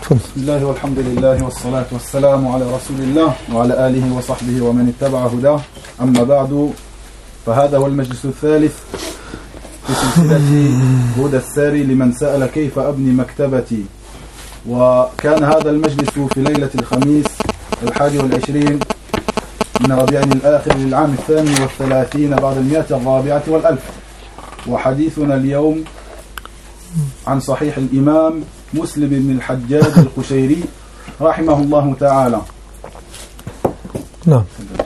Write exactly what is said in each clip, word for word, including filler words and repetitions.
بسم الله والحمد لله والصلاة والسلام على رسول الله وعلى آله وصحبه ومن اتبع هداه. أما بعد، فهذا هو المجلس الثالث في سلسلة هدى الساري لمن سأل كيف أبني مكتبتي. وكان هذا المجلس في ليلة الخميس الحادي والعشرين من ربيع الآخر للعام الثامن والثلاثين بعد المئة الرابعة والألف. وحديثنا اليوم عن صحيح الإمام مسلم بن الحجاج القشيري رحمه الله تعالى. نعم.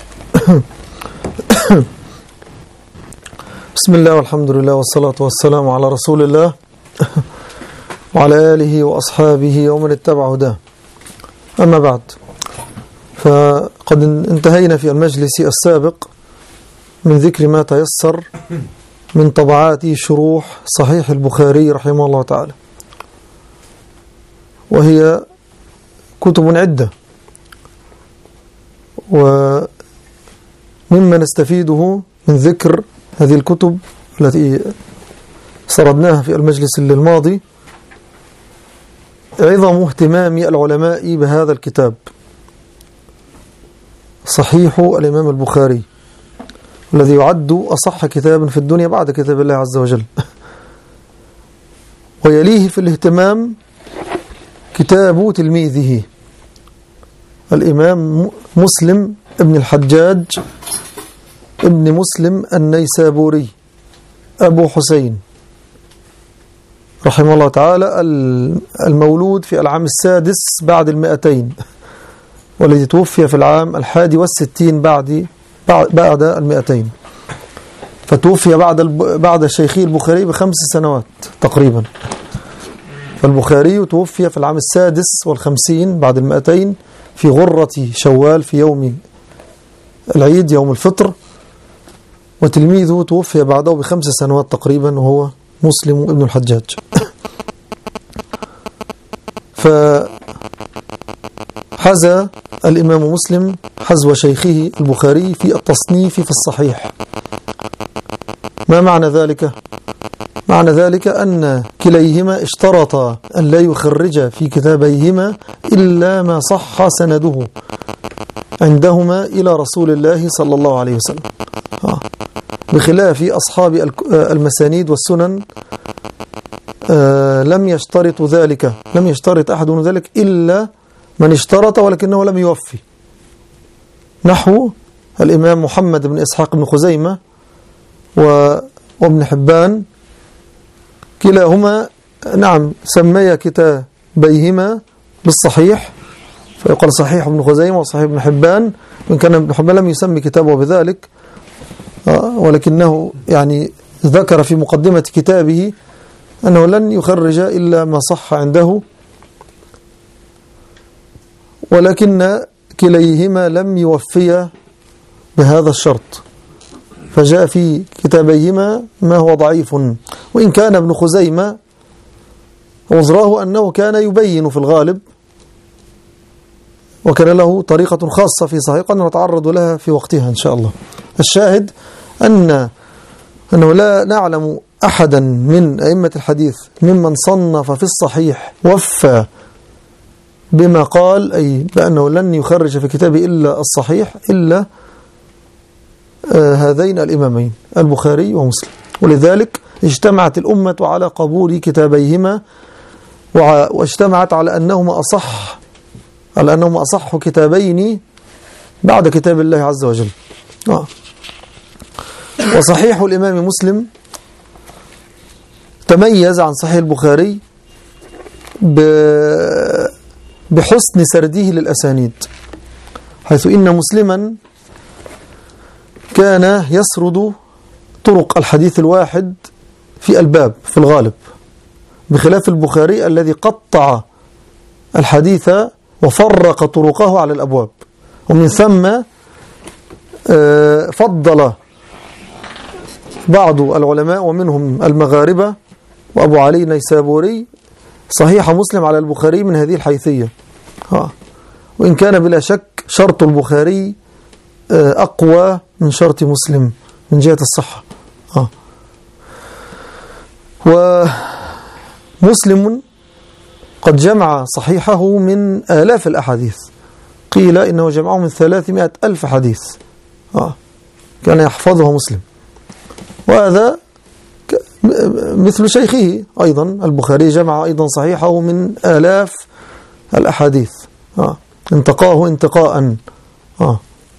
بسم الله والحمد لله والصلاة والسلام على رسول الله وعلى آله وأصحابه ومن اتبع هداه. أما بعد، فقد انتهينا في المجلس السابق من ذكر ما تيسر من طبعات شروح صحيح البخاري رحمه الله تعالى، وهي كتب عدة، ومما نستفيده من ذكر هذه الكتب التي سردناها في المجلس الماضي عظم اهتمام العلماء بهذا الكتاب صحيح الإمام البخاري، الذي يعد أصح كتاب في الدنيا بعد كتاب الله عز وجل. ويليه في الاهتمام كتاب تلميذه الإمام مسلم ابن الحجاج ابن مسلم النيسابوري أبو حسين رحمه الله تعالى، المولود في العام السادس بعد المئتين، والذي توفي في العام الحادي والستين بعد بعد المئتين، فتوفي بعد بعد الشيخي البخاري بخمس سنوات تقريبا. فالبخاري توفي في العام السادس والخمسين بعد المئتين في غرة شوال في يوم العيد يوم الفطر، وتلميذه توفي بعده بخمس سنوات تقريبا وهو مسلم ابن الحجاج. فحزى الإمام مسلم حزو شيخه البخاري في التصنيف في الصحيح. ما معنى ذلك؟ معنى ذلك أن كليهما اشترطا أن لا يخرج في كتابيهما إلا ما صح سنده عندهما إلى رسول الله صلى الله عليه وسلم، بخلاف أصحاب المسانيد والسنن لم يشترط ذلك، لم يشترط أحد من ذلك إلا من اشترط ولكنه لم يوفي، نحو الإمام محمد بن إسحاق بن خزيمة وابن حبان، كلاهما نعم سمي كتابيهما بالصحيح، فيقال صحيح ابن خزيمة وصحيح ابن حبان، وإن كان ابن حبان لم يسمي كتابه بذلك، ولكنه يعني ذكر في مقدمة كتابه أنه لن يخرج إلا ما صح عنده، ولكن كليهما لم يوفيا بهذا الشرط، فجاء في كتابيهما ما هو ضعيف. وإن كان ابن خزيمة عذراه أنه كان يبين في الغالب، وكان له طريقة خاصة في صحيح قد نتعرض لها في وقتها إن شاء الله. الشاهد أن أنه لا نعلم أحدا من أئمة الحديث ممن صنف في الصحيح وفى بما قال، أي بأنه لن يخرج في كتابه إلا الصحيح إلا آه هذين الإمامين البخاري ومسلم. ولذلك اجتمعت الأمة على قبول كتابيهما، واجتمعت على أنهما أصح على أنهما أصح كتابين بعد كتاب الله عز وجل. آه. وصحيح الإمام مسلم تميز عن صحيح البخاري بحسن سرده للأسانيد، حيث إن مسلما كان يسرد طرق الحديث الواحد في الباب في الغالب، بخلاف البخاري الذي قطع الحديث وفرق طرقه على الأبواب. ومن ثم فضل بعض العلماء ومنهم المغاربة وأبو علي النيسابوري صحيح مسلم على البخاري من هذه الحيثية، وإن كان بلا شك شرط البخاري أقوى من شرط مسلم من جهة الصحة. ومسلم قد جمع صحيحه من آلاف الأحاديث، قيل إنه جمعه من ثلاثمائة ألف حديث آه. كان يحفظه مسلم، وهذا مثل شيخه أيضا البخاري جمع أيضا صحيحه من آلاف الأحاديث آه. انتقاه انتقاء آه.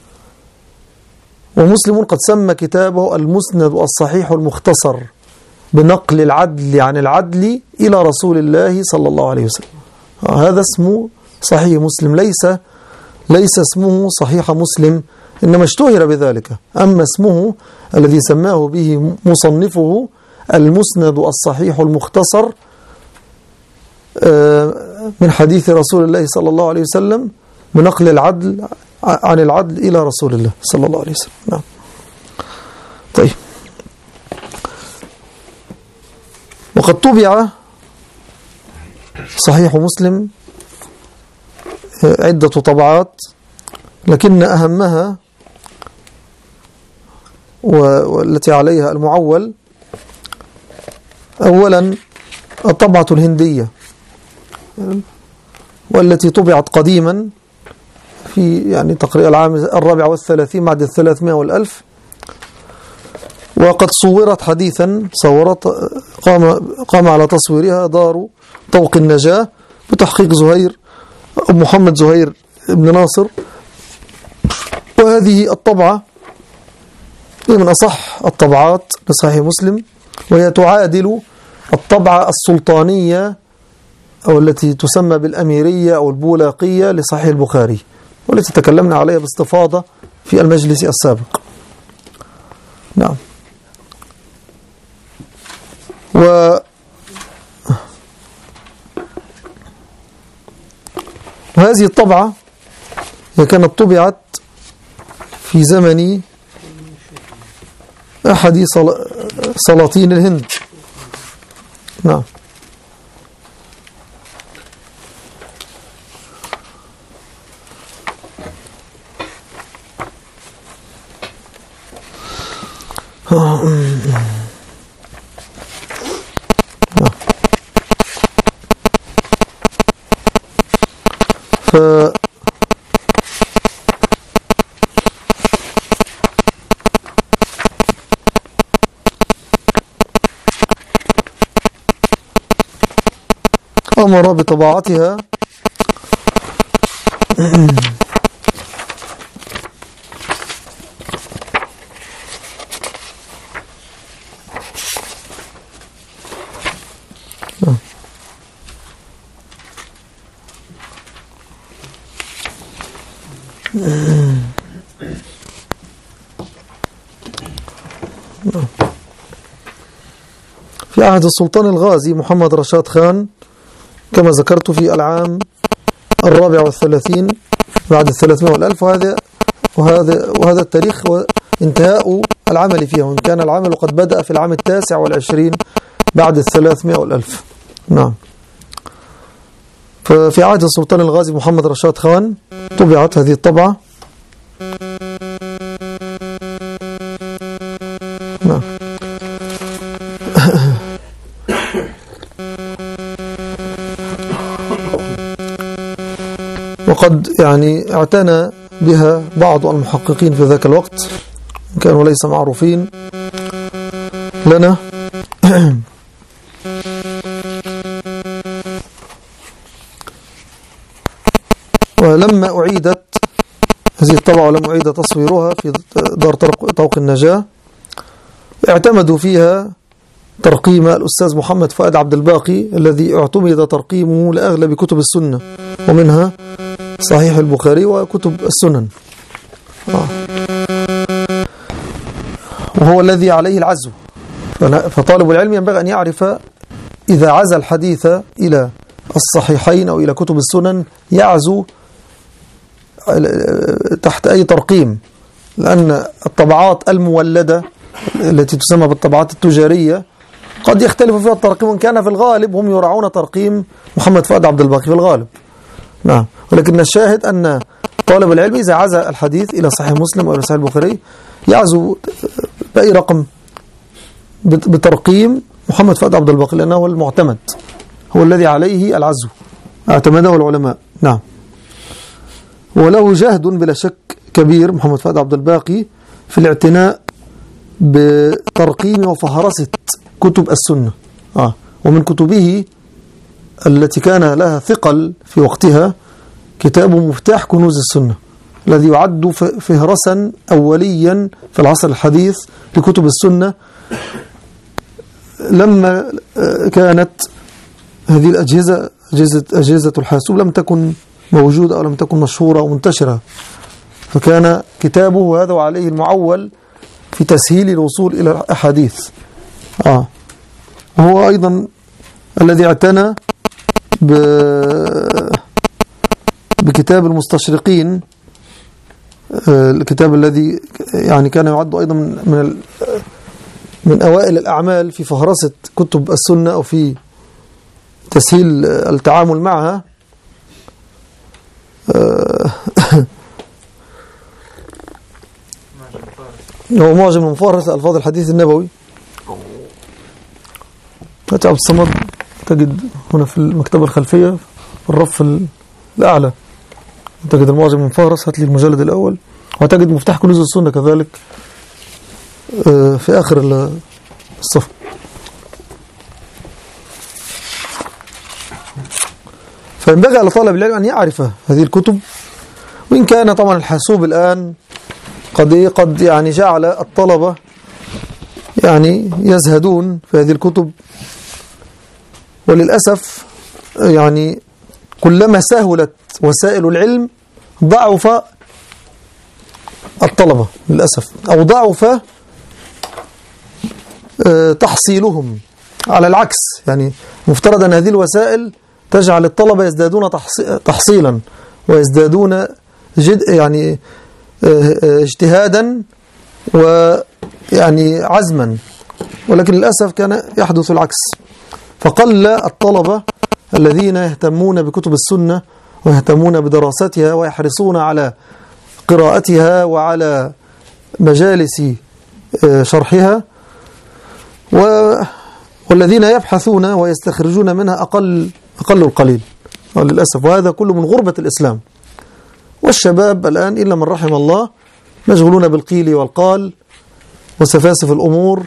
ومسلم قد سمى كتابه المسند الصحيح المختصر بنقل العدل عن العدل إلى رسول الله صلى الله عليه وسلم آه. هذا اسمه صحيح مسلم، ليس ليس اسمه صحيح مسلم، إنما اشتهر بذلك. أما اسمه الذي سماه به مصنفه المسند الصحيح المختصر من حديث رسول الله صلى الله عليه وسلم بنقل العدل عن العدل إلى رسول الله صلى الله عليه وسلم. نعم. طيب، وقد طبع صحيح مسلم عدة طبعات، لكن أهمها والتي عليها المعول أولا الطبعة الهندية، والتي طبعت قديما في يعني تقريبا العام الرابع والثلاثين بعد الثلاثمائة والألف، وقد صورت حديثا صورت قام قام على تصويرها دار طوق النجاة بتحقيق زهير محمد زهير بن ناصر. وهذه الطبعة هي من أصح الطبعات لصحيح مسلم، وهي تعادل الطبعة السلطانية أو التي تسمى بالأميرية أو البولاقية لصحيح البخاري، والتي تكلمنا عليها باستفاضة في المجلس السابق. نعم. و وهذه الطبعة هي كانت طبعت في زمن أحد سلاطين الهند. نعم. ف أمر بطباعتها في عهد السلطان الغازي محمد رشاد خان كما ذكرت في العام الرابع والثلاثين بعد الثلاثمائة والألف، وهذا وهذا وهذا التاريخ وانتهاء العمل فيها، وإن كان العمل قد بدأ في العام التاسع والعشرين بعد الثلاثمائة والألف. نعم. ففي عهد السلطان الغازي محمد رشاد خان طبعت هذه الطبعة. نعم. وقد يعني اعتنى بها بعض المحققين في ذاك الوقت، كانوا ليس معروفين لنا. ولما أعيدت هذه الطبعة ولما أعيد تصويرها في دار طوق النجاة، اعتمدوا فيها ترقيم الأستاذ محمد فؤاد عبد الباقي الذي اعتمد ترقيمه لأغلب كتب السنة، ومنها صحيح البخاري وكتب السنن. آه. وهو الذي عليه العزو، فطالب العلم ينبغي أن يعرف إذا عزى الحديث إلى الصحيحين أو إلى كتب السنن يعزو تحت أي ترقيم، لأن الطبعات المولدة التي تسمى بالطبعات التجارية قد يختلف فيها الترقيم، وإن كان في الغالب هم يراعون ترقيم محمد فؤاد عبد الباقي في الغالب. نعم. ولكن الشاهد أن طالب العلم إذا عزى الحديث إلى صحيح مسلم أو إلى صحيح البخاري يعزو بأي رقم بترقيم محمد فؤاد عبد الباقي، لأنه هو المعتمد، هو الذي عليه العزو. اعتمده العلماء. نعم. وله جهد بلا شك كبير محمد فؤاد عبد الباقي في الاعتناء بترقيم وفهرسة كتب السنة. آه. ومن كتبه التي كان لها ثقل في وقتها كتاب مفتاح كنوز السنة، الذي يعد فهرسا أوليا في العصر الحديث لكتب السنة، لما كانت هذه الأجهزة أجهزة, أجهزة الحاسوب لم تكن موجودة أو لم تكن مشهورة أو منتشرة، فكان كتابه هذا وعليه المعول في تسهيل الوصول إلى الأحاديث. آه. وهو أيضا الذي اعتنى ب... بكتاب المستشرقين، الكتاب الذي يعني كان يعد أيضا من من, من أوائل الأعمال في فهرسة كتب السنة أو في تسهيل التعامل معها. هو معجم مفهرس ألفاظ الحديث النبوي. أنت عبد الصمد تجد هنا في المكتبة الخلفية في الرف الأعلى تجد المعجم المفهرس، هات لي المجلد الأول، وتجد مفتاح كنوز السنة كذلك في آخر الصف. فينبغي على طالب العلم أن يعرف هذه الكتب، وإن كان طبعا الحاسوب الآن قد قد يعني جعل الطلبة يعني يزهدون في هذه الكتب، وللأسف يعني كلما سهلت وسائل العلم ضعف الطلبة للأسف، أو ضعف تحصيلهم. على العكس، يعني مفترض أن هذه الوسائل تجعل الطلبة يزدادون تحصيلا ويزدادون جد يعني اجتهادا ويعني عزما، ولكن للأسف كان يحدث العكس، فقل الطلبة الذين يهتمون بكتب السنة ويهتمون بدراستها ويحرصون على قراءتها وعلى مجالس شرحها، والذين يبحثون ويستخرجون منها أقل أقل القليل للأسف. وهذا كله من غربة الإسلام. والشباب الآن إلا من رحم الله مشغولون بالقيل والقال وسفاسف الأمور،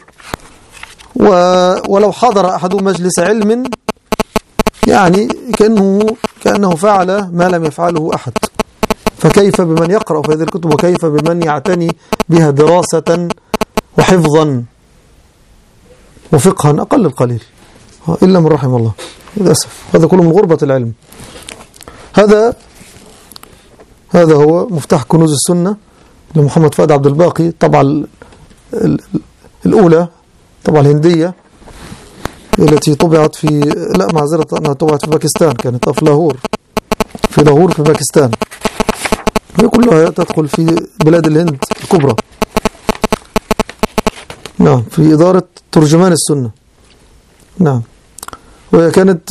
ولو حضر أحد مجلس علم يعني كأنه, كأنه فعل ما لم يفعله أحد. فكيف بمن يقرأ في هذه الكتب، وكيف بمن يعتني بها دراسة وحفظا وفقها؟ أقل القليل إلا من رحم الله للأسف. هذا كله من غربة العلم. هذا هذا هو مفتاح كنوز السنة لمحمد فؤاد عبد الباقي، طبعا الأولى طبعا الهندية التي طبعت في لا معذرة أنها طبعت في باكستان، كانت في لاهور في لاهور في باكستان. هي كلها تدخل في بلاد الهند الكبرى. نعم، في إدارة ترجمان السنة. نعم. وهي كانت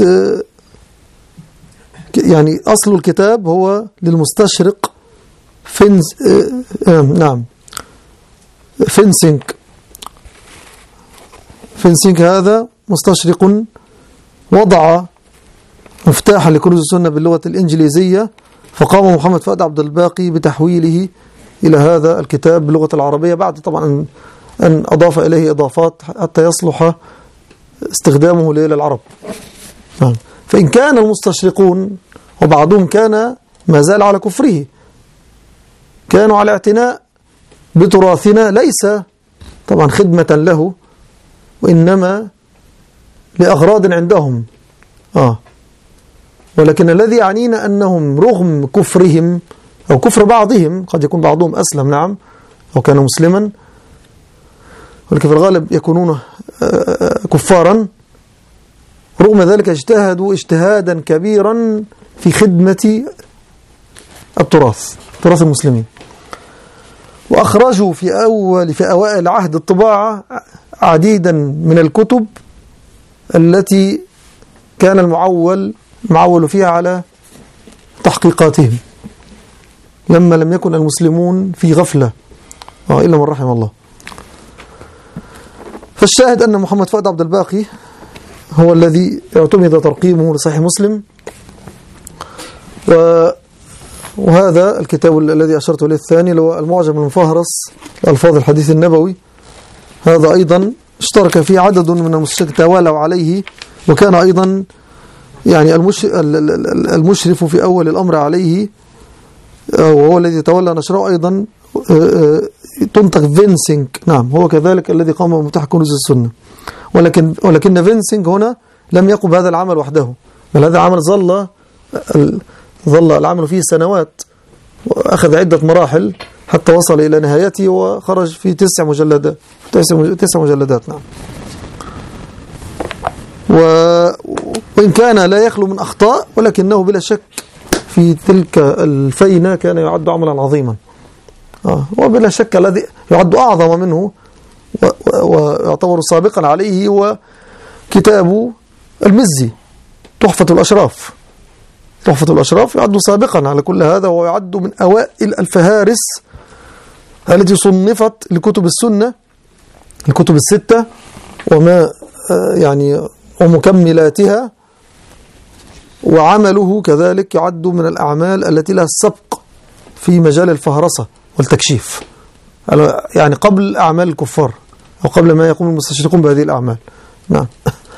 يعني أصل الكتاب هو للمستشرق فينز نعم فينسينك فينسينك هذا مستشرق وضع مفتاحا لكنوز السنة باللغة الإنجليزية، فقام محمد فؤاد عبد الباقي بتحويله إلى هذا الكتاب باللغة العربية، بعد طبعا أن أضاف إليه إضافات حتى يصلح استخدامه لإلى العرب. فإن كان المستشرقون وبعضهم كان ما زال على كفره، كانوا على اعتناء بتراثنا ليس طبعا خدمة له وإنما لأغراض عندهم. آه. ولكن الذي يعنينا أنهم رغم كفرهم أو كفر بعضهم، قد يكون بعضهم أسلم نعم أو كان مسلما، ولكن في الغالب يكونون كفارا، رغم ذلك اجتهدوا اجتهادا كبيرا في خدمة التراث تراث المسلمين، وأخرجوا في أول في أوائل عهد الطباعة عديدا من الكتب التي كان المعول المعول فيها على تحقيقاتهم لما لم يكن المسلمون في غفلة إلا من رحم الله. فالشاهد أن محمد فؤاد عبد الباقي هو الذي اعتمد ترقيمه لصحيح مسلم وهذا الكتاب الذي أشرت إليه الثاني اللي هو المعجم المفهرس لألفاظ الحديث النبوي، هذا أيضا اشترك فيه عدد من المستشرقين توالوا عليه، وكان أيضا يعني المشرف في أول الأمر عليه وهو الذي تولى نشره أيضا تنطق فينسينج، نعم هو كذلك الذي قام بمفتاح كنوز السنة، ولكن ولكن فينسينج هنا لم يقم بهذا العمل وحده، بل هذا العمل ظل ظل العمل فيه سنوات وأخذ عدة مراحل حتى وصل إلى نهايته وخرج في تسع مجلدات تسع مجلدات نعم. وإن كان لا يخلو من أخطاء، ولكنه بلا شك في تلك الفينة كان يعد عملا عظيما، آه وبلا شك الذي يعد أعظم منه ويعتبر سابقا عليه هو كتاب المزي تحفة الأشراف. تحفة الأشراف يعد سابقا على كل هذا، ويعد من أوائل الفهارس التي صنفت لكتب السنة، الكتب الستة وما يعني ومكملاتها، وعمله كذلك يعد من الأعمال التي لها السبق في مجال الفهرسة والتكشيف، يعني قبل أعمال الكفار أو قبل ما يقوم المستشرقون بهذه الأعمال نعم.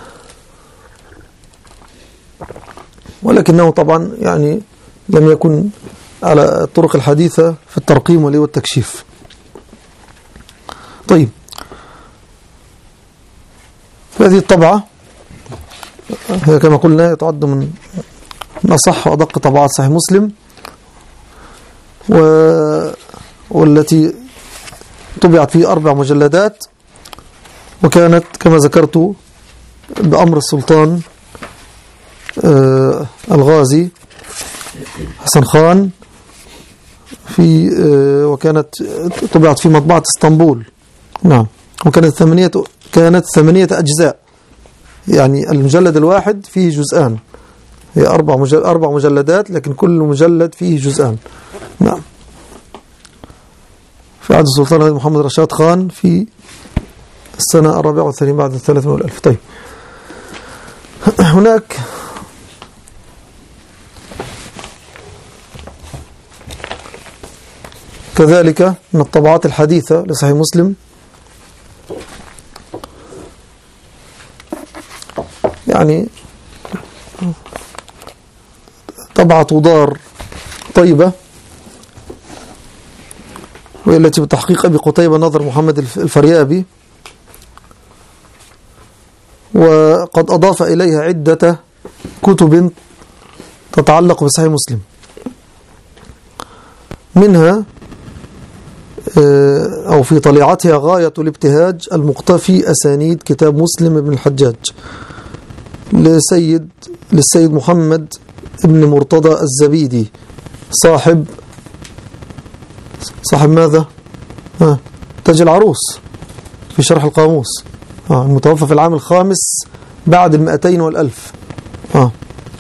ولكنه طبعا يعني لم يكن على الطرق الحديثة في الترقيم والتكشيف. طيب هذه الطبعة هي كما قلنا تعد من أصح وأدق طبعات صحيح مسلم، و... والتي طبعت في أربع مجلدات، وكانت كما ذكرت بأمر السلطان آه الغازي حسن خان في آه وكانت طبعت في مطبعة اسطنبول نعم، وكانت ثمانية كانت ثمانية أجزاء، يعني المجلد الواحد فيه جزءان، هي أربع مجل أربع مجلدات لكن كل مجلد فيه جزءان نعم، في عهد السلطان محمد رشاد خان في السنة الرابعة والثلاثين بعد الثلاثة والألف. طيب هناك كذلك من الطبعات الحديثة لصحيح مسلم يعني طبعة دار طيبة، وهي التي بتحقيق أبي قتيبة نظر محمد الفريابي، وقد أضاف إليها عدة كتب تتعلق بصحيح مسلم، منها أو في طليعتها غاية الابتهاج المقتفي أسانيد كتاب مسلم بن الحجاج لسيد للسيد محمد ابن مرتضى الزبيدي، صاحب صاحب ماذا؟ ها تاج العروس في شرح القاموس، ها المتوفى في العام الخامس بعد المئتين والألف. ها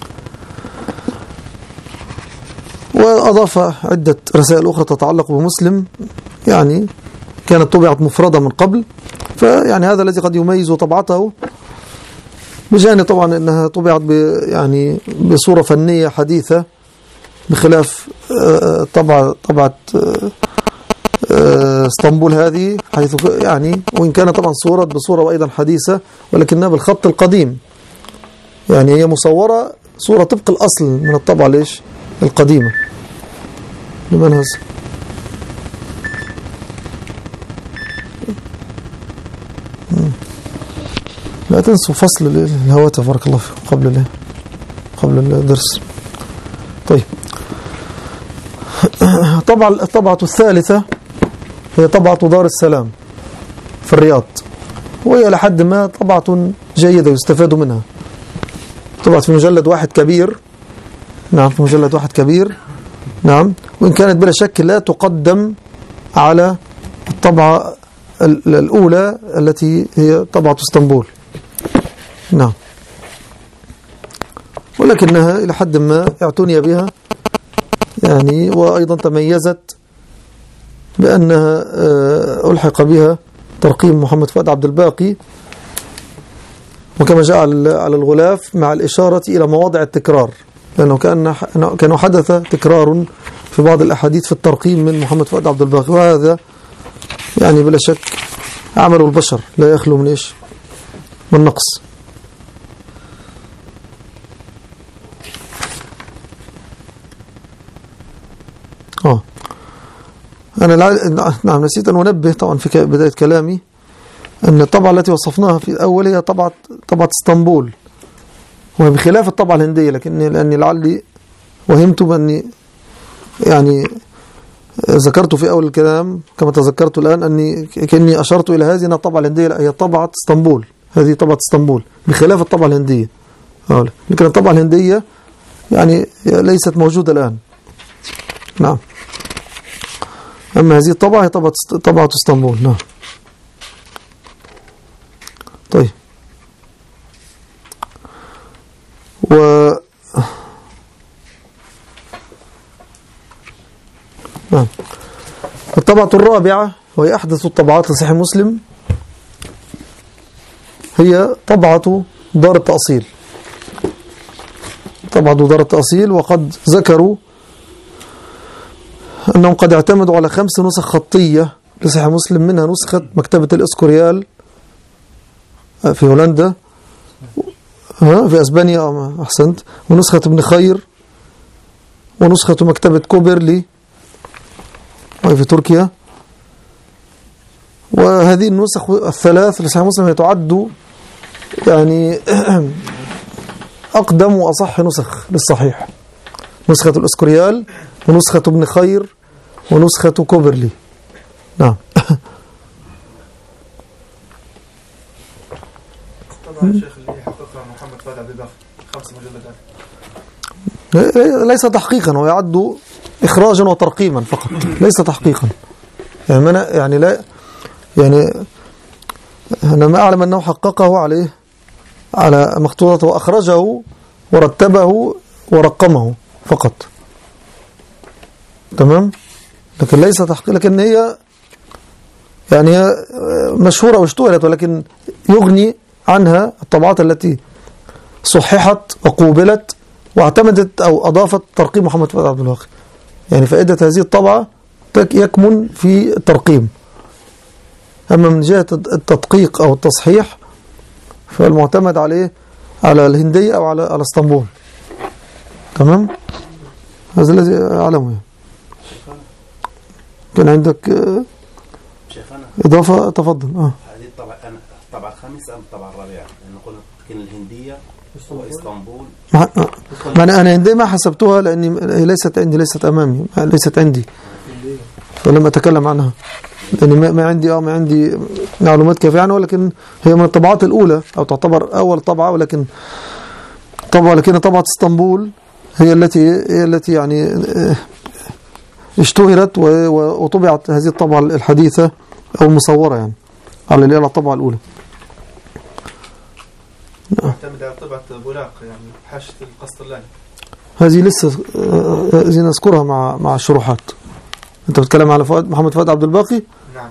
وأضاف عدة رسائل أخرى تتعلق بمسلم، يعني كانت طبعت مفردة من قبل، فيعني هذا الذي قد يميز طبعته، بجانب طبعا أنها طبعت يعني بصورة فنية حديثة بخلاف طبعة طبعة اسطنبول هذه، حيث يعني وإن كان طبعا صورت بصورة وأيضا حديثة ولكنها بالخط القديم، يعني هي مصورة صورة طبق الأصل من الطبعة ليش القديمة. لمن هذا؟ لا تنسوا فصل الهواتف بارك الله فيكم قبل ال قبل الدرس. طيب طبعا الطبعة الثالثة هي طبعة دار السلام في الرياض، وهي لحد ما طبعة جيدة يستفاد منها، طبعت في مجلد واحد كبير نعم، في مجلد واحد كبير نعم، وإن كانت بلا شك لا تقدم على الطبعة الأولى التي هي طبعة اسطنبول نعم، ولكنها إلى حد ما اعتني بها يعني، وأيضا تميزت بأنها ألحق بها ترقيم محمد فؤاد عبد الباقي، وكما جاء على الغلاف مع الإشارة إلى مواضع التكرار، لأنه كان كان حدث تكرار في بعض الأحاديث في الترقيم من محمد فؤاد عبد الباقي، وهذا يعني بلا شك عمل البشر لا يخلو من إيش؟ من نقص. آه أنا نعم نسيت أن أنبه طبعا في بداية كلامي أن الطبعة التي وصفناها في الأول هي طبعة طبعة اسطنبول، وهي بخلاف الطبعة الهندية، لكن لأني لعلي وهمت بأني يعني ذكرت في أول الكلام كما تذكرت الآن أني كأني أشرت إلى هذه الطبعة الهندية، لا هي طبعة اسطنبول، هذه طبعة اسطنبول بخلاف الطبعة الهندية. لكن الطبعة الهندية يعني ليست موجودة الآن. نعم. أما هذه الطبعة هي طبعة طبعة اسطنبول. نعم. طيب. و نعم. الطبعة الرابعة وهي أحدث الطبعات لصحيح مسلم هي طبعة دار التأصيل. طبعة دار التأصيل، وقد ذكروا أنهم قد اعتمدوا على خمس نسخ خطية لصحيح مسلم، منها نسخة مكتبة الإسكوريال في هولندا، في أسبانيا أحسنت، ونسخة ابن خير، ونسخة مكتبة كوبرلي وهي في تركيا. وهذه النسخ الثلاث لصحيح مسلم تعد يعني أقدم وأصح نسخ للصحيح، نسخة الإسكوريال ونسخة ابن خير ونسخة كوبرلي. نعم. طبعا الشيخ اللي حققها محمد فؤاد عبد الباقي خمس مجلدات ليس تحقيقا، ويعد إخراجا وترقيما فقط، ليس تحقيقا. يعني أنا يعني لا يعني أنا ما أعلم أنه حققه عليه على مخطوطته وأخرجه ورتبه ورقمه فقط. تمام. لكن ليس تحقيق، لكن هي يعني هي مشهورة واشتهرت، ولكن يغني عنها الطبعات التي صححت وقوبلت واعتمدت أو أضافت ترقيم محمد فؤاد عبد الباقي. يعني فائدة هذه الطبعة يكمن في الترقيم. أما من جهة التدقيق أو التصحيح فالمعتمد عليه على الهندية أو على على اسطنبول. تمام. هذا الذي أعلمه. كان عندك إضافة؟ تفضل. آه. هذه الطبعة أنا الطبعة الخامسة أم الطبعة الرابعة؟ لأن قلنا كان الهندية وإسطنبول. ما أنا أنا هندية ما حسبتها لأني ليست عندي، ليست أمامي، ليست عندي، فلم أتكلم عنها لأني ما ما عندي أو ما عندي معلومات كافية عنها، ولكن هي من الطبعات الأولى أو تعتبر أول طبعة، ولكن طبعا لكن طبعة اسطنبول هي التي هي التي يعني اشتهرت وطبعت هذه الطبعة الحديثة أو المصورة يعني على اللي على الطبعة الأولى. معتمد على طبعة بولاق يعني حاشة القسطلاني. هذه لسه هذه نذكرها مع مع الشروحات. أنت بتتكلم على فؤاد محمد فؤاد عبد الباقي؟ نعم.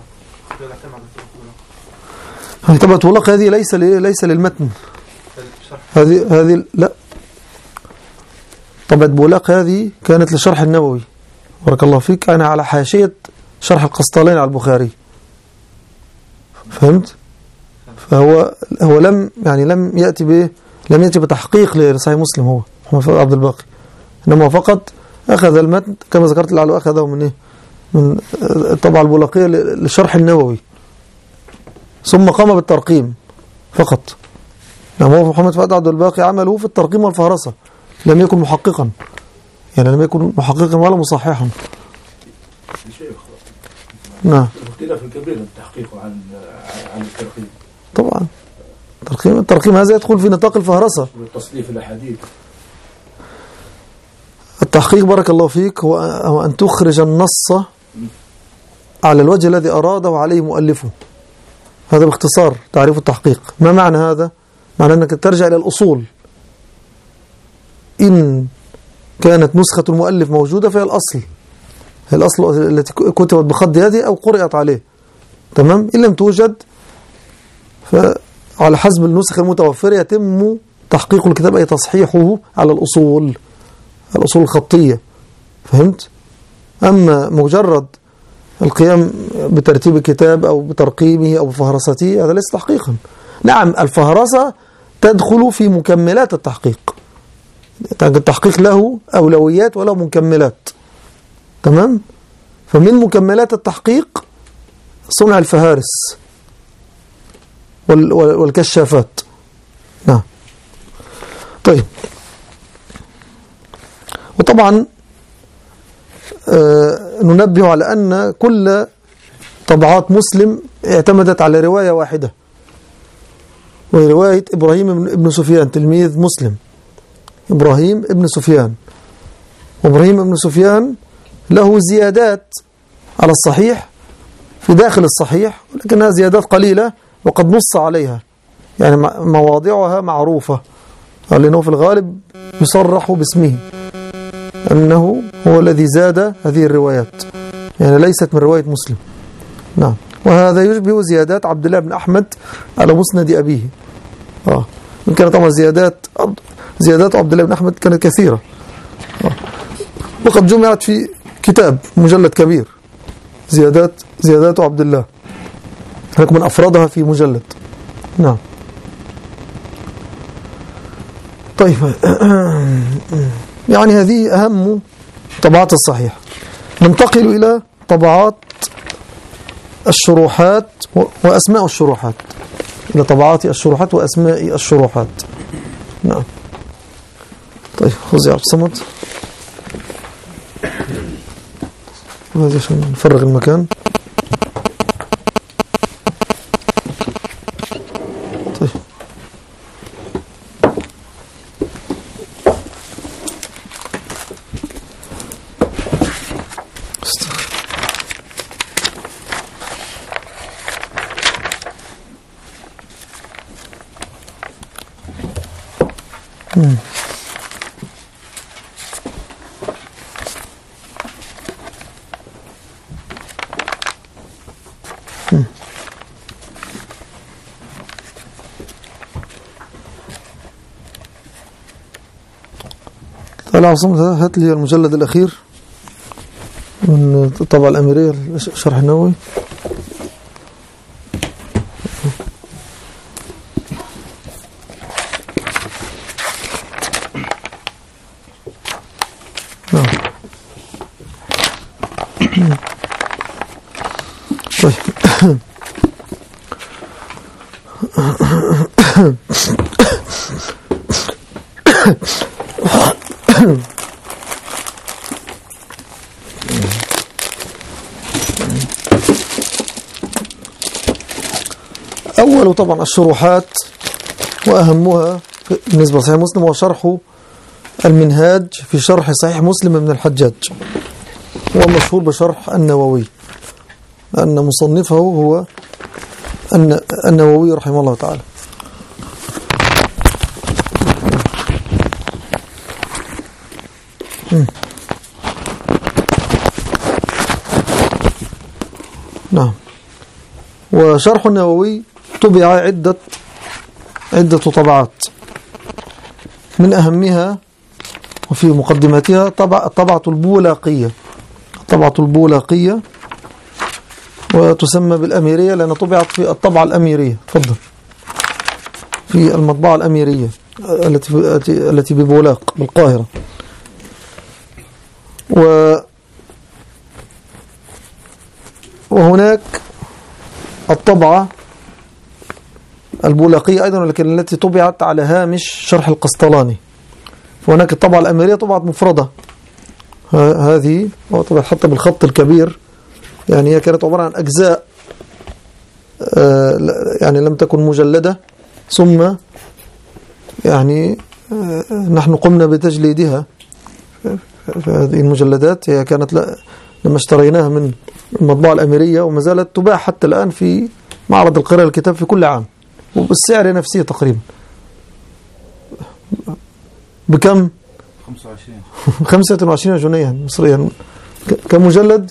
هذه طبعة بولاق، هذه ليس ليس للمتن. هذه هذه لا، طبعة بولاق هذه كانت لشرح النووي بارك الله فيك، أنا على حاشية شرح القسطلاني على البخاري. فهمت؟ فهو هو لم يعني لم يأتي به لم يأتي بتحقيق لصحيح مسلم هو محمد فؤاد عبد الباقي، إنما فقط أخذ المتن كما ذكرت لعله أخذه من إيه؟ من الطبعة البولاقية لشرح النووي، ثم قام بالترقيم فقط. نعم. هو محمد فؤاد عبد الباقي عمله في الترقيم والفهرسة، لم يكن محققا، يعني لم يكن محققا ولا مصححا. نعم. اختلاف كبير التحقيق عن عن الترقيم. طبعا الترقيم الترقيم هذا يدخل في نطاق الفهرسة وتصنيف الاحاديث. التحقيق بارك الله فيك هو أن تخرج النص على الوجه الذي أراده عليه مؤلفه. هذا باختصار تعريف التحقيق. ما معنى هذا؟ معنى أنك ترجع إلى الأصول. إن كانت نسخة المؤلف موجودة فهي الأصل، هي الأصل التي كتبت بخط يده أو قرأت عليه. تمام. إن لم توجد فعلى حسب النسخ المتوفرة يتم تحقيق الكتاب أي تصحيحه على الأصول. الأصول الخطية، فهمت؟ أما مجرد القيام بترتيب الكتاب أو بترقيمه أو بفهرسته هذا ليس تحقيقا. نعم الفهرسة تدخل في مكملات التحقيق، التحقيق له أولويات وله مكملات، تمام؟ فمن مكملات التحقيق صنع الفهارس والكشافات. نعم. طيب، وطبعا آه ننبه على أن كل طبعات مسلم اعتمدت على رواية واحدة، وهي رواية إبراهيم ابن سفيان تلميذ مسلم، إبراهيم ابن سفيان. وإبراهيم ابن سفيان له زيادات على الصحيح في داخل الصحيح، ولكنها زيادات قليلة وقد نص عليها، يعني مواضعها معروفة، لأنه في الغالب يصرح باسمه أنه هو الذي زاد هذه الروايات، يعني ليست من رواية مسلم. نعم. وهذا يشبه زيادات عبد الله بن أحمد على مسند أبيه. آه. إن كانت طبعا زيادات زيادات عبد الله بن أحمد كانت كثيرة، آه. وقد جمعت في كتاب مجلد كبير، زيادات زيادات عبد الله، لكن من أفرادها في مجلد. نعم. طيب، يعني هذه أهم طبعات الصحيح. ننتقل إلى طبعات الشروحات وأسماء الشروحات، إلى طبعات الشروحات وأسماء الشروحات. نعم. طيب، خذ يا عبد الصمد هذا عشان نفرغ المكان. طيب، مم. تعالى عصام، هات لي المجلد الأخير من الطبعة الأميرية، شرح النووي. طيب. أول طبعا الشروحات وأهمها بالنسبة لصحيح مسلم هو شرح المنهاج في شرح صحيح مسلم من الحجاج، هو مشهور بشرح النووي، أن مصنفه هو النووي رحمه الله تعالى. نعم. وشرح النووي طبع عدة عدة طبعات، من أهمها وفي مقدمتها طبع الطبعة البولاقية، الطبعة البولاقية، وتسمى بالأميرية لأنها طبعت في الطبعة الأميرية. تفضل. في المطبعة الأميرية التي التي ببولاق بالقاهرة. و وهناك الطبعة البولاقية أيضا، ولكن التي طبعت على هامش شرح القسطلاني. وهناك الطبعة الأميرية طبعت مفردة، هذه طبعت حتى بالخط الكبير، يعني هي كانت عبارة عن أجزاء يعني لم تكن مجلدة، ثم يعني نحن قمنا بتجليدها في هذه المجلدات. هي كانت لما اشتريناها من المطبعة الأميرية، وما زالت تباع حتى الآن في معرض القراءة الكتاب في كل عام، وبالسعر نفسه تقريبا. بكم؟ خمسة وعشرين خمسة وعشرين جنيها مصريا كمجلد.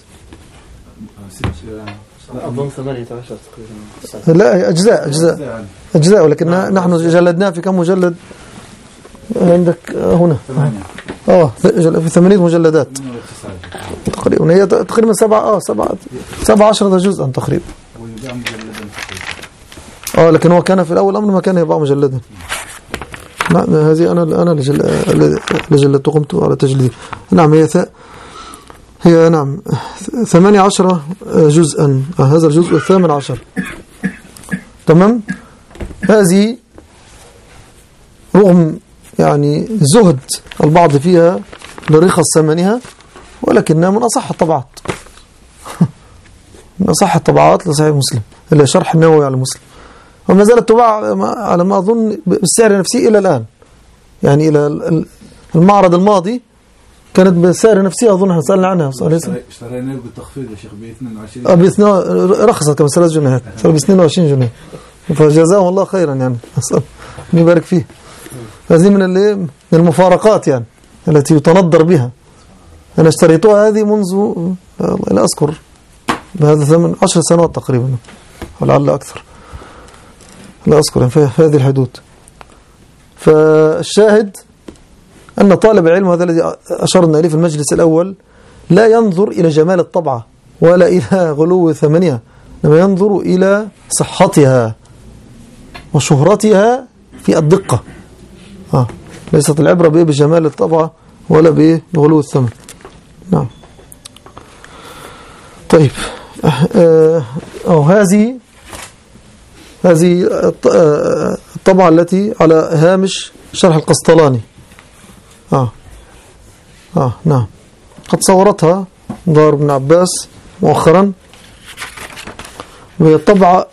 أظن ثمانية عشر تقريبا. لا، أجزاء أجزاء أجزاء ولكن نحن جلدناه في كم مجلد عندك هنا؟ اه في ثمانية مجلدات تقريبا، هي تقريبا سبعة اه سبعة سبعة عشرة جزءا تقريبا. ويباع مجلدا اه لكن هو كان في الأول أمر ما كان يباع مجلدا. نعم هذه أنا أنا اللي جلدت قمت على تجليد. نعم هي ث... هي نعم ثمانية عشر جزءا. آه هذا الجزء الثامن عشر. تمام. هذه رغم يعني زهد البعض فيها لرخص ثمنها، ولكنها من أصح الطبعات من أصح الطبعات لصحيح مسلم، اللي شرح النووي على مسلم، وما زالت تباع على ما أظن بالسعر نفسه إلى الآن. يعني إلى المعرض الماضي كانت بالسعر نفسه، أظن احنا سألنا عنها. اشترينا بالتخفيض يا شيخ ب اثنين وعشرين. اه ب رخصت كم ثلاث جنيهات، صار ب اثنين وعشرين جنيه، فجزاهم الله خيرا يعني، أسأل يبارك فيه. هذه من من المفارقات يعني التي يتنظر بها. أنا اشتريتها هذه منذ لا أذكر بهذا ثمن عشر سنوات تقريبا ولعل أكثر، لا أذكر في هذه الحدود. فالشاهد أن طالب العلم، هذا الذي أشرنا إليه في المجلس الأول، لا ينظر إلى جمال الطبعة ولا إلى غلو ثمنها، لما ينظر إلى صحتها وشهرتها في الدقة. آه. ليست العبرة بجمال الطبعة ولا بغلو الثمن. نعم. طيب آه أو هذه هذه الطبعة التي على هامش شرح القسطلاني. آه. آه نعم قد صورتها دار ابن عباس مؤخرا، وهي الطبعة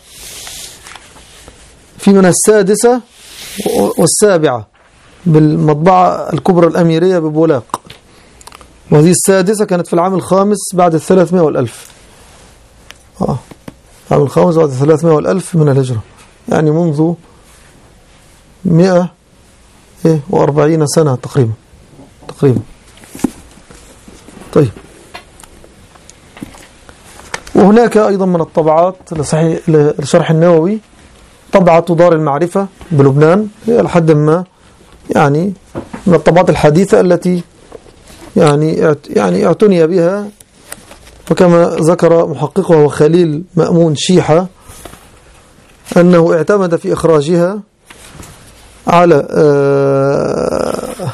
في منها السادسة والسابعة بالمطبعة الكبرى الأميرية ببولاق، وهذه السادسة كانت في العام الخامس بعد الثلاثمائة والألف. آه. العام الخامس بعد الثلاثمائة والألف من الهجرة، يعني منذ مئة وأربعين سنة تقريبا تقريبا. طيب وهناك أيضا من الطبعات لصحيح لشرح النووي طبعة دار المعرفة بلبنان، هي لحد ما يعني من الطبعات الحديثة التي يعني يعني اعتني بها، وكما ذكر محققها وخليل مأمون شيحة أنه اعتمد في إخراجها على آه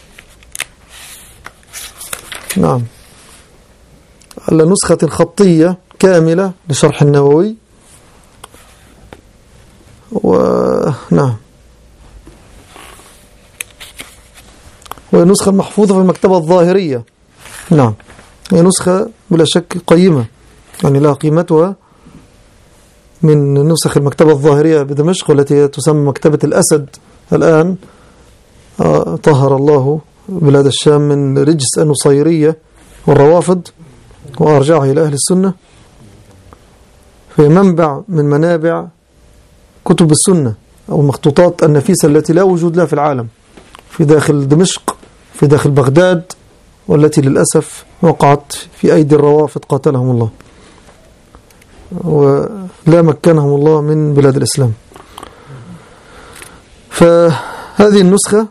نعم على نسخة خطية كاملة لشرح النووي. ونعم وهي نسخة محفوظة في المكتبة الظاهرية. نعم هي نسخة بلا شك قيمة، يعني لها قيمتها من نسخ المكتبة الظاهرية بدمشق، والتي تسمى مكتبة الأسد الآن. آه طهر الله بلاد الشام من رجس النصيرية والروافض وأرجعه إلى أهل السنة، في منبع من منابع كتب السنة أو المخطوطات النفيسة التي لا وجود لها في العالم، في داخل دمشق، في داخل بغداد، والتي للأسف وقعت في أيدي الروافض قاتلهم الله، ولا مكنهم الله من بلاد الإسلام. فهذه النسخة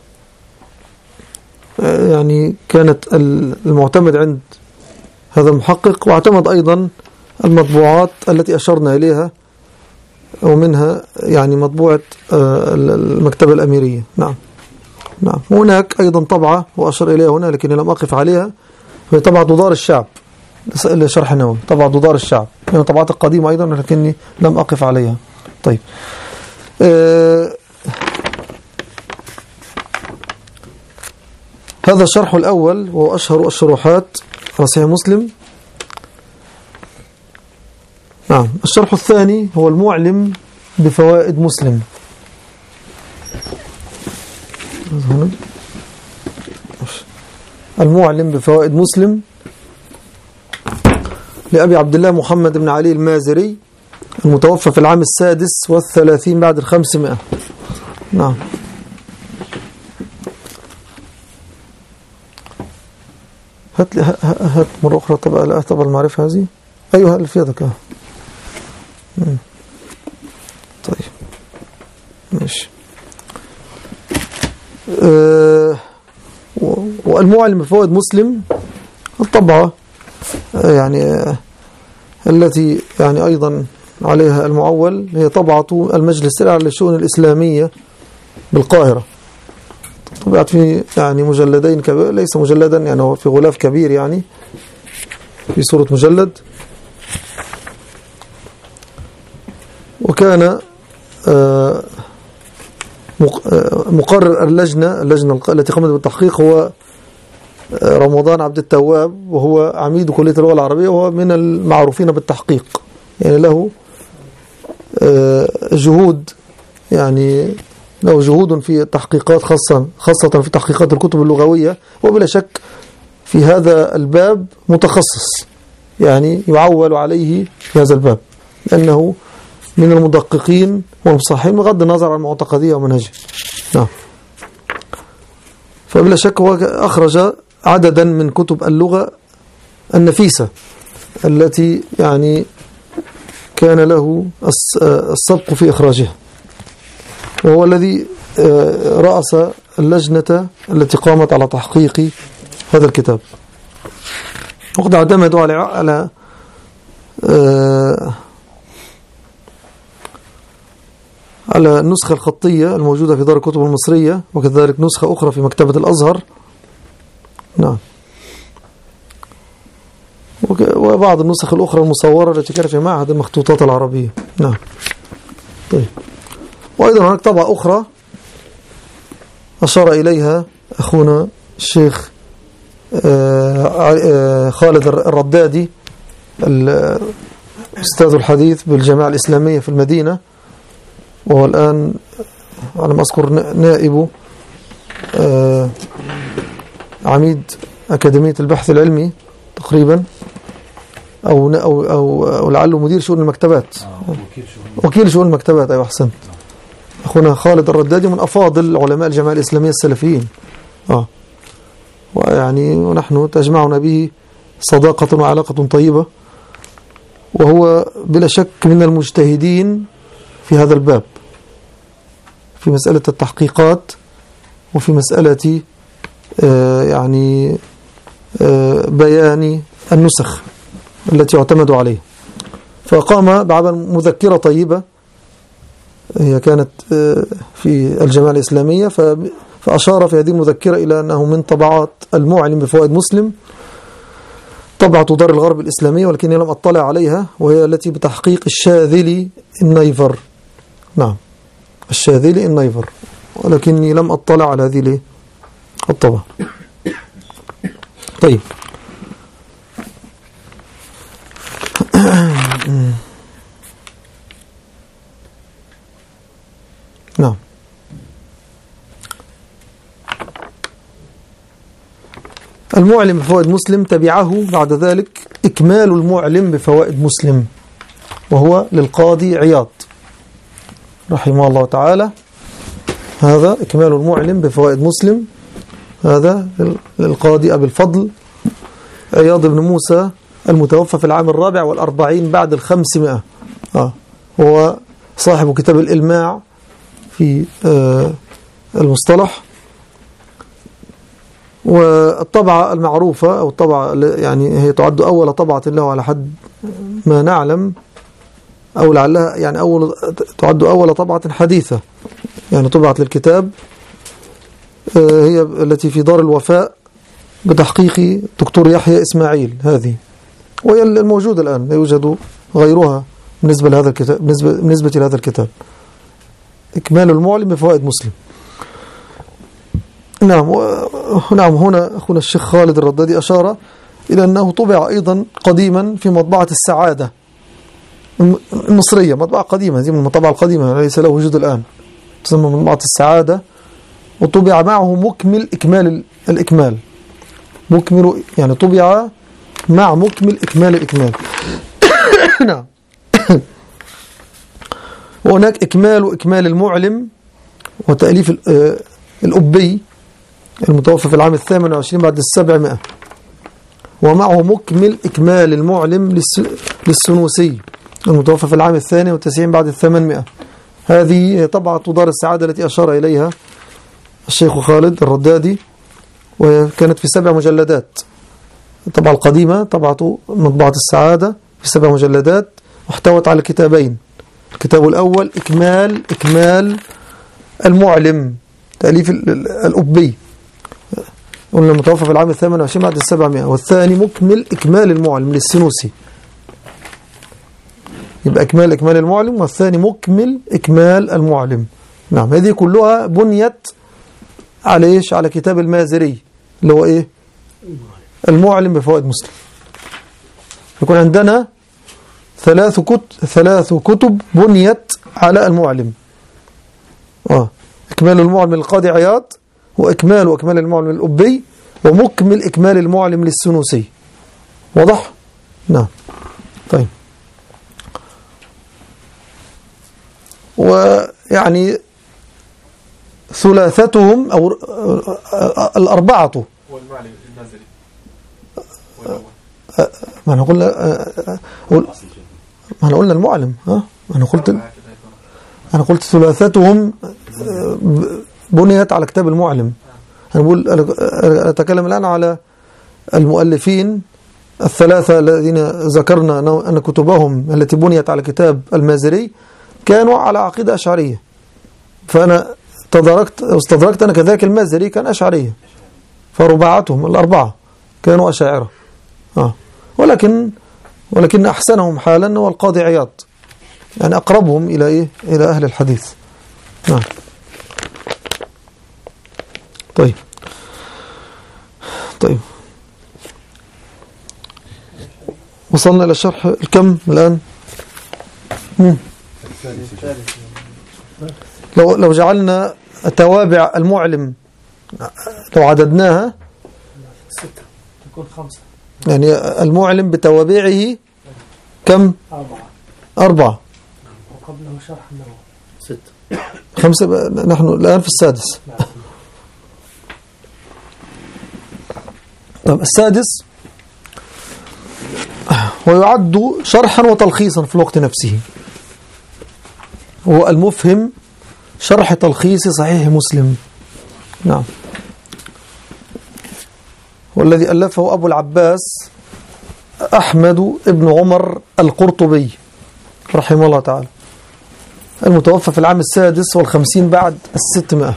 يعني كانت المعتمد عند هذا المحقق، واعتمد أيضا المطبوعات التي أشرنا إليها، ومنها يعني مطبوعة المكتبة الأميرية. نعم نعم هناك أيضا طبعة وأشر إليها هنا لكن لم أقف عليها، هي طبعة دار الشعب لشرح النووي، طبعة دار الشعب، يعني طبعات القديمة أيضا لكني لم أقف عليها. طيب آه هذا الشرح الأول وهو أشهر الشروحات على صحيح مسلم. نعم الشرح الثاني هو المعلم بفوائد مسلم. المعلم بفوائد مسلم لأبي عبد الله محمد بن علي المازري، المتوفى في العام السادس والثلاثين بعد الخمسمائة. نعم هات لي هات مرة أخرى طبعا لا طبعا المعرفة هذه. أيها اللي في يدك. طيب ماشي. أه والمعلم بفوائد مسلم الطبعة يعني التي يعني أيضا عليها المعول هي طبعة المجلس الأعلى للشؤون الإسلامية بالقاهرة، طبعت في يعني مجلدين كبير، ليس مجلدا يعني هو في غلاف كبير يعني في صورة مجلد. وكان مقرر اللجنة اللجنة التي قامت بالتحقيق هو رمضان عبد التواب، وهو عميد كلية اللغة العربية، وهو من المعروفين بالتحقيق، يعني له جهود يعني له جهود في التحقيقات، خاصة خاصة في تحقيقات الكتب اللغوية، وبلا شك في هذا الباب متخصص يعني يعول عليه في هذا الباب، لأنه من المدققين والمصححين بغض النظر عن معتقديه ومنهجه. نعم. فبلا شك هو أخرج عددا من كتب اللغة النفيسة التي يعني كان له السبق في إخراجها، وهو الذي رأس اللجنة التي قامت على تحقيق هذا الكتاب. وقد اعتمدوا على على على النسخة الخطية الموجودة في دار الكتب المصرية، وكذلك نسخة أخرى في مكتبة الأزهر. نعم. وبعض النسخ الأخرى المصورة التي كانت في معهد المخطوطات العربية. نعم. طيب. وأيضا هناك طبعة أخرى أشار إليها أخونا الشيخ خالد الردادي أستاذ الحديث بالجامعة الإسلامية في المدينة، وهو الآن على ما أذكر نائب عميد أكاديمية البحث العلمي تقريبا، أو أو أو, أو لعله مدير شؤون المكتبات، وكيل شؤون المكتبات. أيوة أحسنت. أخونا خالد الردادي من أفاضل علماء الجامعة الإسلامية السلفيين. آه ويعني ونحن تجمعنا به صداقة وعلاقة طيبة، وهو بلا شك من المجتهدين في هذا الباب، في مسألة التحقيقات وفي مسألة آه يعني آه بيان النسخ التي يعتمد عليه. فقام بعمل مذكرة طيبة هي كانت آه في الجامعة الإسلامية، فأشار في هذه المذكرة إلى أنه من طبعات المعلم بفوائد مسلم طبعة دار الغرب الإسلامية، ولكني لم أطلع عليها، وهي التي بتحقيق الشاذلي النيفر. نعم، الشاذلي النيفر، ولكني لم أطلع على هذه الطبعة. طيب. نعم. المعلم بفوائد مسلم تبعه بعد ذلك إكمال المعلم بفوائد مسلم، وهو للقاضي عياض رحمه الله تعالى. هذا إكمال المعلم بفوائد مسلم، هذا للقاضي أبي الفضل عياض بن موسى المتوفى في العام الرابع والأربعين بعد الخمسمائة. آه. هو صاحب كتاب الإلماع في آه المصطلح. والطبعة المعروفة أو الطبعة يعني هي تعد أول طبعة له على حد ما نعلم، أو لعلها يعني أول تعد أول طبعة حديثة يعني طبعت للكتاب، هي التي في دار الوفاء بتحقيق دكتور يحيى إسماعيل، هذه وهي الموجودة الآن، لا يوجد غيرها بالنسبة لهذا الكتاب، بالنسبة بالنسبة لهذا الكتاب إكمال المعلم بفوائد مسلم. نعم. نعم. هنا أخونا الشيخ خالد الردادي أشار إلى أنه طبع أيضا قديما في مطبعة السعادة المصرية، مطبعة قديمة، هذه من المطبعة القديمة ليس له وجود الآن، تسمى مطبعة السعادة، وطبع معه مكمل إكمال الإكمال، مكمل يعني طبع مع مكمل إكمال الإكمال. نعم. وهناك إكمال إكمال المعلم وتأليف الأبي المتوفى في العام الثامن والعشرين بعد السبعمائة، ومعه مكمل إكمال المعلم للسنوسي المتوفى في العام الثاني والتسعين بعد الثمانمائة. هذه طبعة دار السعادة التي أشار إليها الشيخ خالد الردادي، وكانت في سبع مجلدات. الطبعة القديمة طبعته مطبعة السعادة في سبع مجلدات، واحتوت على كتابين. الكتاب الأول إكمال إكمال المعلم تأليف الأبي، قلنا متوفى في العام الثامن والعشرين بعد السبعمائة. والثاني مكمل إكمال المعلم للسنوسي. يبقى إكمال إكمال المعلم، والثاني مكمل إكمال المعلم. نعم، هذه كلها بنيت على إيش؟ على كتاب المازري اللي هو إيه؟ المعلم بفوائد مسلم. يكون عندنا ثلاث كتب ثلاث كتب بنيت على المعلم. آه إكمال المعلم للقاضي عياض، وإكمال وإكمال المعلم للأبي، ومكمل إكمال المعلم للسنوسي. واضح؟ نعم. طيب، ويعني ثلاثتهم أو الأربعة والمعلم المازري ما أنا قلنا ما أنا قلنا المعلم ها أنا قلت أنا قلت ثلاثتهم بنيت على كتاب المعلم. أنا بقول أنا أتكلم الآن على المؤلفين الثلاثة الذين ذكرنا أن كتبهم التي بنيت على كتاب المازري كانوا على عقيدة أشعرية، فأنا تدركت استدركت أنا كذلك المازري كان أشعرية، فرباعتهم الأربعة كانوا أشاعرة. آه. ولكن ولكن أحسنهم حالا هو القاضي عياض، يعني أقربهم إلى إيه؟ إلى أهل الحديث. نعم. طيب طيب وصلنا إلى الشرح الكم الآن؟ مم. لو لو جعلنا توابع المعلم لو عددناها ستة تكون خمسة، يعني المعلم بتوابعه كم؟ أربعة أربعة وقبله شرح النووي ستة خمسة. نحن الآن في السادس. طيب السادس ويعد شرحا وتلخيصا في الوقت نفسه، هو المفهم شرح تلخيص صحيح مسلم. نعم، والذي ألفه أبو العباس أحمد ابن عمر القرطبي رحمه الله تعالى، المتوفى في العام السادس والخمسين بعد الستمائة.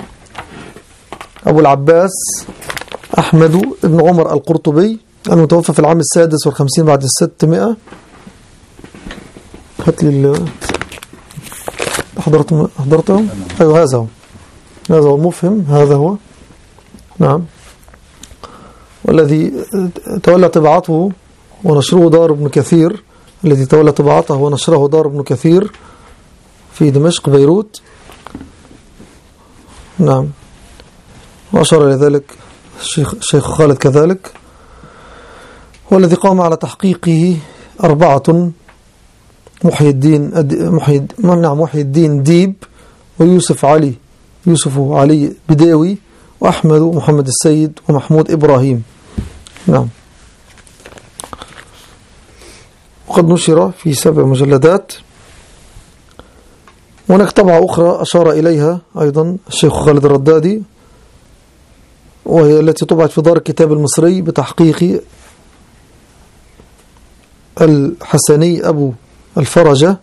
أبو العباس أحمد ابن عمر القرطبي المتوفى في العام السادس والخمسين بعد الستمائة. هات لي حضرتهم حضرتهم أيوه، هذا هو هذا هو المفهم، هذا هو. نعم، والذي تولى طباعته ونشره دار ابن كثير، الذي تولى طباعته ونشره دار ابن كثير في دمشق بيروت. نعم، وأشار إلى ذلك الشيخ الشيخ خالد كذلك، والذي قام على تحقيقه أربعة: محي الدين محي نعم محي الدين ديب، ويوسف علي يوسف علي بداوي، وأحمد محمد السيد، ومحمود إبراهيم. نعم، وقد نشر في سبع مجلدات. وهناك طبعة أخرى أشار إليها أيضا الشيخ خالد الردادي، وهي التي طبعت في دار الكتاب المصري بتحقيق الحسني أبو الفرجة،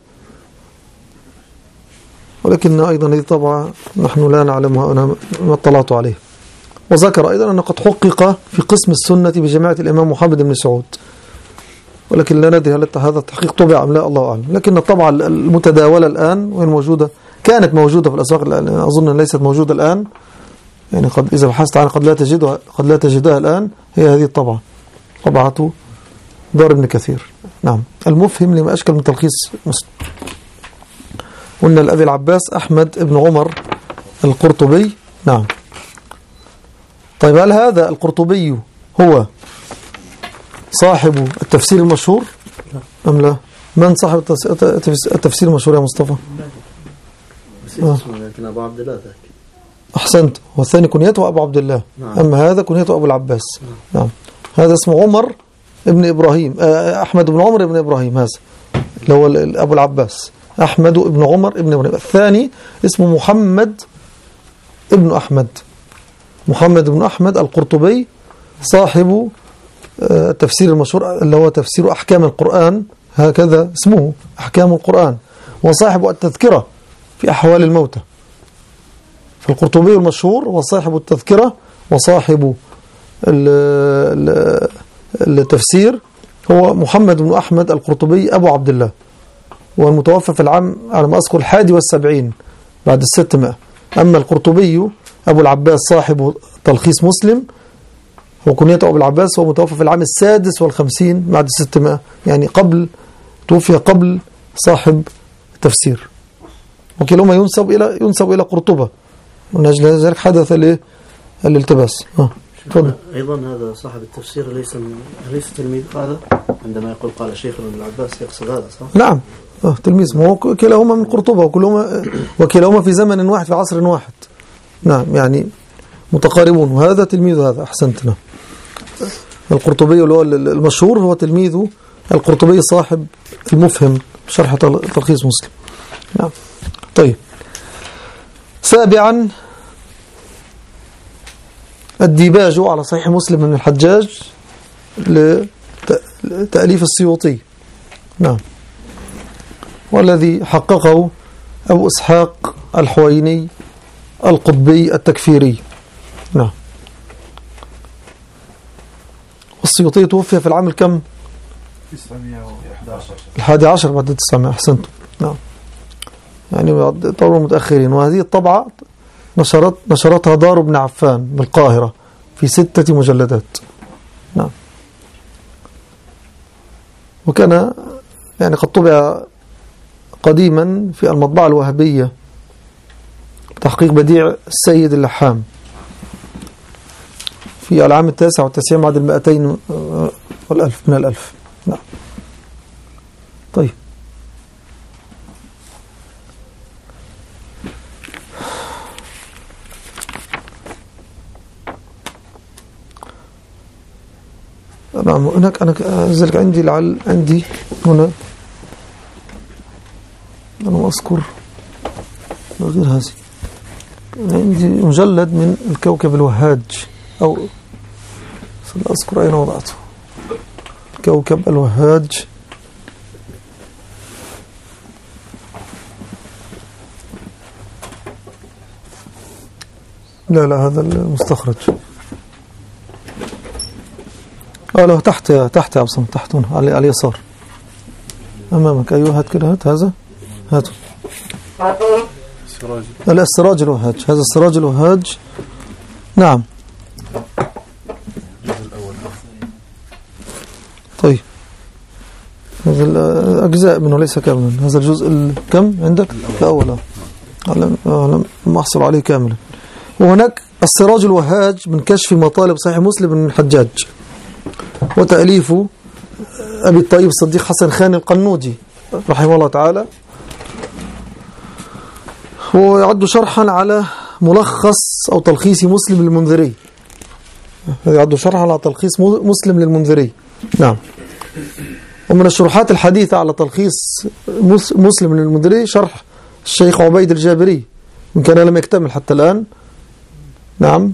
ولكن أيضا هذه طبعة نحن لا نعلمها، أنا ما اطلعت عليه. وذكر أيضا أن قد حقق في قسم السنة بجامعة الإمام محمد بن سعود، ولكن لا ندري هل هذا التحقيق طبع أم لا، الله أعلم. لكن الطبعة المتداولة الآن وهي موجودة، كانت موجودة في الأسواق، أظن أن ليست موجودة الآن، يعني قد إذا بحثت عنها قد لا تجدها قد لا تجدها الآن، هي هذه الطبعة، طبعة دار ابن كثير. نعم، المفهم لما أشكل من تلخيص مسلم. قلنا لأبي العباس أحمد ابن عمر القرطبي. نعم. طيب، هل هذا القرطبي هو صاحب التفسير المشهور أم لا؟ من صاحب التفسير المشهور يا مصطفى؟ آه. أبو عبد الله ذاك. أحسنت، والثاني كنيته أبو عبد الله. نعم. أما هذا كنيته أبو العباس. نعم. نعم. هذا اسمه عمر ابن إبراهيم، أحمد بن عمر ابن إبراهيم، هذا اللي هو أبو العباس أحمد ابن عمر ابن إبراهيم. الثاني اسمه محمد ابن أحمد، محمد بن أحمد القرطبي صاحب التفسير المشهور اللي هو تفسير أحكام القرآن، هكذا اسمه أحكام القرآن، وصاحب التذكرة في أحوال الموتى. فالقرطبي المشهور وصاحب التذكرة وصاحب التفسير هو محمد بن أحمد القرطبي أبو عبد الله، والمتوفى في العام على ما أذكر الحادي والسبعين بعد الستمائة. أما القرطبي أبو العباس صاحب تلخيص مسلم وكنيته أبو العباس، هو متوفى في العام السادس والخمسين بعد الستمائة، يعني قبل توفي قبل صاحب التفسير، وكلاهما ينسب إلى ينسب إلى قرطبة، من أجل ذلك حدث الالتباس. آه. أيضا هذا صاحب التفسير ليس ليس تلميذ هذا، عندما يقول قال شيخ ابن العباس يقصد هذا صح؟ نعم آه تلميذ، ما هو كلاهما من قرطبة وكلاهما وكلاهما في زمن واحد في عصر واحد. نعم يعني متقاربون، وهذا تلميذ هذا. أحسنتنا. القرطبي اللي هو المشهور هو تلميذ القرطبي صاحب المفهم شرح تلخيص مسلم. نعم. طيب. سابعا الديباج على صحيح مسلم من الحجاج لتأليف السيوطي. نعم. والذي حققه أبو إسحاق الحويني القطبي التكفيري. نعم. والسيوطي توفي في العام الكم؟ الحادي عشر بعد التسعمائة. أحسنتم. نعم. يعني طور متأخرين. وهذه الطبعة نشرت نشرتها دار ابن عفان بالقاهرة في ستة مجلدات. نعم. وكان يعني قد طبع قديما في المطبعة الوهابية تحقيق بديع السيد اللحام في العام التاسع والتسعين بعد المائتين والألف من الألف. نعم. طيب. نعم. هناك أنا ذلك عندي لعل عندي هنا أنا أذكر غير هذه عندي مجلد من الكوكب الوهاج، أو أذكر أين وضعته. كوكب الوهاج لا لا هذا المستخرج. اه لا تحت تحت يا عبد الصمد، تحت هنا على اليسار امامك. ايوه هات كده، هات هذا، هات لا السراج الوهاج، هذا السراج الوهاج. نعم. طيب هذا الأجزاء منه ليس كاملا، هذا الجزء الكم عندك الأول أعلم ما أحصل عليه كاملا. وهناك السراج الوهاج من كشف مطالب صحيح مسلم من الحجاج، وتأليف أبي الطيب الصديق حسن خان القنودي رحمه الله تعالى، هو يعد شرحا على ملخص أو تلخيص مسلم للمنذري، يعد شرحا على تلخيص مسلم للمنذري. نعم. ومن الشروحات الحديثة على تلخيص مسلم للمنذري شرح الشيخ عبيد الجابري، إن كان لم يكتمل حتى الآن. نعم.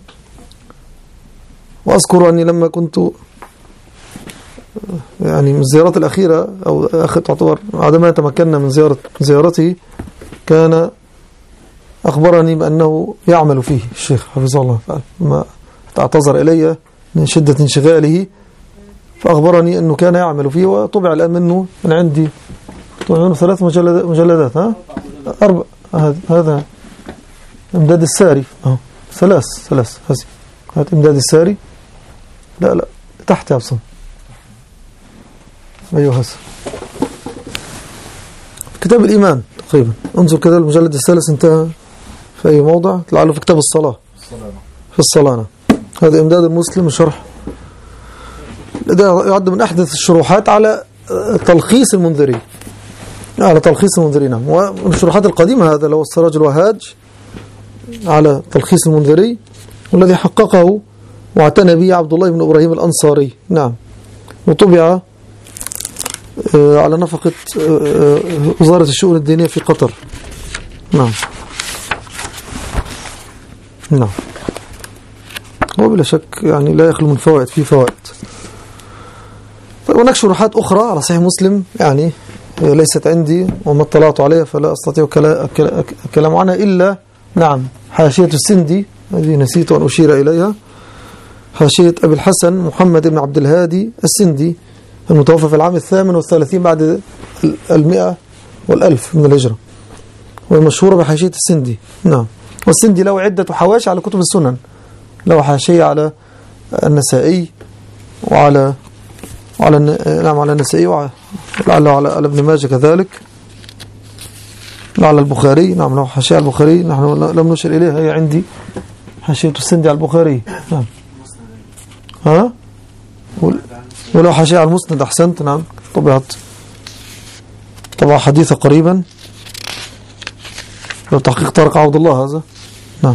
وأذكر أني لما كنت يعني من الزيارات الأخيرة أو أخذ تعتبر عندما تمكنا من زيارة زيارته، كان أخبرني بأنه يعمل فيه الشيخ حفظه الله تعالى، ما اعتذر إلي من شدة انشغاله، فأخبرني أنه كان يعمل فيه، وطبع الآن منه من عندي طبع منه ثلاث مجلدات, مجلدات ها أربع. هذا إمداد الساري أهو، ثلاث ثلاث هذه هذا إمداد الساري. لا لا تحت يا أبصم. أيوه هذا كتاب الإيمان تقريبا. انظر كده المجلد الثالث انتهى في أي موضع، لعله في كتاب الصلاة في الصلاة. هذا إمداد المسلم شرح، ده يعد من أحدث الشروحات على تلخيص المنذري، على تلخيص المنذري. نعم. ومن الشروحات القديمة هذا لو السراج الوهاج على تلخيص المنذري، والذي حققه واعتنى به عبد الله بن إبراهيم الأنصاري. نعم. وطبع على نفقة وزارة الشؤون الدينية في قطر. نعم. نعم. هو بلا شك يعني لا يخلو من فوائد، فيه فوائد. طيب هناك شروحات أخرى على صحيح مسلم يعني ليست عندي وما اطلعت عليها فلا أستطيع الكلام عنها إلا نعم حاشية السندي الذي نسيت أن أشير إليها، حاشية أبي الحسن محمد بن عبد الهادي السندي المتوفى في العام الثامن والثلاثين بعد المئة والألف من الهجرة، والمشهورة بحاشية السندي. نعم، والسندي له عدة حواشي على كتب السنن، له حاشية على النسائي وعلى وعلى نعم على النسائي وعلى على ابن ماجه كذلك، على البخاري. نعم له حاشية على البخاري، نحن لم نشر إليها، هي عندي حاشية السندي على البخاري. نعم ها ولو حاشية على المسند. أحسنت. نعم طبعت طبعا حديثة قريبا لو تحقيق طارق عبد الله هذا. نعم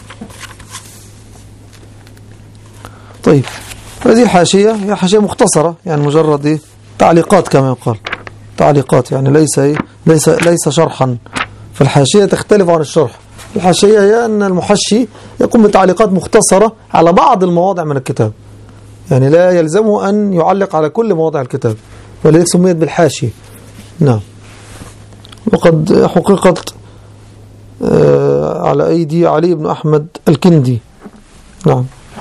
طيب هذه الحاشية هي حاشية مختصرة يعني مجرد إيه؟ تعليقات كما يقال، تعليقات يعني ليس إيه؟ ليس ليس شرحا. فالحاشية تختلف عن الشرح. الحاشية هي أن المحشي يقوم بتعليقات مختصرة على بعض المواضع من الكتاب، يعني لا يلزمه أن يعلق على كل مواضع الكتاب، ولذلك سميت بالحاشية. نعم وقد حققت على أيدي علي بن أحمد الكندي. نعم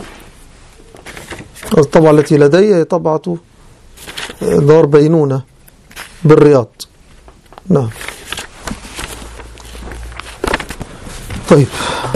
الطبعة التي لدي هي طبعة دار بينونة بالرياض. نعم طيب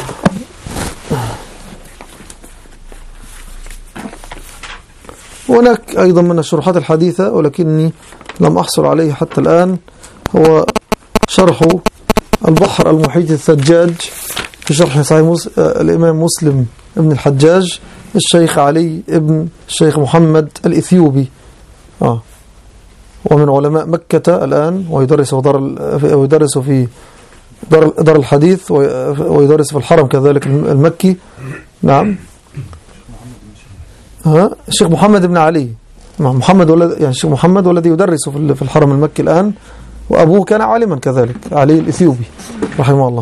هناك أيضا من الشروحات الحديثة ولكني لم أحصل عليه حتى الآن، هو شرح البحر المحيط الثجاج في شرح صحيح مس... الإمام مسلم ابن الحجاج الشيخ علي ابن الشيخ محمد الإثيوبي، آه. ومن علماء مكة الآن، ويدرس في دار ويدرس في دار دار الحديث ويدرس في الحرم كذلك المكي. نعم ها الشيخ محمد بن علي محمد ولد يعني الشيخ محمد والذي يدرس في الحرم المكي الآن، وأبوه كان عالما كذلك علي الإثيوبي رحمه الله.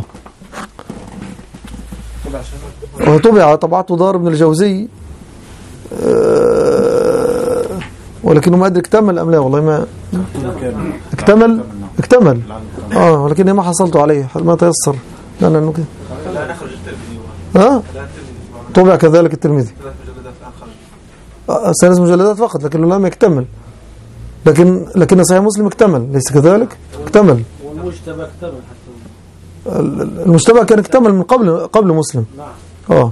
وطبع طبعته دار ابن الجوزي أه ولكنه ما أدري اكتمل أم لا، والله ما اكتمل اكتمل اه ولكني ما حصلت عليه ما تيسر لأنه كده. ها طبع كذلك الترمذي ثلاث مجلدات فقط لكنه لم يكتمل، لكن لكن صحيح مسلم اكتمل ليس كذلك؟ اكتمل والمجتبى اكتمل حتى المجتبى كان اكتمل من قبل قبل مسلم. نعم اه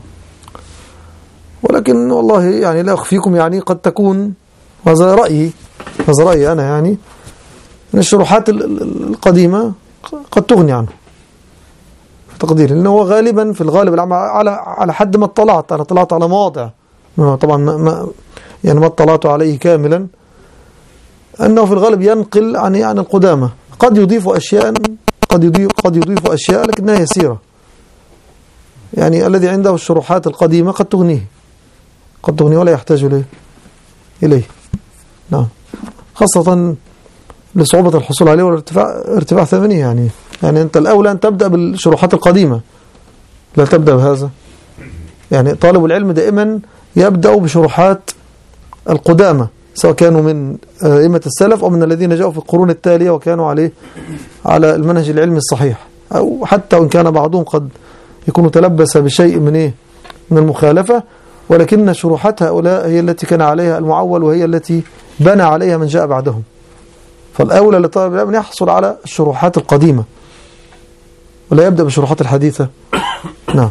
ولكن والله يعني لا أخفيكم يعني قد تكون، وهذا رأيي هذا رأيي أنا يعني أن الشروحات القديمة قد تغني عنه في تقديري، لأنه هو غالبا في الغالب على على حد ما اطلعت أنا اطلعت على مواضع طبعا ما ما يعني ما اطلعت عليه كاملا، أنه في الغالب ينقل عن عن القدامى، قد يضيف أشياء قد يضيف قد يضيف أشياء لكنها يسيرة، يعني الذي عنده الشروحات القديمة قد تغنيه قد تغنيه ولا يحتاج إليه إليه. نعم خاصة لصعوبة الحصول عليه والارتفاع ارتفاع ثمنه، يعني يعني أنت الأولى أن تبدأ بالشروحات القديمة لا تبدأ بهذا، يعني طالب العلم دائما يبدأ بشروحات القدامى سواء كانوا من أئمة السلف أو من الذين جاءوا في القرون التالية وكانوا عليه على المنهج العلمي الصحيح، أو حتى وإن كان بعضهم قد يكون تلبس بشيء من إيه من المخالفة، ولكن شروحات هؤلاء هي التي كان عليها المعول وهي التي بنى عليها من جاء بعدهم. فالأولى لطالب العلم أن يحصل على الشروحات القديمة ولا يبدأ بالشروحات الحديثة. نعم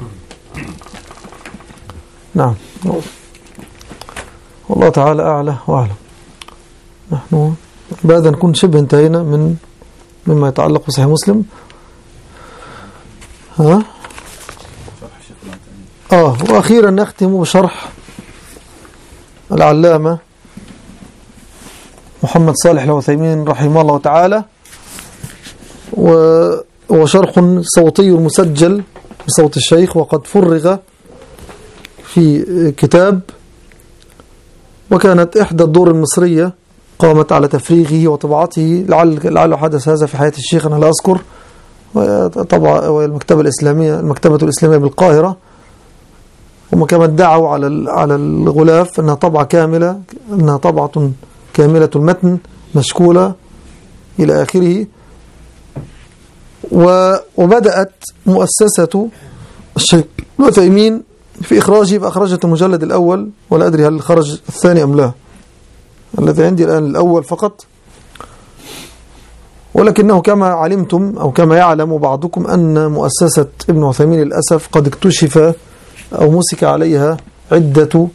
نعم والله تعالى أعلى وأعلم. نحن بعد نكون شبه انتهينا من مما يتعلق بصحيح مسلم. ها آه وأخيرا نختم بشرح العلامة محمد صالح العثيمين رحمه الله تعالى، وشرح صوتي مسجل بصوت الشيخ وقد فرغ في كتاب، وكانت إحدى الدور المصرية قامت على تفريغه وطبعته، لعل لعله حدث هذا في حياة الشيخ أنا لا أذكر، طبعا المكتبة الإسلامية المكتبة الإسلامية بالقاهرة، هم كما ادعوا على على الغلاف أنها طبعة كاملة، أنها طبعة كاملة المتن مشكولة إلى آخره. وبدأت مؤسسة الشيخ العثيمين في إخراجه، فأخرجت المجلد الأول، ولا أدري هل خرج الثاني أم لا، الذي عندي الآن الأول فقط. ولكنه كما علمتم أو كما يعلم بعضكم أن مؤسسة ابن عثيمين للأسف قد اكتشف أو مسك عليها عدة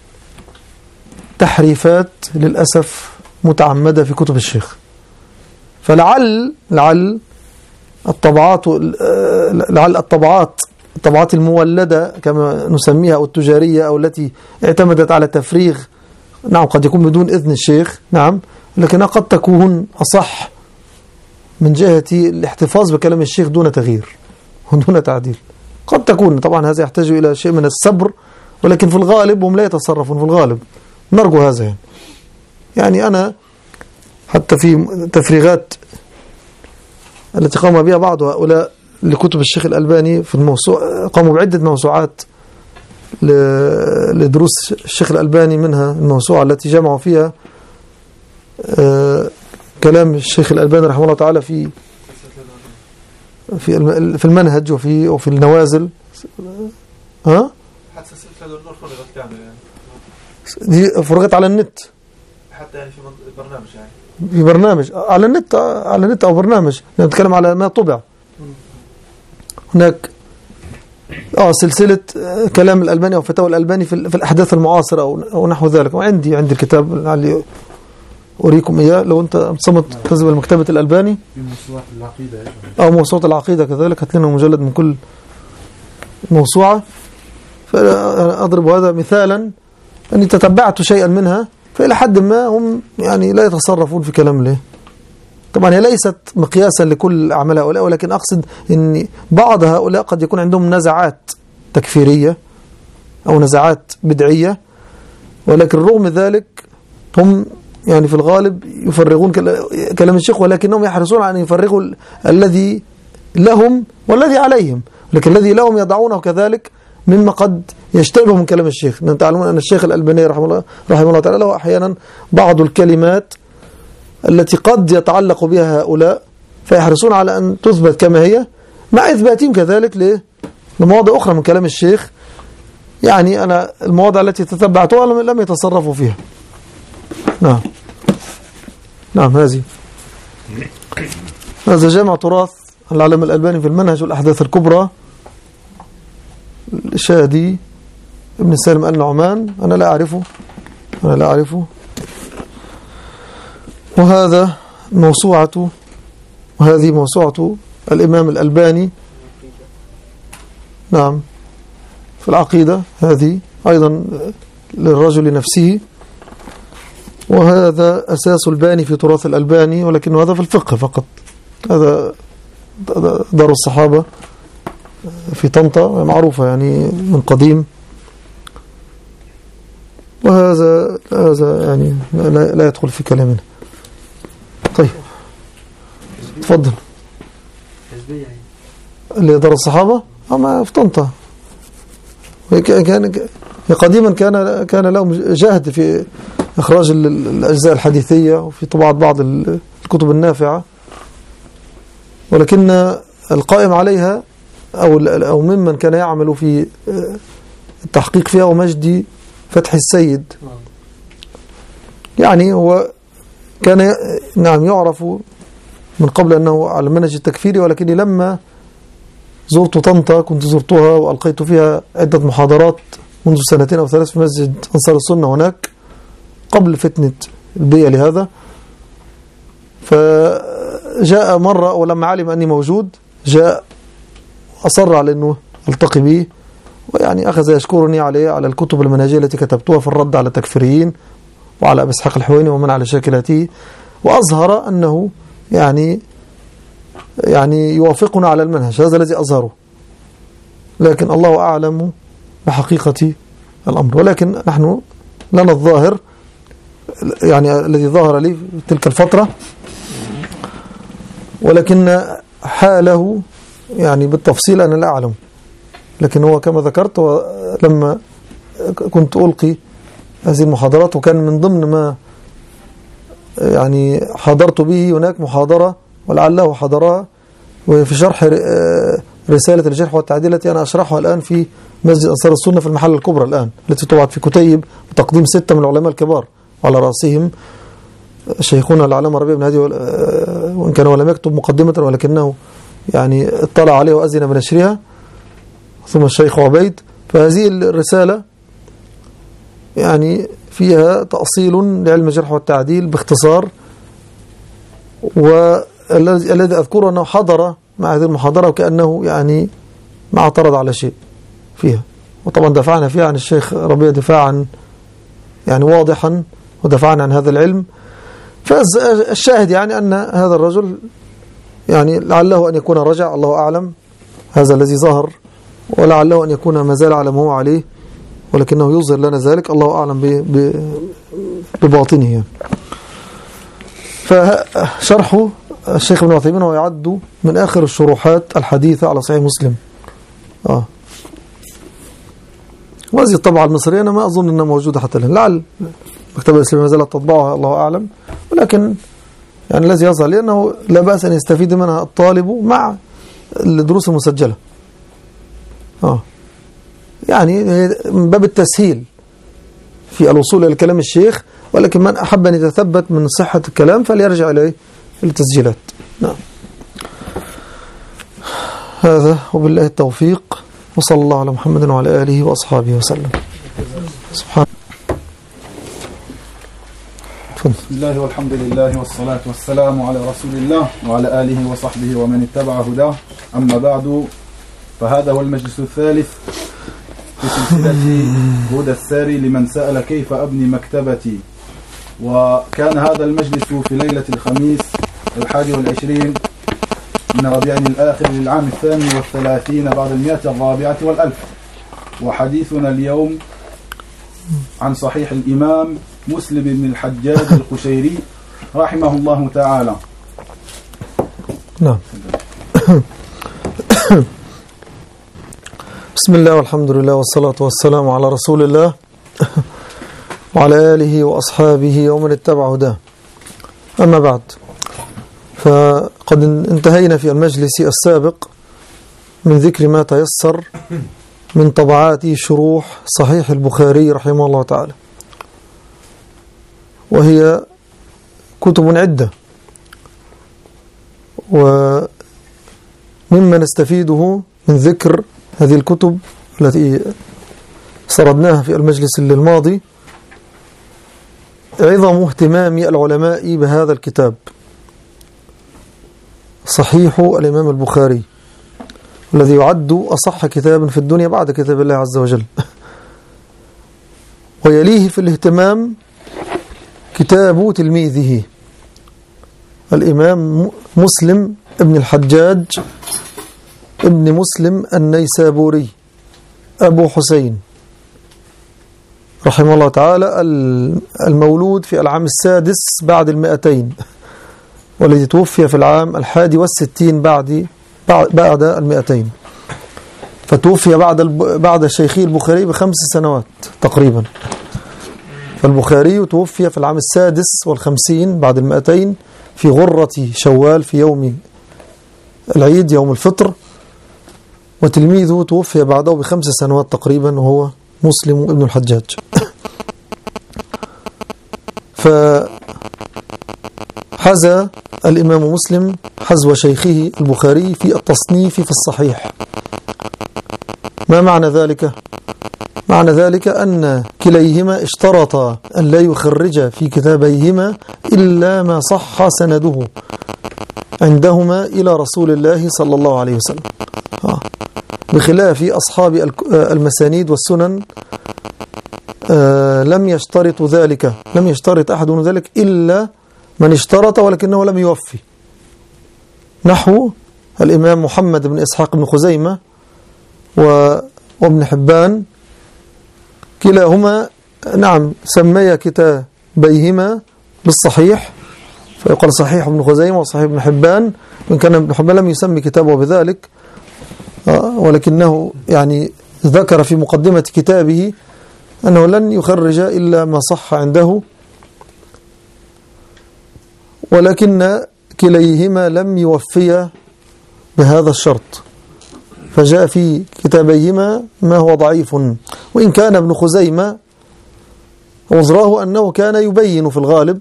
تحريفات للأسف متعمدة في كتب الشيخ. فلعل لعل الطبعات لعل الطبعات الطبعات المولدة كما نسميها أو التجارية أو التي اعتمدت على تفريغ، نعم قد يكون بدون إذن الشيخ، نعم، لكنها قد تكون أصح من جهة الاحتفاظ بكلام الشيخ دون تغيير ودون تعديل. قد تكون، طبعا هذا يحتاج إلى شيء من الصبر، ولكن في الغالب هم لا يتصرفون في الغالب، نرجو هذا يعني. يعني أنا حتى في تفريغات التي قام بها بعض هؤلاء لكتب الشيخ الألباني في الموسوعة، قاموا بعدة موسوعات لدروس الشيخ الألباني، منها الموسوعة التي جمعوا فيها كلام الشيخ الألباني رحمه الله تعالى في في في المنهج وفي وفي النوازل. ها؟ حتى سلسلة النور فرغت كاملة يعني. دي فرغت على النت. حتى يعني في برنامج يعني. في برنامج على النت، على النت أو برنامج، نتكلم على ما طبع. هناك اه سلسلة كلام الألباني أو فتاوى الألباني في, في الأحداث المعاصرة أو, أو نحو ذلك. وعندي عندي الكتاب اللي أريكم إياه لو أنت صمت تذهب لمكتبة الألباني في موسوعة العقيدة أو موسوعة العقيدة كذلك، هات لنا مجلد من كل موسوعة. فأضرب هذا مثالا أني تتبعت شيئا منها، فإلى حد ما هم يعني لا يتصرفون في كلام له. طبعا هي ليست مقياسا لكل أعمال هؤلاء، ولكن أقصد أن بعض هؤلاء قد يكون عندهم نزعات تكفيرية أو نزعات بدعية، ولكن رغم ذلك هم يعني في الغالب يفرغون كلام الشيخ، ولكنهم يحرصون على أن يفرغوا الذي لهم والذي عليهم، لكن الذي لهم يضعونه كذلك مما قد يشتبه من كلام الشيخ. تعلمون أن الشيخ الألباني رحمه الله رحمه الله تعالى له أحيانا بعض الكلمات التي قد يتعلق بها هؤلاء، فيحرصون على أن تثبت كما هي، مع إثباتهم كذلك لمواضع أخرى من كلام الشيخ. يعني أنا المواضع التي تتبعتها لم يتصرفوا فيها. نعم نعم هذه هذا جامع تراث العلامة الألباني في المنهج والأحداث الكبرى، الشادي ابن سالم النعمان، أنا لا أعرفه أنا لا أعرفه وهذا موسوعة وهذه موسوعة الإمام الألباني، نعم، في العقيدة، هذه أيضا للرجل نفسه. وهذا أساس الباني في تراث الألباني، ولكن هذا في الفقه فقط. هذا دار الصحابة في طنطا معروفة يعني من قديم. وهذا هذا يعني لا, لا يدخل في كلامنا. طيب تفضل. اللي دار الصحابة أما في طنطا كان قديما كان كان لهم جهد في إخراج الأجزاء الحديثية وفي طباعة بعض الكتب النافعة، ولكن القائم عليها أو أو ممن كان يعمل في التحقيق فيها ومجدي فتح السيد. يعني هو كان نعم يعرف من قبل أنه على المنهج التكفيري، ولكني لما زرت طنطا كنت زرتها وألقيت فيها عدة محاضرات منذ سنتين أو ثلاث في مسجد أنصار السنة هناك قبل فتنة البيئة لهذا. فجاء مرة ولما علم أني موجود جاء أصر على أنه التقي بي، ويعني أخذ يشكرني عليه على الكتب المنهجية التي كتبتها في الرد على التكفيريين وعلى أبي إسحاق الحويني ومن على شاكلته، وأظهر أنه يعني يعني يوافقنا على المنهج، هذا الذي أظهره، لكن الله أعلم بحقيقة الأمر. ولكن نحن لنا الظاهر يعني الذي ظهر لي في تلك الفترة، ولكن حاله يعني بالتفصيل أنا لا أعلم. لكن هو كما ذكرت لما كنت ألقي هذه المحاضرات، وكان من ضمن ما يعني حضرت به هناك محاضرة ولعله حضرها، وفي شرح رسالة الجرح والتعديل التي أنا أشرحها الآن في مسجد أنصار السنة في المحل الكبرى الآن، التي طبعت في كتيب بتقديم ستة من العلماء الكبار، وعلى رأسهم شيخنا العلامة ربيع بن هادي، وإن كان لم يكتب مقدمة ولكنه يعني اطلع عليه وأذن بنشرها، ثم الشيخ عبيد. فهذه الرسالة يعني فيها تأصيل لعلم الجرح والتعديل باختصار، والذي أذكره أنه حضر مع هذه المحاضرة وكأنه يعني ما اعترض على شيء فيها، وطبعا دفعنا فيها عن الشيخ ربيع دفاعا يعني واضحا، ودفعنا عن هذا العلم. فالشاهد يعني أن هذا الرجل يعني لعله أن يكون رجع، الله أعلم، هذا الذي ظهر، ولعله أن يكون ما زال على ما هو عليه، ولكنه يظهر لنا ذلك، الله أعلم بباطنه يعني. فشرحه الشيخ ابن عثيمين هو يعد من آخر الشروحات الحديثة على صحيح مسلم. آه. وهذه الطبعة المصرية أنا ما أظن أنها موجودة حتى الآن، لعل مكتبة الإسلام ما زالت تطبعها، الله أعلم، ولكن يعني الذي يظهر لي أنه لا بأس أن يستفيد منها الطالب مع الدروس المسجلة. آه. يعني من باب التسهيل في الوصول إلى كلام الشيخ، ولكن من أحب أن يتثبت من صحة الكلام فليرجع إليه التسجيلات. نعم. هذا وبالله التوفيق، وصلى الله على محمد وعلى آله وأصحابه وسلم. سبحان بسم الله والحمد لله والصلاة والسلام على رسول الله وعلى آله وصحبه ومن اتبع هداه. أما بعد، فهذا هو المجلس الثالث في سلسلة هدى الساري لمن سأل كيف أبني مكتبتي. وكان هذا المجلس في ليلة الخميس الحادي والعشرين من ربيع الآخر للعام الثامن والثلاثين بعد المئة الرابعة والألف. وحديثنا اليوم عن صحيح الإمام مسلم بن الحجاج القشيري رحمه الله تعالى. نعم. بسم الله والحمد لله والصلاة والسلام على رسول الله وعلى آله وأصحابه ومن اتبع هداه. أما بعد، فقد انتهينا في المجلس السابق من ذكر ما تيسر من طبعات شروح صحيح البخاري رحمه الله تعالى، وهي كتب عدة، ومما نستفيده من ذكر هذه الكتب التي سردناها في المجلس الماضي عظم اهتمام العلماء بهذا الكتاب صحيح الإمام البخاري، الذي يعد أصح كتاب في الدنيا بعد كتاب الله عز وجل. ويليه في الاهتمام كتاب تلميذه الإمام مسلم ابن الحجاج ابن مسلم النيسابوري أبو حسين رحمه الله تعالى، المولود في العام السادس بعد المئتين، والذي توفي في العام الحادي والستين بعد بعد المئتين، فتوفي بعد بعد الشيخي البخاري بخمس سنوات تقريبا. فالبخاري توفي في العام السادس والخمسين بعد المئتين في غرة شوال في يوم العيد يوم الفطر، وتلميذه توفي بعده بخمس سنوات تقريبا وهو مسلم ابن الحجاج. فحزى الإمام مسلم حزو شيخه البخاري في التصنيف في الصحيح. ما معنى ذلك؟ معنى ذلك أن كليهما اشترطا أن لا يخرج في كتابيهما إلا ما صح سنده عندهما إلى رسول الله صلى الله عليه وسلم، بخلاف أصحاب المسانيد والسنن لم يشترط ذلك، لم يشترط أحد من ذلك إلا من اشترط ولكنه لم يوفي، نحو الإمام محمد بن إسحاق بن خزيمة وابن حبان، كلاهما نعم سمي كتابيهما بالصحيح، فيقال صحيح ابن خزيمة وصحيح ابن حبان، وإن كان ابن حبان لم يسمي كتابه بذلك، ولكنه يعني ذكر في مقدمة كتابه أنه لن يخرج إلا ما صح عنده، ولكن كليهما لم يوفيا بهذا الشرط، فجاء في كتابيهما ما هو ضعيف. وإن كان ابن خزيمة عذراه أنه كان يبين في الغالب،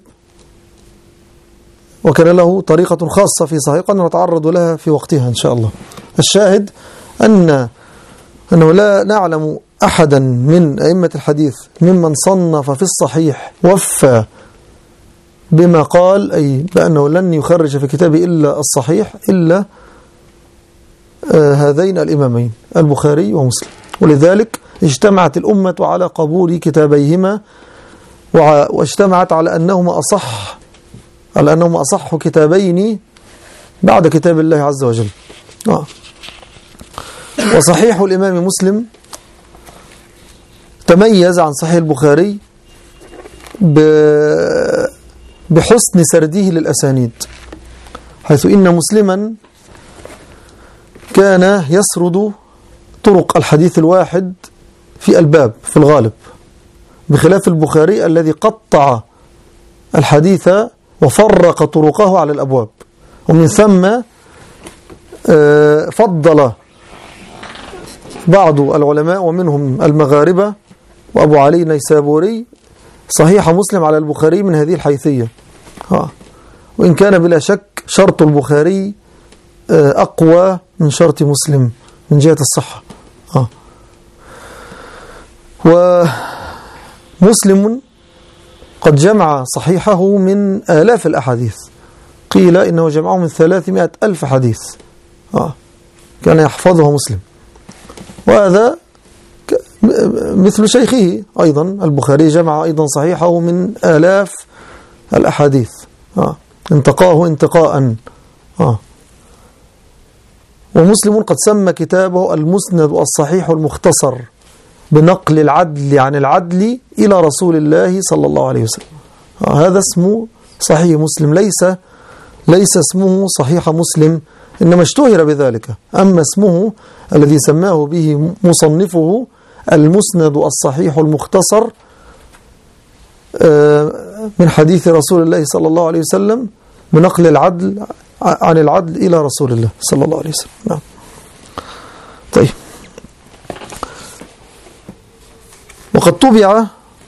وكان له طريقة خاصة في صحيح قد نتعرض لها في وقتها إن شاء الله. الشاهد أن أنه لا نعلم أحدا من أئمة الحديث ممن صنف في الصحيح وفى بما قال، أي بأنه لن يخرج في كتابه إلا الصحيح إلا آه هذين الإمامين البخاري ومسلم. ولذلك اجتمعت الأمة على قبول كتابيهما، واجتمعت على أنهما أصح على أنهما أصح كتابين بعد كتاب الله عز وجل. آه. وصحيح الإمام مسلم تميز عن صحيح البخاري بحسن سرده للأسانيد، حيث إن مسلما كان يسرد طرق الحديث الواحد في الباب في الغالب، بخلاف البخاري الذي قطع الحديث وفرق طرقه على الأبواب. ومن ثم فضل بعض العلماء ومنهم المغاربة وأبو علي النيسابوري صحيح مسلم على البخاري من هذه الحيثية. وإن كان بلا شك شرط البخاري أقوى من شرط مسلم من جهة الصحة. ومسلم قد جمع صحيحه من آلاف الأحاديث، قيل إنه جمعه من ثلاثمائة ألف حديث كان يحفظها مسلم، وهذا مثل شيخه أيضا البخاري جمع أيضا صحيحه من آلاف الأحاديث، انتقاه انتقاء. ومسلم قد سمى كتابه المسند الصحيح المختصر بنقل العدل عن العدل إلى رسول الله صلى الله عليه وسلم. هذا اسمه صحيح مسلم، ليس ليس اسمه صحيح مسلم، إنما اشتهر بذلك. أما اسمه الذي سماه به مصنفه المسند الصحيح المختصر من حديث رسول الله صلى الله عليه وسلم بنقل العدل عن العدل إلى رسول الله صلى الله عليه وسلم. نعم. طيب، وقد طبع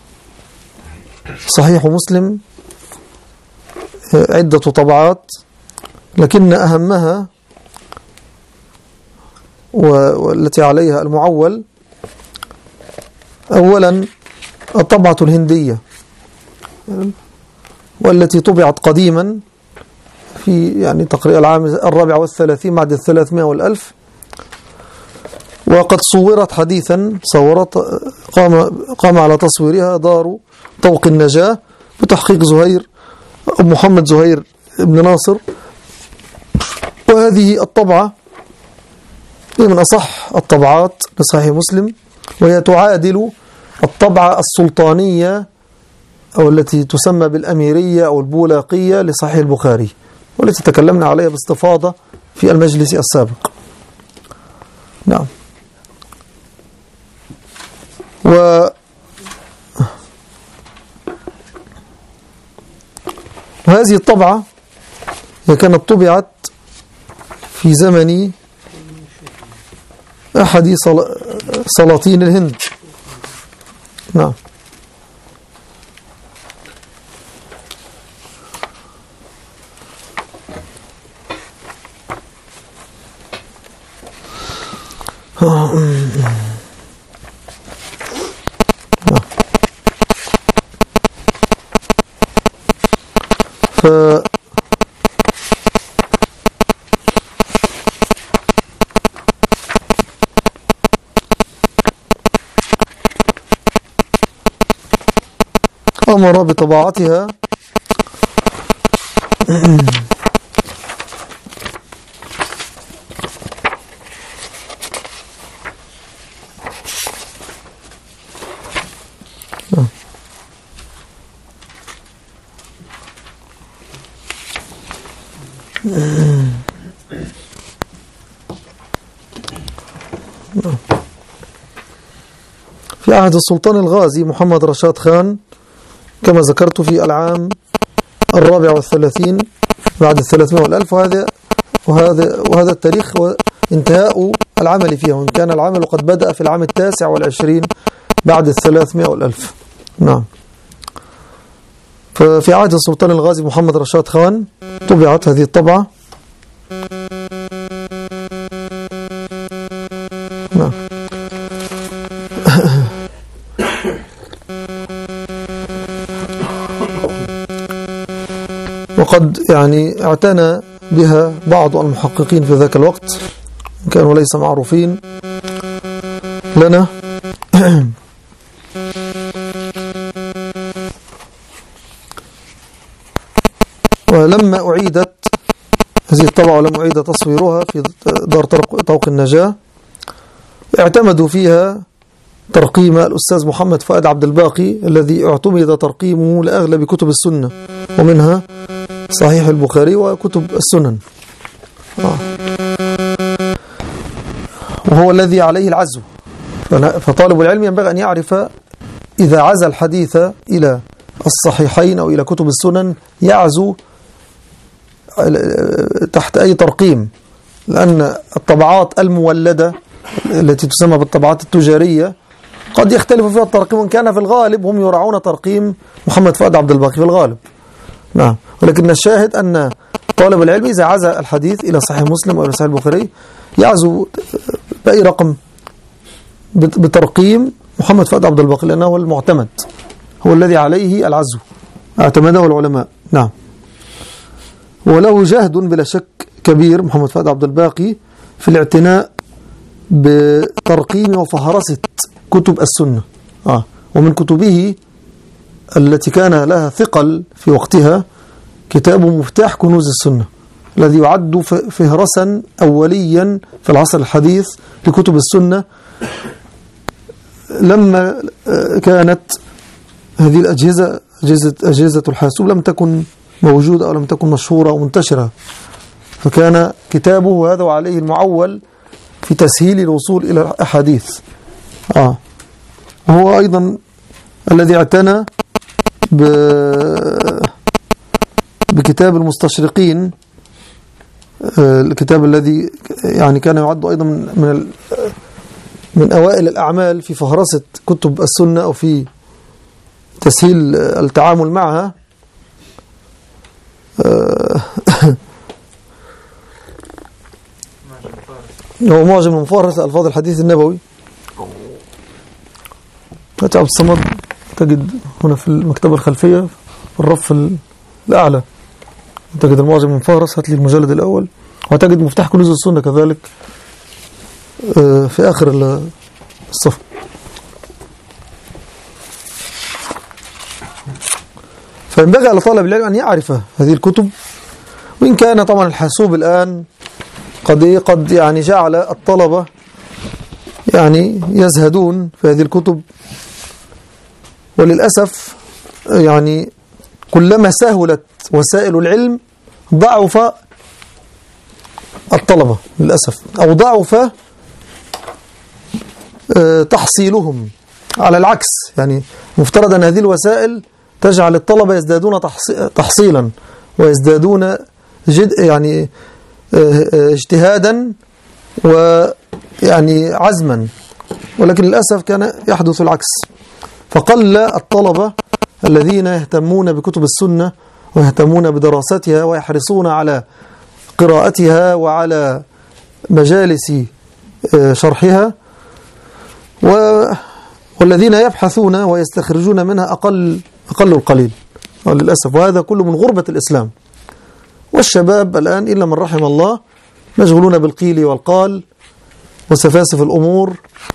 صحيح مسلم عدة طبعات، لكن أهمها والتي عليها المعول أولا الطبعة الهندية، والتي طبعت قديما في يعني تقريبا العام الرابع والثلاثين بعد الثلاثمائة والألف، وقد صورت حديثا صورت قام قام على تصويرها دار طوق النجاة بتحقيق زهير محمد زهير بن ناصر. وهذه الطبعة هي من أصح الطبعات لصحيح مسلم، وهي تعادل الطبعة السلطانية أو التي تسمى بالأميرية أو البولاقية لصحيح البخاري، والتي تكلمنا عليها باستفاضة في المجلس السابق. نعم. و وهذه الطبعة هي كانت طبعت في زمن أحد سلاطين الهند. نعم. ف أمر بطباعتها في عهد السلطان الغازي محمد رشاد خان كما ذكرت في العام الرابع والثلاثين بعد الثلاثمائة والألف، وهذا وهذا وهذا التاريخ هو انتهاء العمل فيها، وإن كان العمل قد بدأ في العام التاسع والعشرين بعد الثلاثمائة والألف. نعم. ففي عهد السلطان الغازي محمد رشاد خان طبعت هذه الطبعة. نعم. وقد يعني اعتنى بها بعض المحققين في ذاك الوقت، كانوا ليس معروفين لنا. ولما أعيدت هذه الطبعة ولما أعيد تصويرها في دار طوق النجاة اعتمدوا فيها ترقيم الأستاذ محمد فؤاد عبد الباقي الذي اعتمد ترقيمه لأغلب كتب السنة، ومنها صحيح البخاري وكتب السنن، آه. وهو الذي عليه العزو. فطالب العلم ينبغي أن يعرف إذا عزى الحديث إلى الصحيحين أو إلى كتب السنن يعزو تحت أي ترقيم، لأن الطبعات المولدة التي تسمى بالطبعات التجارية قد يختلف فيها الترقيم، وإن كان في الغالب هم يراعون ترقيم محمد فؤاد عبد الباقي في الغالب. نعم. ولكن الشاهد أن طالب العلم إذا عزى الحديث إلى صحيح مسلم أو إلى صحيح البخاري يعزو بأي رقم بترقيم محمد فؤاد عبد الباقي، لأنه هو المعتمد، هو الذي عليه العزو، اعتمده العلماء. نعم. وله جهد بلا شك كبير محمد فؤاد عبد الباقي في الاعتناء بترقيم وفهرسة كتب السنة، آه. ومن كتبه التي كان لها ثقل في وقتها كتاب مفتاح كنوز السنة، الذي يعد فهرسا أوليا في العصر الحديث لكتب السنة، لما كانت هذه الأجهزة أجهزة, أجهزة الحاسوب لم تكن موجودة أو لم تكن مشهورة أو منتشرة، فكان كتابه هذا وعليه المعول في تسهيل الوصول إلى الأحاديث. آه. وهو أيضا الذي اعتنى ب... بكتاب المستشرقين، الكتاب الذي يعني كان يعد أيضا من من, من أوائل الأعمال في فهرسة كتب السنة أو في تسهيل التعامل معها. هو معجم من فهرس ألفاظ الحديث النبوي. عبد الصمد تجد هنا في المكتبة الخلفية في الرف الأعلى تجد المعجم من فهرس، هات لي المجلد الأول، وتجد مفتاح كنوز السنة كذلك في آخر الصف. فينبغي على طالب العلم أن يعرف هذه الكتب، وإن كان طبعا الحاسوب الآن قد قد يعني جعل الطلبة يعني يزهدون في هذه الكتب، وللأسف يعني كلما سهلت وسائل العلم ضعف الطلبة للأسف، أو ضعف تحصيلهم. على العكس، يعني مفترض أن هذه الوسائل تجعل الطلبة يزدادون تحصيلا ويزدادون جد يعني اجتهادا ويعني عزما، ولكن للأسف كان يحدث العكس، فقل الطلبة الذين يهتمون بكتب السنة ويهتمون بدراستها ويحرصون على قراءتها وعلى مجالس شرحها، والذين يبحثون ويستخرجون منها أقل أقل القليل للأسف، وهذا كله من غربة الإسلام. والشباب الآن إلا من رحم الله مشغولون بالقيل والقال وسفاسف الأمور،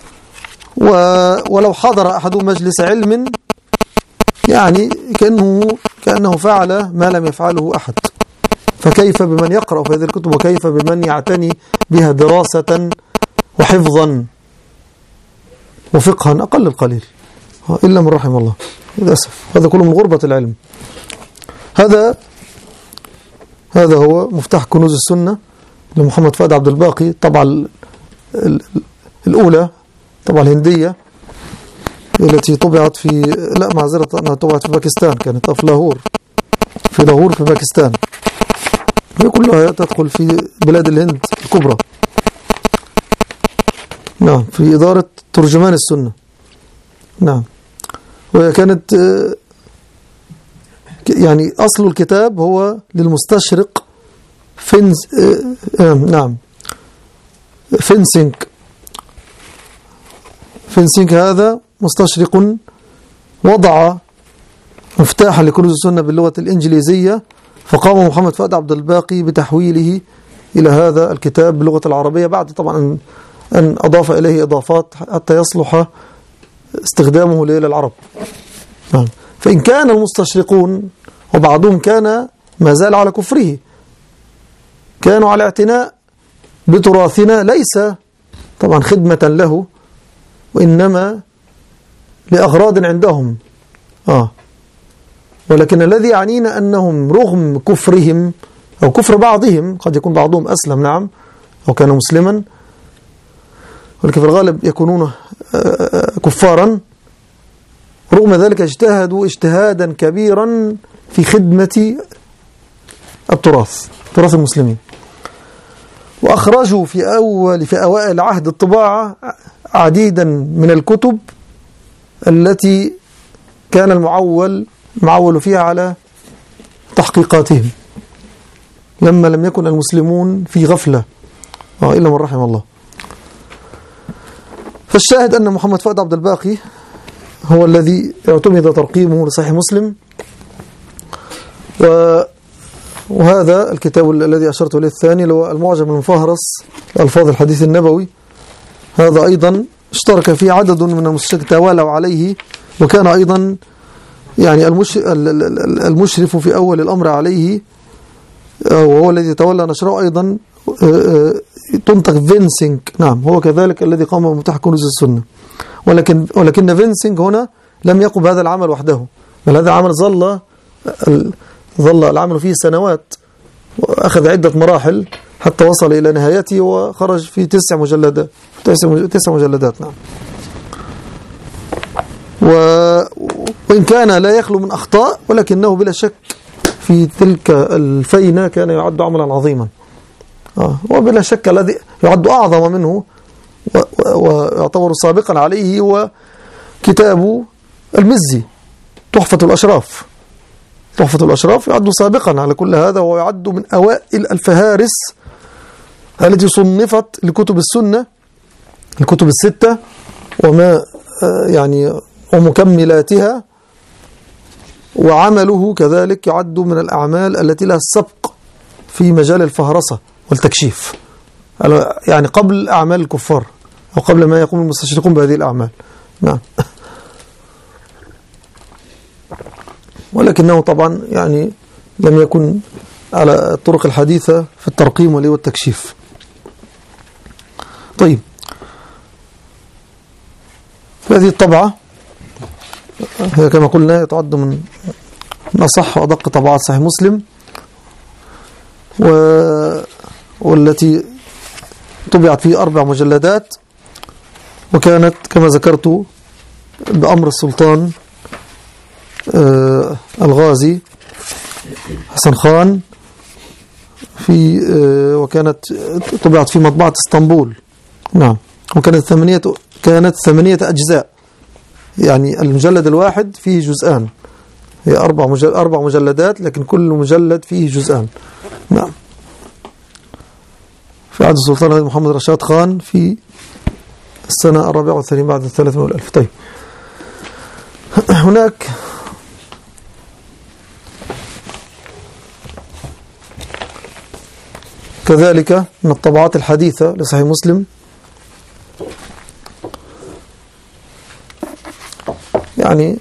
ولو حضر أحدهم مجلس علم يعني كأنه, كأنه فعل ما لم يفعله أحد، فكيف بمن يقرأ في هذه الكتب، وكيف بمن يعتني بها دراسة وحفظا وفقها أقل القليل إلا من رحم الله للأسف. هذا كله من غربة العلم. هذا هذا هو مفتاح كنوز السنة لمحمد فؤاد عبد الباقي، طبعا الأولى طبعا الهندية، التي طبعت في لا معذرة أنها طبعت في باكستان، كانت في لاهور في لاهور في باكستان. هي كلها تدخل في بلاد الهند الكبرى. نعم، في إدارة ترجمان السنة. نعم، وهي كانت يعني أصل الكتاب هو للمستشرق فينز نعم فينسينك فينسينك هذا مستشرق وضع مفتاحا لكنوز السنة باللغة الإنجليزية، فقام محمد فؤاد عبد الباقي بتحويله إلى هذا الكتاب باللغة العربية، بعد طبعا أن, أن أضاف إليه إضافات حتى يصلح استخدامه للعرب. فإن كان المستشرقون وبعضهم كان ما زال على كفره، كانوا على اعتناء بتراثنا، ليس طبعا خدمة له وإنما لأغراض عندهم. آه ولكن الذي يعنينا أنهم رغم كفرهم أو كفر بعضهم، قد يكون بعضهم أسلم نعم أو كان مسلما، ولكن في الغالب يكونون كفارا، رغم ذلك اجتهدوا اجتهادا كبيرا في خدمة التراث تراث المسلمين، وأخرجوا في أول في أوائل عهد الطباعة عديدا من الكتب التي كان المعول معول فيها على تحقيقاتهم لما لم يكن المسلمون في غفلة إلا من رحم الله. فالشاهد أن محمد فؤاد عبد الباقي هو الذي اعتمد ترقيمه لصحيح مسلم، و وهذا الكتاب الذي أشرت إليه الثاني اللي هو المعجم المفهرس لألفاظ الحديث النبوي، هذا أيضا اشترك فيه عدد من المشركين توالوا عليه، وكان أيضا يعني المشرف في أول الأمر عليه وهو الذي تولى نشره أيضا تنطق فينسينج. نعم، هو كذلك الذي قام بمفتاح كنوز السنة، ولكن ولكن فينسينج هنا لم يقم بهذا العمل وحده، بل هذا العمل ظل ظل العمل فيه سنوات، وأخذ عدة مراحل حتى وصل إلى نهايته وخرج في تسع مجلدات تسع مجلدات. نعم، وإن كان لا يخلو من أخطاء، ولكنه بلا شك في تلك الفينة كان يعد عملا عظيما، آه وبلا شك الذي يعد أعظم منه ويعتبر سابقا عليه هو كتاب المزي تحفة الأشراف. تحفة الأشراف يعد سابقا على كل هذا، ويعد من أوائل الفهارس التي صنفت لكتب السنة، الكتب الستة وما يعني ومكملاتها، وعمله كذلك يعد من الأعمال التي لها السبق في مجال الفهرسة والتكشيف، يعني قبل أعمال الكفار أو قبل ما يقوم المستشرقون بهذه الأعمال. نعم، ولكنه طبعا يعني لم يكن على الطرق الحديثة في الترقيم والتكشيف. طيب، هذه الطبعة هي كما قلنا تعد من أصح وأدق طبعات صحيح مسلم، و... والتي طبعت في أربع مجلدات، وكانت كما ذكرت بأمر السلطان آه الغازي حسن خان في آه وكانت طبعت في مطبعة اسطنبول. نعم، وكانت ثمانية كانت ثمانية أجزاء، يعني المجلد الواحد فيه جزءان، هي أربع مجل أربع مجلدات، لكن كل مجلد فيه جزءان. نعم، في عهد السلطان محمد رشاد خان في السنة الرابعة والثلاثين بعد الثلاثمائة والألف. طيب، هناك كذلك من الطبعات الحديثة لصحيح مسلم يعني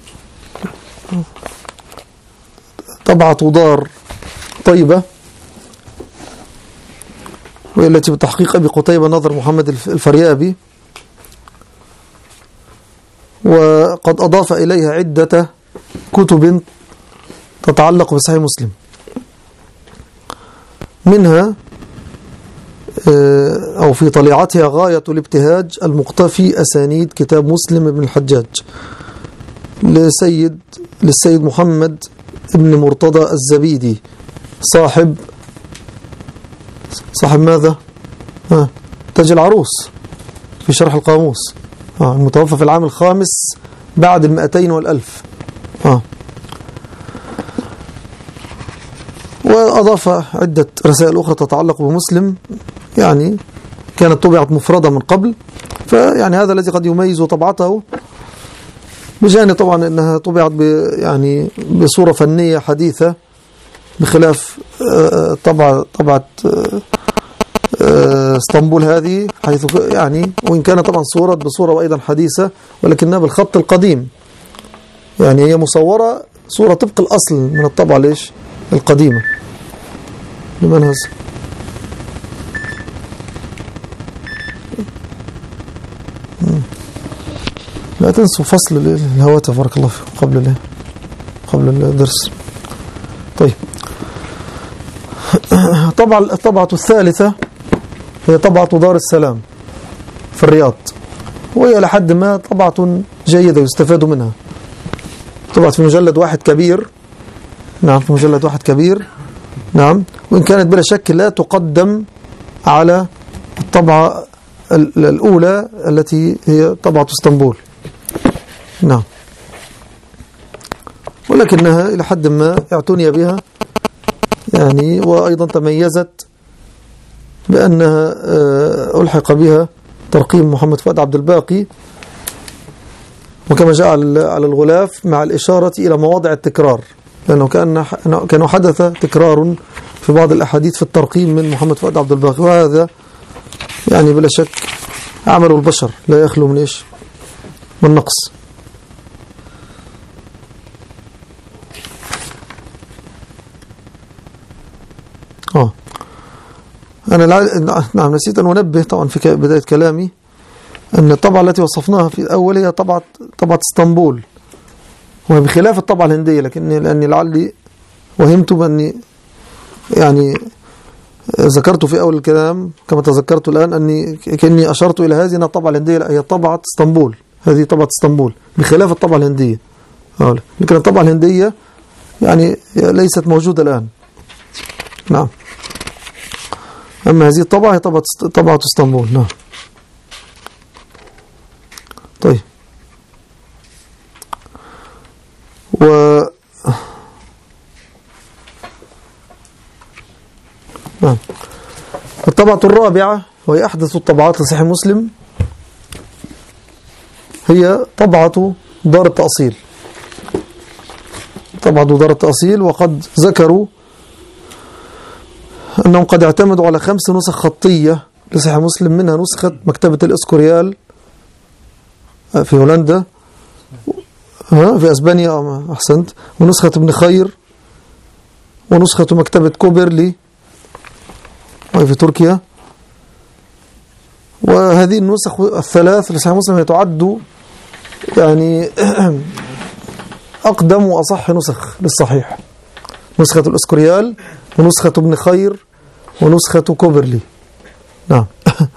طبعة دار طيبة، والتي بتحقيق أبي قتيبة نظر محمد الفريابي، وقد أضاف إليها عدة كتب تتعلق بصحيح مسلم، منها أو في طليعتها غاية الابتهاج المقتفي أسانيد كتاب مسلم ابن الحجاج، لسيد للسيد محمد ابن مرتضى الزبيدي، صاحب صاحب ماذا؟ آه. تاج العروس في شرح القاموس، آه. المتوفى في العام الخامس بعد المئتين والألف. آه. وأضاف عدة رسائل أخرى تتعلق بمسلم، يعني كانت طبعت مفردة من قبل، فيعني هذا الذي قد يميز طبعته، بجانب طبعا أنها طبعت يعني بصورة فنية حديثة، بخلاف طبعة طبعة اسطنبول هذه، حيث يعني وإن كان طبعا صورت بصورة أيضا حديثة، ولكنها بالخط القديم، يعني هي مصورة صورة طبق الأصل من الطبعة ليش القديمة. لمن هذا؟ لا تنسوا فصل الهواتف بارك الله فيكم قبل قبل الدرس. طيب، طبعا الطبعة الثالثة هي طبعة دار السلام في الرياض، وهي لحد ما طبعة جيدة يستفاد منها. طبعت في مجلد واحد كبير، نعم في مجلد واحد كبير، نعم، وإن كانت بلا شك لا تقدم على الطبعة الأولى التي هي طبعة اسطنبول، نعم، ولكنها إلى حد ما اعتني بها يعني، وأيضا تميزت بأنها ألحق بها ترقيم محمد فؤاد عبد الباقي، وكما جاء على الغلاف مع الإشارة إلى مواضع التكرار، لأنه كان كان حدث تكرار في بعض الأحاديث في الترقيم من محمد فؤاد عبد الباقي، وهذا يعني بلا شك عمل البشر لا يخلو من إيش؟ من نقص. آه أنا نعم نسيت أن أنبه طبعا في بداية كلامي أن الطبعة التي وصفناها في الأول هي طبعة طبعة اسطنبول، وهي بخلاف الطبعة الهندية، لكن لأني لعلي وهمت بأني يعني ذكرت في أول الكلام كما تذكرت الآن أني كأني أشرت إلى هذه أنها الطبعة الهندية، لا هي طبعة اسطنبول، هذه طبعة اسطنبول بخلاف الطبعة الهندية. لكن الطبعة الهندية يعني ليست موجودة الآن، نعم، أما هذه الطبعة هي طبعة طبعة اسطنبول، نعم. طيب، و نعم الطبعة الرابعة وهي أحدث الطبعات لصحيح مسلم، هي طبعة دار التأصيل، طبعة دار التأصيل، وقد ذكروا أنهم قد اعتمدوا على خمس نسخ خطية لصحيح مسلم، منها نسخة مكتبة الإسكوريال في هولندا، في أسبانيا أحسنت، ونسخة ابن خير، ونسخة مكتبة كوبرلي وهي في تركيا. وهذه النسخ الثلاث لصحيح مسلم تعد يعني أقدم وأصح نسخ للصحيح، نسخة الإسكوريال ونسخة ابن خير ونسخة كوبرلي، نعم.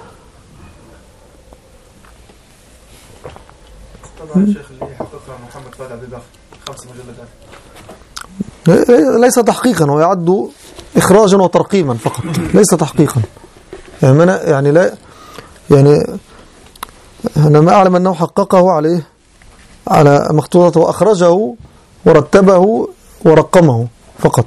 طبعا الشيخ اللي حققها محمد فؤاد عبد الباقي خمس مجلدات، ليس تحقيقا، ويعد إخراجا وترقيما فقط، ليس تحقيقا، يعني أنا يعني لا يعني أنا ما أعلم أنه حققه عليه على مخطوطته وأخرجه ورتبه ورقمه فقط،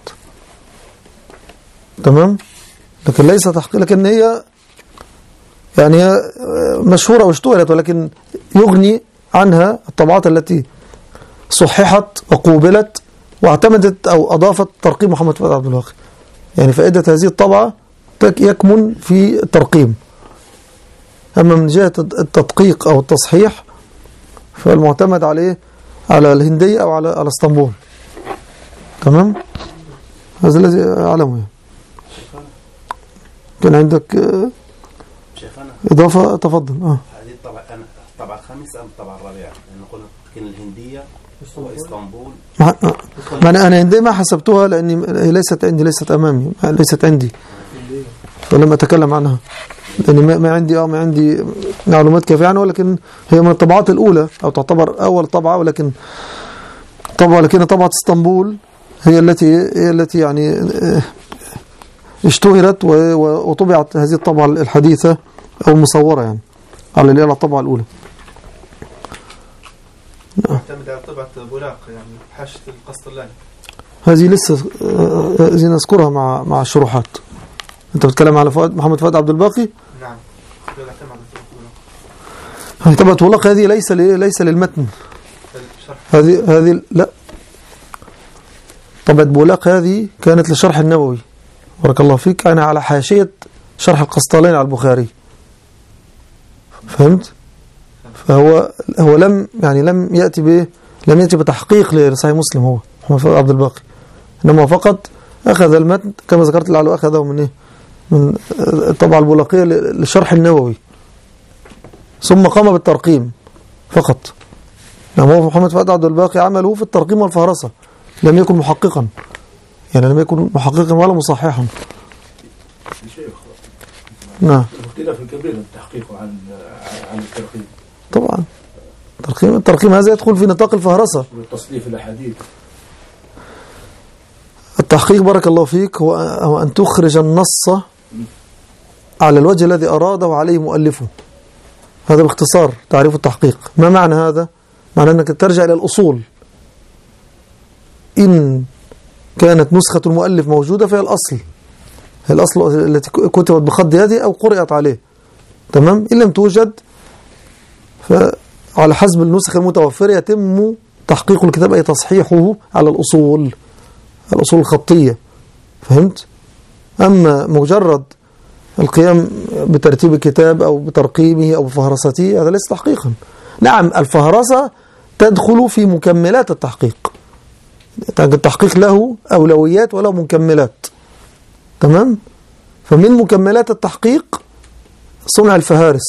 تمام، لكن ليس تحقيق، لكن هي يعني هي مشهورة واشتهرت، ولكن يغني عنها الطبعات التي صححت وقوبلت واعتمدت أو أضافت ترقيم محمد فؤاد عبد الباقي. يعني فائدة هذه الطبعة يكمن في الترقيم، أما من جهة التدقيق أو التصحيح فالمعتمد عليه على الهندية أو على على اسطنبول، تمام. هذا الذي أعلمه. كان عندك شيخنا إضافة؟ تفضل. آه. هذه الطبعة أنا الطبعة الخامسة أم الطبعة الرابعة؟ لأنه قلنا كان الهندية وإسطنبول. ما أنا أنا هندية ما حسبتها لأني هي ليست عندي، ليست أمامي، ليست عندي، فلم أتكلم عنها لأني ما, ما عندي أو ما عندي معلومات كافية عنها، ولكن هي من الطبعات الأولى أو تعتبر أول طبعة، ولكن طبعا لكن طبعة اسطنبول هي التي هي التي يعني اشتهرت وطبعت هذه الطبعة الحديثة أو المصورة يعني على اللي على الطبعة الأولى. معتمد على طبعة بولاق يعني حاشة القسطلاني. هذه لسه هذه نذكرها مع مع الشروحات. أنت بتتكلم على فؤاد محمد فؤاد عبد الباقي؟ نعم. هذه طبعة بولاق هذه ليس ليس للمتن. هذه هذه لا. طبعة بولاق هذه كانت لشرح النووي بارك الله فيك، أنا على حاشية شرح القسطلاني على البخاري. فهمت؟ فهو هو لم يعني لم يأتي به لم يأتي بتحقيق لصحيح مسلم هو محمد فؤاد عبد الباقي، إنما فقط أخذ المتن كما ذكرت لعله أخذه من إيه؟ من الطبعة البولاقية لشرح النووي، ثم قام بالترقيم فقط. يعني هو محمد فؤاد عبد الباقي عمله في الترقيم والفهرسة، لم يكن محققا، يعني لم يكن محققا ولا مصححا. نعم. الاختلاف الكبير التحقيق عن عن الترقيم. طبعا الترقيم الترقيم هذا يدخل في نطاق الفهرسة. والتصنيف الاحاديث. التحقيق بارك الله فيك هو أن تخرج النص على الوجه الذي أراده عليه مؤلفه. هذا باختصار تعريف التحقيق. ما معنى هذا؟ معنى أنك ترجع إلى الأصول. إن كانت نسخة المؤلف موجودة فهي الأصل، هي الأصل التي كتبت بخط يدي أو قرأت عليه، تمام؟ إن لم توجد فعلى حسب النسخ المتوفرة يتم تحقيق الكتاب أي تصحيحه على الأصول الأصول الخطية. فهمت؟ أما مجرد القيام بترتيب الكتاب أو بترقيمه أو بفهرسته هذا ليس تحقيقا. نعم الفهرسة تدخل في مكملات التحقيق، التحقيق له أولويات وله مكملات، تمام؟ فمن مكملات التحقيق صنع الفهارس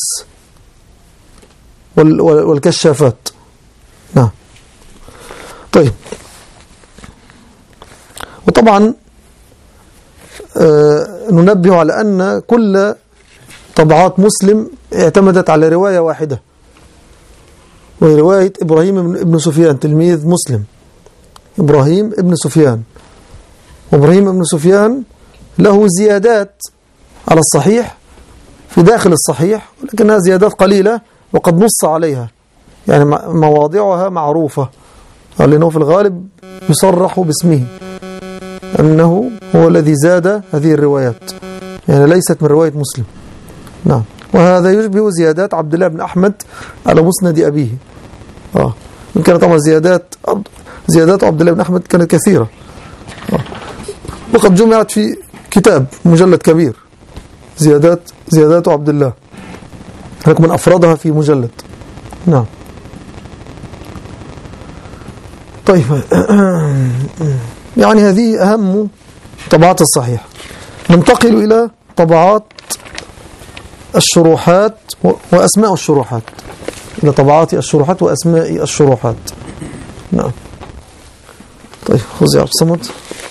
والكشافات. نعم. طيب، وطبعا آه ننبه على أن كل طبعات مسلم اعتمدت على رواية واحدة، وهي رواية إبراهيم ابن سفيان تلميذ مسلم، إبراهيم ابن سفيان. وإبراهيم ابن سفيان له زيادات على الصحيح في داخل الصحيح، ولكنها زيادات قليلة وقد نص عليها، يعني مواضعها معروفة، لأنه في الغالب يصرح باسمه أنه هو الذي زاد هذه الروايات، يعني ليست من رواية مسلم. نعم. وهذا يشبه زيادات عبد الله بن أحمد على مسند أبيه. آه. من كانت طبعا زيادات زيادات عبد الله بن أحمد كانت كثيرة، آه. وقد جمعت في كتاب مجلد كبير زيادات زيادات عبد الله، لكن من أفرادها في مجلد. نعم. طيب، يعني هذه أهم طبعات الصحيح. ننتقل إلى طبعات الشروحات وأسماء الشروحات، إلى طبعات الشروحات وأسماء الشروحات. نعم. طيب، خذ يا عبد الصمد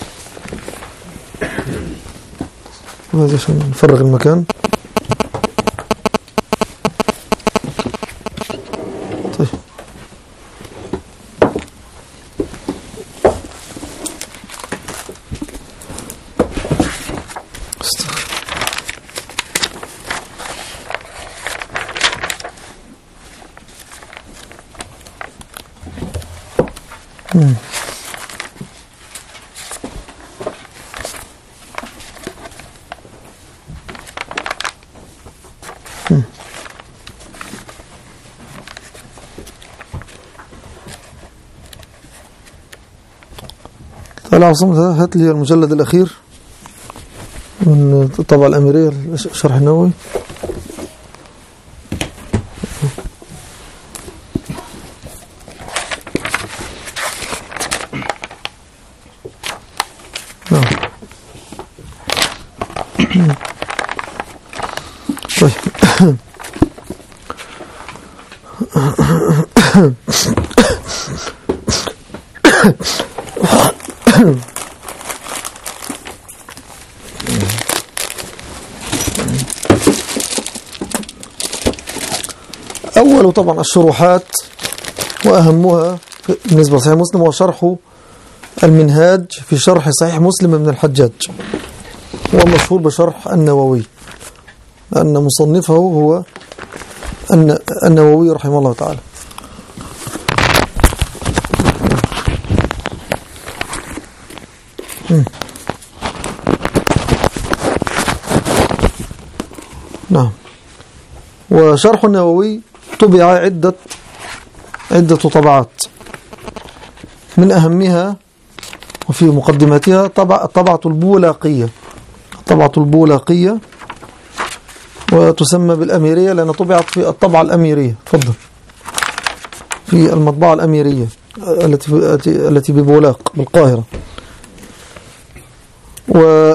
هذا عشان نفرغ المكان. طيب، مم. مم. تعال عصام هات لي المجلد الأخير من الطبعة الأميرية شرح النووي. طيب. أول طبعا الشروحات وأهمها بالنسبة لصحيح مسلم هو شرح المنهاج في شرح صحيح مسلم من الحجاج، هو مشهور بشرح النووي، أن مصنفه هو النووي رحمه الله تعالى. نعم. وشرح النووي طبع عدة عدة طبعات، من أهمها وفي مقدمتها طبع الطبعة البولاقية، الطبعة البولاقية، وتسمى بالأميرية لأنها طبعت في الطبعة الأميرية. تفضل. في المطبعة الأميرية التي التي ببولاق بالقاهرة. و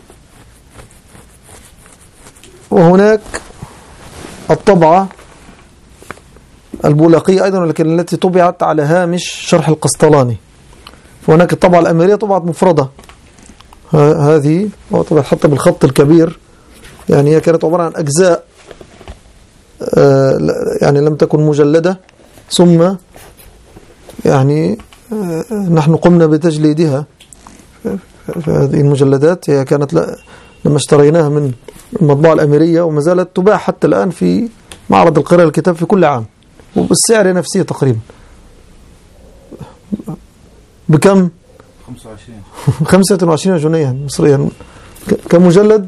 وهناك الطبعة البولاقية أيضا، ولكن التي طبعت على هامش شرح القسطلاني. وهناك الطبعة الأميرية طبعت مفردة، هذه طبعت حتى بالخط الكبير، يعني هي كانت عبارة عن أجزاء يعني لم تكن مجلدة، ثم يعني نحن قمنا بتجليدها. هذه المجلدات هي كانت لما اشتريناها من المطبعة الأميرية، وما زالت تباع حتى الآن في معرض القراءة الكتاب في كل عام، وبالسعر نفسه تقريبا. بكم؟ خمسة وعشرين خمسة وعشرين جنيها مصريا كمجلد.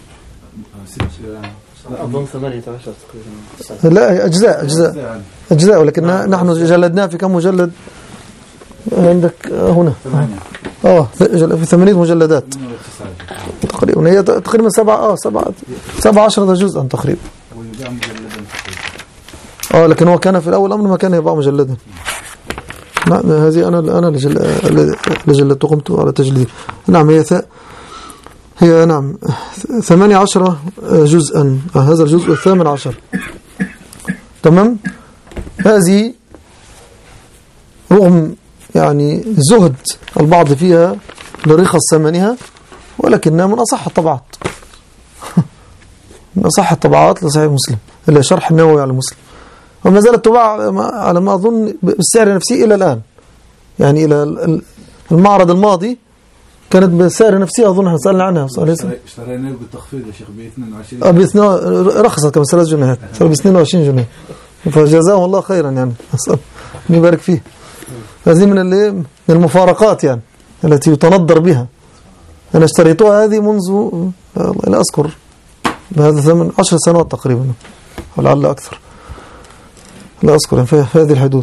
أظن ثمانية عشر تقريبا. لا، أجزاء أجزاء أجزاء ولكن نحن جلدناه في كم مجلد عندك هنا؟ اه في ثمانية مجلدات تقريبا، هي تقريبا سبعة اه سبعة سبعة عشرة جزءا تقريبا. اه لكن هو كان في الأول أمر ما كان يباع مجلدا. نعم، هذه أنا أنا اللي جلدت قمت على تجليد. نعم، هي ث... هي نعم ثمانية عشر جزءا. آه هذا الجزء الثامن عشر. تمام. هذه رغم يعني زهد البعض فيها لرخص ثمنها، ولكنها من أصح الطبعات من أصح الطبعات لصحيح مسلم، اللي شرح النووي على مسلم، وما زالت تباع على ما أظن بالسعر نفسه إلى الآن. يعني إلى المعرض الماضي كانت بالسعر نفسه، أظن احنا سألنا عنها. اشترينا بالتخفيض يا شيخ ب اثنين وعشرين. اه ب رخصت كم ثلاث جنيهات، صار ب اثنين وعشرين جنيه، فجزاهم الله خيرا يعني، أسأل أن يبارك فيه. هذه من اللي من المفارقات يعني التي يتنظر بها. أنا اشتريتها هذه منذ لا أذكر بهذا الثمن عشر سنوات تقريبا، ولعل أكثر، لا أذكر في هذه الحدود.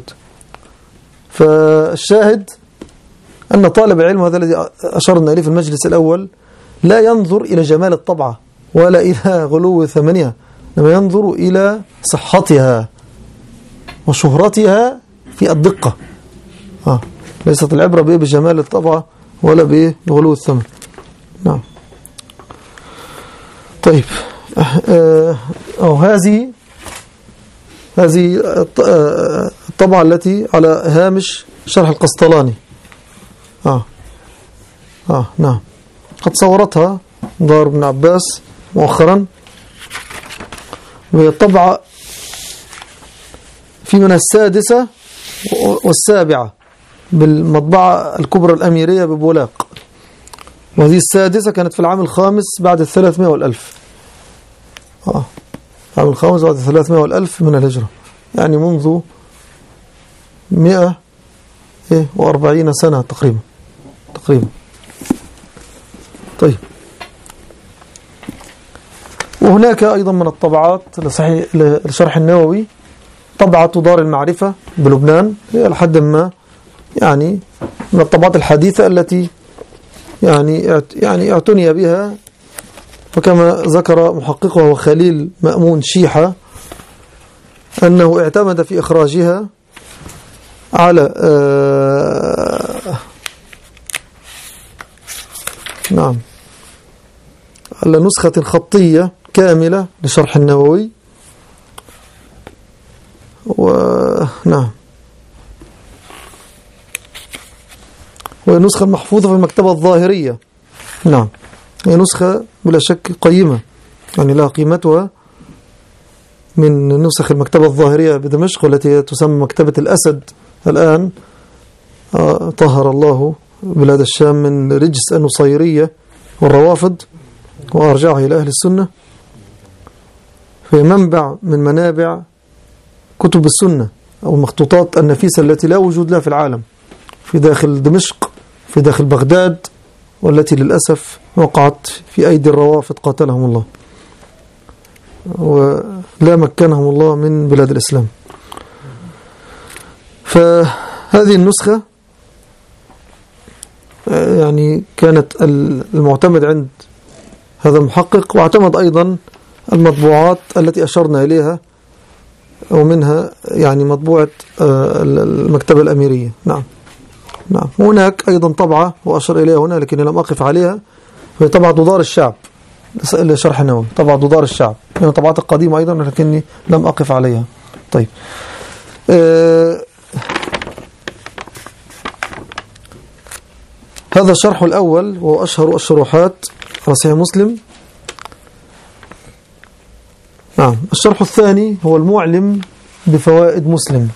فالشاهد أن طالب العلم، هذا الذي أشرنا إليه في المجلس الأول، لا ينظر إلى جمال الطبعة ولا إلى غلو ثمنها، لما ينظر إلى صحتها وشهرتها في الدقة. آه. ليست العبرة بجمال الطبعة ولا بغلو الثمن. نعم. طيب. آه. أو هذه هذه الطبعة التي على هامش شرح القسطلاني. آه. آه. نعم. قد صورتها دار ابن عباس مؤخرا، وهي الطبعة في من السادسة والسابعة بالمطبعة الكبرى الأميرية ببولاق، وهذه السادسة كانت في العام الخامس بعد الثلاثمائة والألف. آه. العام الخامس بعد الثلاثمائة والألف من الهجرة، يعني منذ مئة وأربعين سنة تقريبا تقريبا. طيب. وهناك أيضا من الطبعات لصحيح لشرح النووي طبعة دار المعرفة بلبنان، هي لحد ما يعني من الطبعات الحديثة التي يعني يعني اعتني بها، وكما ذكر محققه وخليل مأمون شيحة أنه اعتمد في إخراجها على آه نعم على نسخة خطية كاملة لشرح النووي. ونعم، ونسخة محفوظة في المكتبة الظاهرية. نعم، هي نسخة بلا شك قيمة، يعني لها قيمتها من نسخ المكتبة الظاهرية بدمشق، والتي تسمى مكتبة الأسد الآن، طهر الله بلاد الشام من رجس النصيرية والروافض وأرجعه إلى أهل السنة، في منبع من منابع كتب السنة أو المخطوطات النفيسة التي لا وجود لها في العالم، في داخل دمشق، في داخل بغداد، والتي للأسف وقعت في أيدي الروافض قاتلهم الله، ولا مكنهم الله من بلاد الإسلام. فهذه النسخة يعني كانت المعتمد عند هذا المحقق، واعتمد أيضا المطبوعات التي أشرنا إليها، ومنها يعني مطبوعة المكتبة الأميرية. نعم نعم هناك أيضا طبعة وأشر إليها هنا لكن لم أقف عليها، هي طبعة دار الشعب لشرح النووي، طبعة دار الشعب، يعني طبعات القديمة أيضا لكني لم أقف عليها. طيب آه هذا الشرح الأول وهو أشهر الشروحات على صحيح مسلم. نعم الشرح الثاني هو المعلم بفوائد مسلم.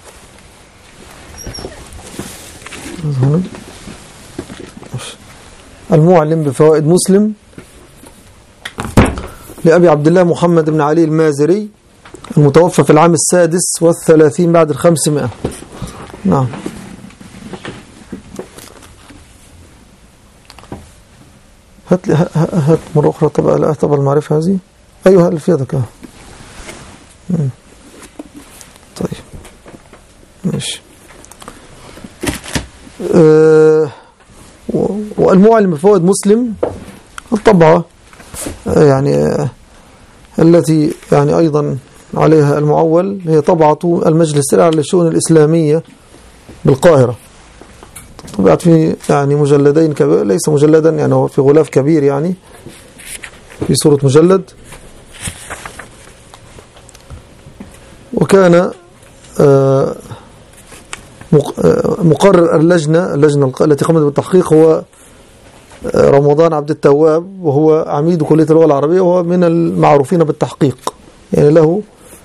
المعلم بفوائد مسلم لأبي عبد الله محمد بن علي المازري، المتوفى في العام السادس والثلاثين بعد الخمسمائة. نعم هات لي هات مرة أخرى طبعا لا طبعا المعرفة هذه. أيها اللي في يدك. طيب ماشي. أه والمعلم بفوائد مسلم الطبعة يعني أه التي يعني أيضا عليها المعول هي طبعة المجلس الأعلى للشؤون الإسلامية بالقاهرة، طبعت في يعني مجلدين كبير، ليس مجلدا يعني هو في غلاف كبير يعني في صورة مجلد. وكان مقرر اللجنة اللجنة التي قامت بالتحقيق هو رمضان عبد التواب، وهو عميد كلية اللغة العربية، وهو من المعروفين بالتحقيق، يعني له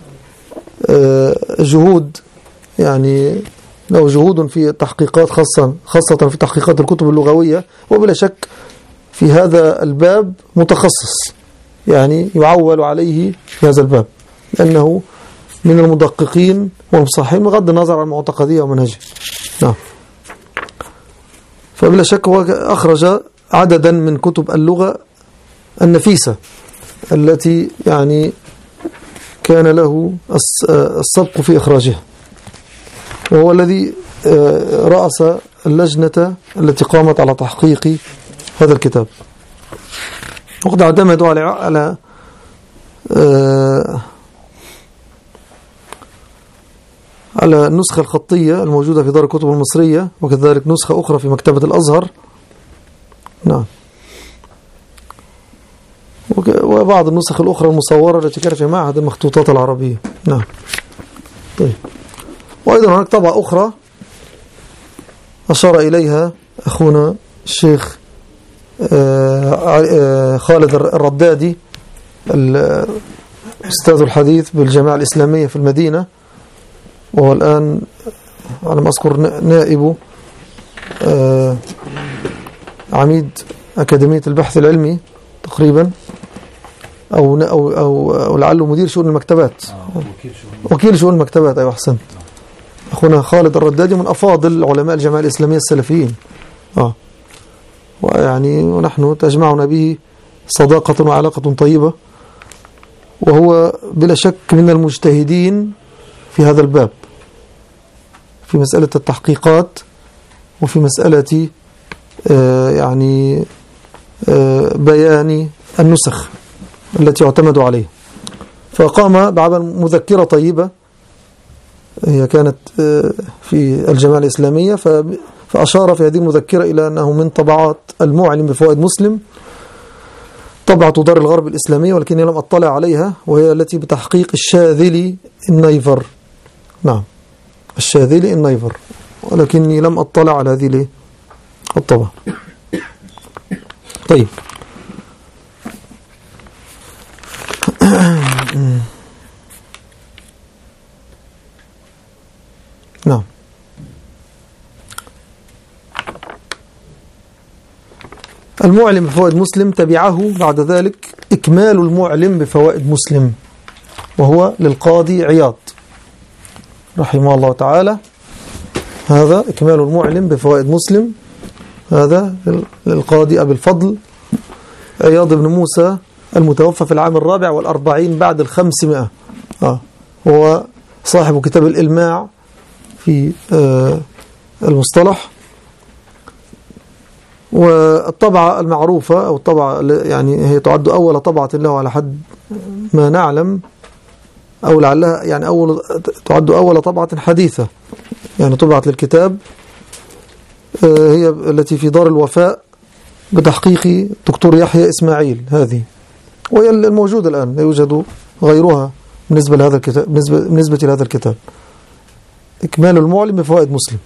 جهود يعني له جهود في التحقيقات، خاصة خاصة في تحقيقات الكتب اللغوية، وبلا شك في هذا الباب متخصص يعني يعول عليه في هذا الباب، لأنه من المدققين والمصححين بغض النظر عن المعتقدية ومنهجه. نعم فبلا شك هو أخرج عددا من كتب اللغة النفيسة التي يعني كان له السبق في إخراجها، وهو الذي رأس اللجنة التي قامت على تحقيق هذا الكتاب. وقد اعتمدوا على على على النسخة الخطية الموجودة في دار الكتب المصرية، وكذلك نسخة أخرى في مكتبة الأزهر. نعم وبعض النسخ الأخرى المصورة التي كانت في معهد المخطوطات العربية. نعم طيب وأيضا هناك طبعة أخرى أشار إليها أخونا الشيخ خالد الردادي أستاذ الحديث بالجامعة الإسلامية في المدينة، وهو الآن على ما أذكر نائب عميد أكاديمية البحث العلمي تقريبا، أو أو أو, أو لعله مدير شؤون المكتبات، وكيل شؤون المكتبات. أيوة أحسنت. أخونا خالد الردادي من أفاضل علماء الجماعة الإسلامية السلفيين، آه ويعني ونحن تجمعنا به صداقة وعلاقة طيبة، وهو بلا شك من المجتهدين في هذا الباب، في مسألة التحقيقات وفي مسألة آه يعني آه بيان النسخ التي يعتمد عليه. فقام بعمل مذكرة طيبة هي كانت آه في الجماعة الإسلامية، فأشار في هذه المذكرة إلى أنه من طبعات المعلم بفوائد مسلم طبعة دار الغرب الإسلامية، ولكني لم أطلع عليها، وهي التي بتحقيق الشاذلي النيفر. نعم الشاذلي النيفر، ولكني لم أطلع على هذه الطبعة. طيب نعم المعلم بفوائد مسلم تبعه بعد ذلك إكمال المعلم بفوائد مسلم، وهو للقاضي عياض رحمه الله تعالى. هذا إكمال المعلم بفوائد مسلم، هذا للقاضي أبي الفضل عياض بن موسى المتوفى في العام الرابع والأربعين بعد الخمسمائة. آه. هو صاحب كتاب الإلماع في آه المصطلح. والطبعة المعروفة أو الطبعة يعني هي تعد أول طبعة له على حد ما نعلم، أو لعلها يعني أول تعد أول طبعة حديثة يعني طبعت للكتاب، هي التي في دار الوفاء بتحقيق دكتور يحيى إسماعيل، هذه وهي الموجودة الآن، لا يوجد غيرها بالنسبة لهذا الكتاب، بالنسبة, بالنسبة لهذا الكتاب إكمال المعلم بفوائد مسلم.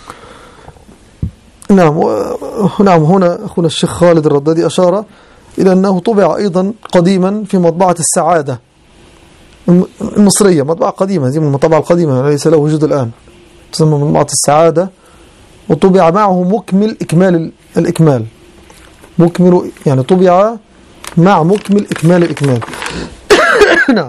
نعم نعم هنا أخونا الشيخ خالد الردادي أشار إلى أنه طبع أيضا قديما في مطبعة السعادة المصرية، مطبعة قديمة زي من المطبعة القديمة ليس له وجود الآن، تسمى مطبعة السعادة، وطبع معه مكمل إكمال الإكمال، مكمل يعني طبع مع مكمل إكمال الإكمال. نعم.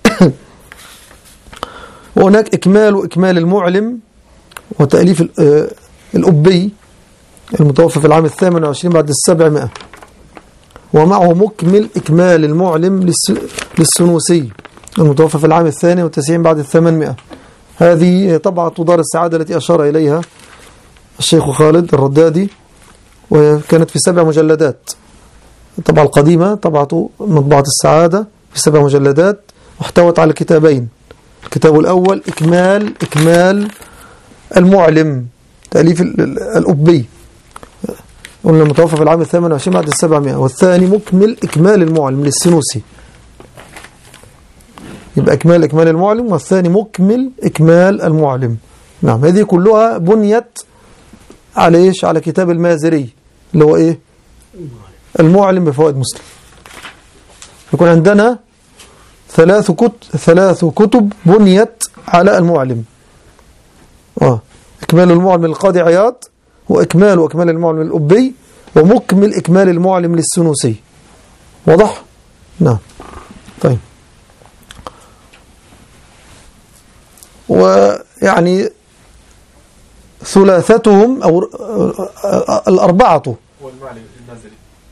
وهناك إكمال إكمال المعلم وتأليف الأبي المتوفى في العام الثامن والعشرين بعد السبعمائة، ومعه مكمل إكمال المعلم للسنوسي المتوفى في العام الثاني والتسعين بعد الثمانمائة. هذه طبعة دار السعادة التي أشار إليها الشيخ خالد الردادي، وكانت في سبع مجلدات. الطبعة القديمة طبعة مطبعة السعادة في سبع مجلدات، واحتوت على كتابين. الكتاب الأول إكمال إكمال المعلم تأليف الأبي قلنا المتوفى في العام الثامن والعشرين بعد السبعمائة، والثاني مكمل إكمال المعلم للسنوسي. يبقى إكمال إكمال المعلم، والثاني مكمل إكمال المعلم. نعم هذه كلها بنيت على إيش؟ على كتاب المازري اللي هو إيه؟ المعلم بفوائد مسلم. يكون عندنا ثلاث كتب ثلاث كتب بنيت على المعلم. آه إكمال المعلم للقاضي عياض، وإكمال وإكمال المعلم للأبي، ومكمل إكمال المعلم للسنوسي. واضح؟ نعم. طيب. ويعني ثلاثتهم أو الأربعة هو المعلم المازري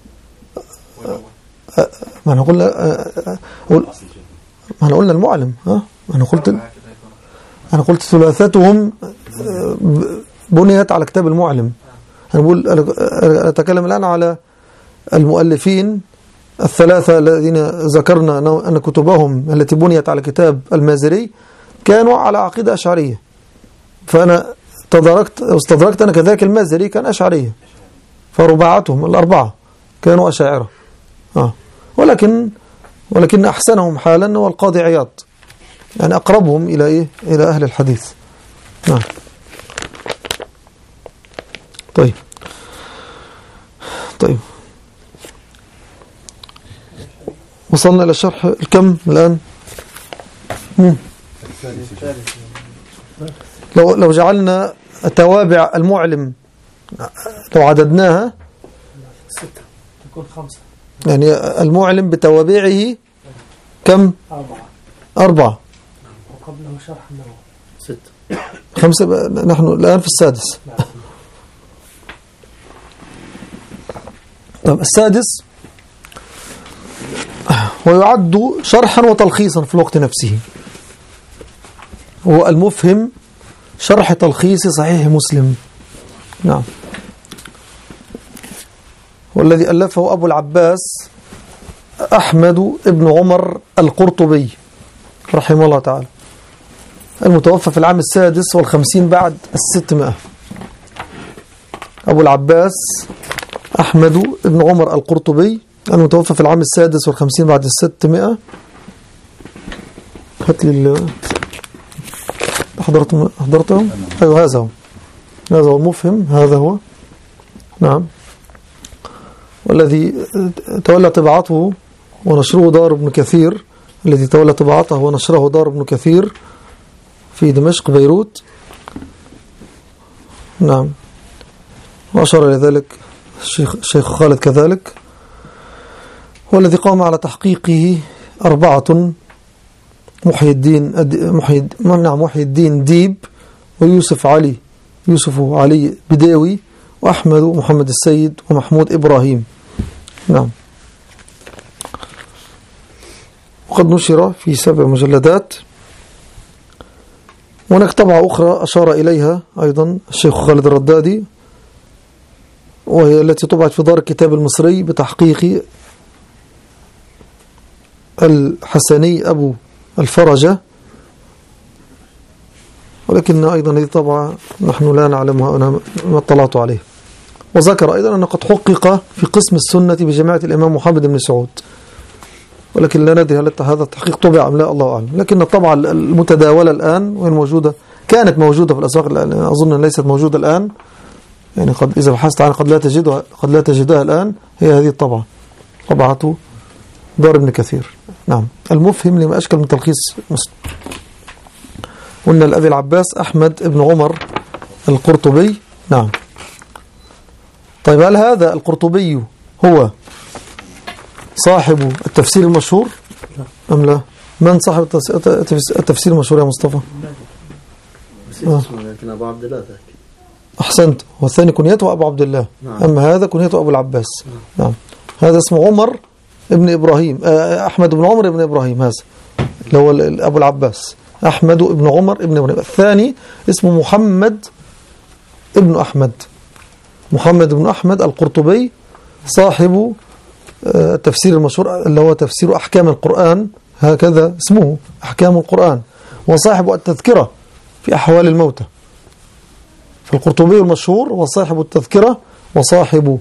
ما أنا قلنا ما أنا قلنا المعلم ها أنا قلت أنا قلت ثلاثتهم بنيت على كتاب المعلم. أنا بقول أنا أتكلم الآن على المؤلفين الثلاثة الذين ذكرنا أن كتبهم التي بنيت على كتاب المازري كانوا على عقيدة أشعرية، فأنا تدركت استدركت أنا كذلك المازري كان أشعرية، فرباعتهم الأربعة كانوا أشاعرة. آه. ولكن ولكن أحسنهم حالا هو القاضي عياض، يعني أقربهم إلى إيه؟ إلى أهل الحديث. نعم. طيب طيب وصلنا إلى شرح الكم الآن. مم. لو لو جعلنا توابع المعلم لو عددناها ستة تكون خمسة، يعني المعلم بتوابعه كم؟ أربعة أربعة وقبله شرح النووي ستة خمسة. نحن الآن في السادس. طب السادس ويعد شرحا وتلخيصا في الوقت نفسه، هو المفهم شرح تلخيص صحيح مسلم. نعم. والذي ألفه أبو العباس أحمد ابن عمر القرطبي رحمه الله تعالى، المتوفى في العام السادس والخمسين بعد الستمائة. أبو العباس أحمد ابن عمر القرطبي المتوفى في العام السادس والخمسين بعد الستمائة. هات لي حضرتهم حضرتهم أيوة هذا هو هذا هو المفهم، هذا هو. نعم. والذي تولى طباعته ونشره دار ابن كثير، الذي تولى طباعته ونشره دار ابن كثير في دمشق بيروت. نعم. وأشار إلى ذلك الشيخ, الشيخ خالد كذلك، والذي قام على تحقيقه أربعة: محي الدين محي نعم محي الدين ديب، ويوسف علي يوسف علي بداوي، وأحمد محمد السيد، ومحمود إبراهيم. نعم. وقد نشر في سبع مجلدات. وهناك طبعة أخرى أشار إليها أيضا الشيخ خالد الردادي، وهي التي طبعت في دار الكتاب المصري بتحقيق الحسني أبو الفرجة، ولكن أيضا هذه طبعة نحن لا نعلمها، أنا ما اطلعت عليه. وذكر أيضا أن قد حقق في قسم السنة بجامعة الإمام محمد بن سعود، ولكن لا ندري هل هذا التحقيق طبع أم لا، الله أعلم. لكن الطبعة المتداولة الآن وهي موجودة، كانت موجودة في الأسواق، أظن أن ليست موجودة الآن، يعني قد إذا بحثت عنها قد لا تجدها قد لا تجدها الآن، هي هذه الطبعة، طبعة دار ابن كثير. نعم. المفهم لما أشكل من تلخيص مسلم. قلنا الأبي العباس أحمد ابن عمر القرطبي. نعم. طيب هل هذا القرطبي هو صاحب التفسير المشهور أم لا؟ من صاحب التفسير المشهور يا مصطفى؟ آه. لكن أبو عبد الله ذاك. أحسنت. والثاني كنيته أبو عبد الله. نعم. أما هذا كنيته أبو العباس. نعم. نعم. هذا اسمه عمر ابن إبراهيم، أحمد بن عمر ابن إبراهيم، هذا اللي هو أبو العباس أحمد ابن عمر ابن إبراهيم. الثاني اسمه محمد ابن أحمد محمد بن أحمد القرطبي، صاحب التفسير المشهور اللي هو تفسير أحكام القرآن، هكذا اسمه أحكام القرآن، وصاحب التذكرة في أحوال الموتى. فالقرطبي المشهور وصاحب التذكرة وصاحب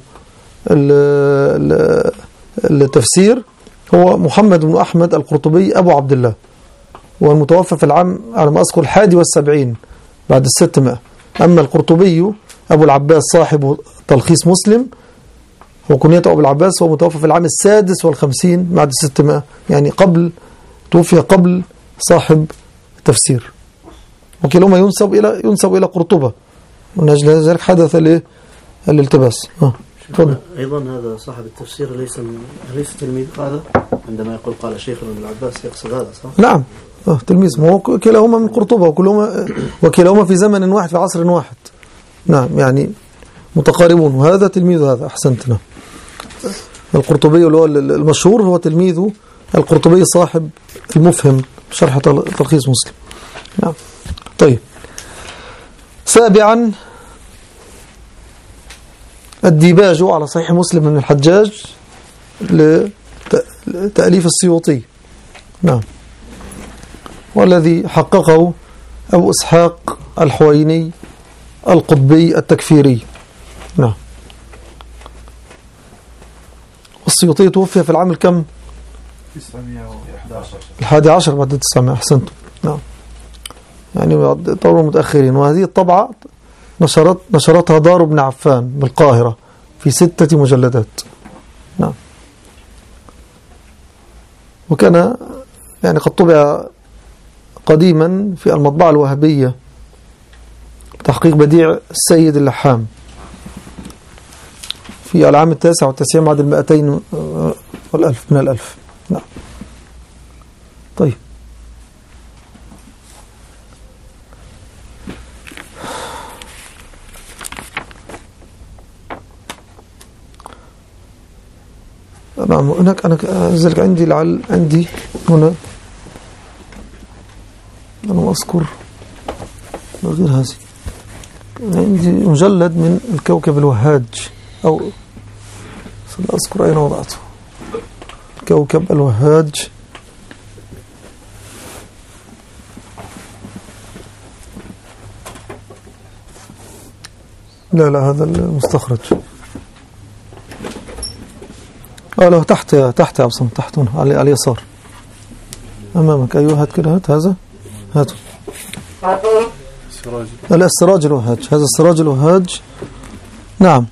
التفسير هو محمد بن أحمد القرطبي أبو عبد الله، والمتوفى في العام على ما أذكر الحادي والسبعين بعد الستمائة. أما القرطبي أبو العباس صاحب تلخيص مسلم وكنيته أبو العباس، هو متوفى في العام السادس والخمسين بعد الستمائة، يعني قبل توفي قبل صاحب التفسير، وكلاهما ينسب إلى ينسب إلى قرطبة، من أجل ذلك حدث الالتباس. آه. أيضا هذا صاحب التفسير ليس ليس تلميذ هذا، عندما يقول قال شيخ ابن العباس يقصد هذا، صح؟ نعم. آه تلميذ، ما هو كلاهما من قرطبة، وكلاهما وكلاهما في زمن واحد في عصر واحد. نعم، يعني متقاربون، وهذا تلميذ هذا. أحسنتنا. القرطبي اللي هو المشهور هو تلميذ القرطبي صاحب المفهم شرح تلخيص مسلم. نعم. طيب. سابعا الديباج على صحيح مسلم من الحجاج لتأليف السيوطي. نعم. والذي حققه أبو إسحاق الحويني القطبي التكفيري. نعم. والسيوطي توفي في العام الكم؟ الحادي عشر بعد التسعمائة. أحسنتم. نعم. يعني طور متأخرين. وهذه الطبعة نشرت نشرتها دار ابن عفان بالقاهرة في ستة مجلدات. نعم. وكان يعني قد طبع قديما في المطبعة الوهابية تحقيق بديع السيد اللحام في العام التاسع والتسعين بعد المائتين والألف من الألف. نعم. طيب. نعم. هناك أنا ذلك عندي لعل عندي هنا أنا أذكر غير هذه، عندي مجلد من الكوكب الوهاج، أو أذكر أين وضعته، كوكب الوهاج. لا لا هذا المستخرج. اه لا تحت تحت يا أبصم، تحت هنا على اليسار أمامك. أيوه هات كده، هات هذا، هات. لا السراج الوهاج، هذا السراج الوهاج. نعم.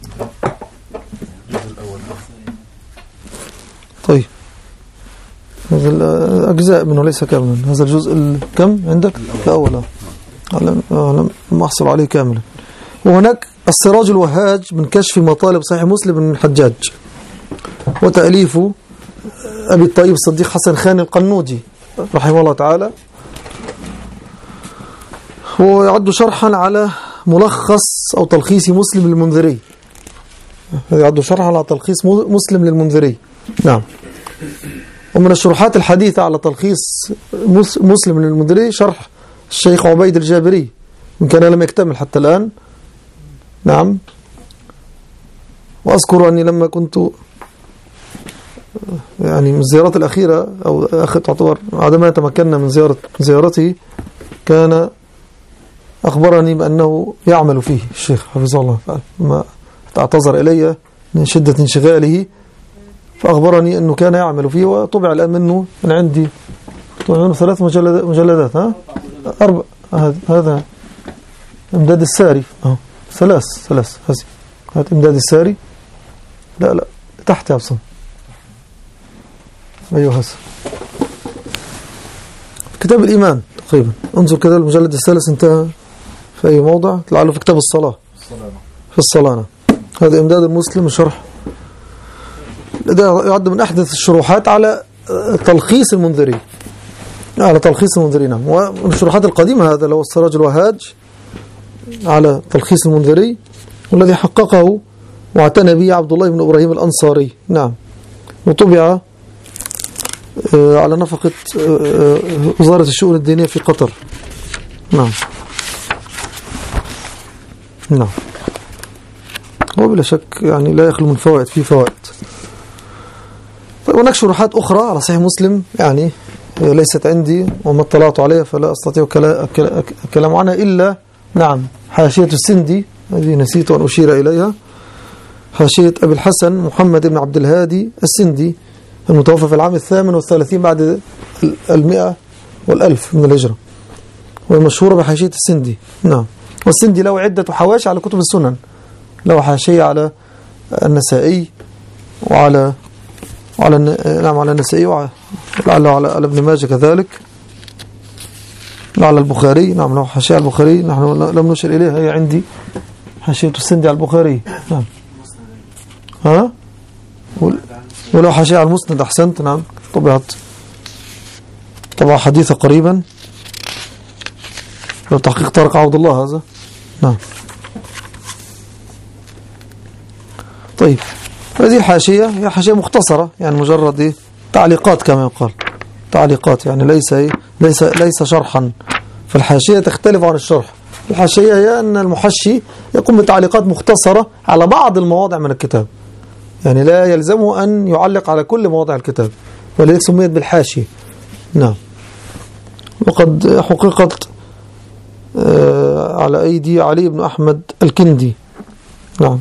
طيب هذا الأجزاء منه ليس كاملا، هذا الجزء الكم عندك الأول، لم أحصل عليه كاملا. وهناك السراج الوهاج من كشف مطالب صحيح مسلم بن الحجاج، وتأليف أبي الطيب الصديق حسن خان القنودي رحمه الله تعالى، هو يعد شرحا على ملخص أو تلخيص مسلم للمنذري، يعد شرحا على تلخيص مسلم للمنذري. نعم. ومن الشروحات الحديثة على تلخيص مسلم للمنذري شرح الشيخ عبيد الجابري، من كان لم يكتمل حتى الآن. نعم. وأذكر أني لما كنت يعني من الزيارات الأخيرة أو أخذ تعتبر عندما تمكنا من زيارة زيارته، كان أخبرني بأنه يعمل فيه الشيخ حفظه الله، ما اعتذر إلي من شدة انشغاله، فأخبرني أنه كان يعمل فيه وطبع الآن منه. أنا عندي طبع منه ثلاث مجلدات, مجلدات ها أربع. هذا إمداد الساري، أه ثلاث ثلاث هذه هذا إمداد الساري. لا لا تحت يا أبصم. أيوه هذا كتاب الإيمان تقريبا. انظر كده المجلد الثالث انتهى في أي موضع، لعله في كتاب الصلاة في الصلاة. هذا إمداد المسلم شرح، ده يعد من أحدث الشروحات على تلخيص المنذري، على تلخيص المنذري. نعم. ومن الشروحات القديمة هذا لو السراج الوهاج على تلخيص المنذري، والذي حققه واعتنى به عبد الله بن إبراهيم الأنصاري. نعم. وطبع على نفقة وزارة الشؤون الدينية في قطر. نعم. نعم. هو بلا شك يعني لا يخلو من فوائد، في فوائد. طيب هناك شروحات أخرى على صحيح مسلم يعني ليست عندي وما اطلعت عليها، فلا أستطيع الكلام عنها إلا نعم حاشية السندي، هذه نسيت أن أشير إليها، حاشية أبي الحسن محمد بن عبد الهادي السندي المتوفى في العام الثامن والثلاثين بعد المئة والألف من الهجرة، والمشهورة بحاشية السندي. نعم. والسندي له عدة حواشي على كتب السنن، له حاشية على النسائي وعلى وعلى نعم على النسائي وعلى على, على ابن ماجه كذلك، على البخاري. نعم له حاشية على البخاري، نحن لم نشر إليها، هي عندي حاشية السندي على البخاري. نعم. ها ولو حاشية على المسند. أحسنت. نعم. طبعت طبعا حديثة قريبا، لو تحقيق طارق عبد الله هذا. نعم. طيب هذه الحاشية هي حاشية مختصرة، يعني مجرد إيه؟ تعليقات كما يقال، تعليقات يعني ليس إيه؟ ليس ليس شرحا. فالحاشية تختلف عن الشرح. الحاشية هي أن المحشي يقوم بتعليقات مختصرة على بعض المواضع من الكتاب، يعني لا يلزمه أن يعلق على كل مواضع الكتاب، ولذلك سميت بالحاشية. نعم. وقد حققت على أيدي علي بن أحمد الكندي. نعم.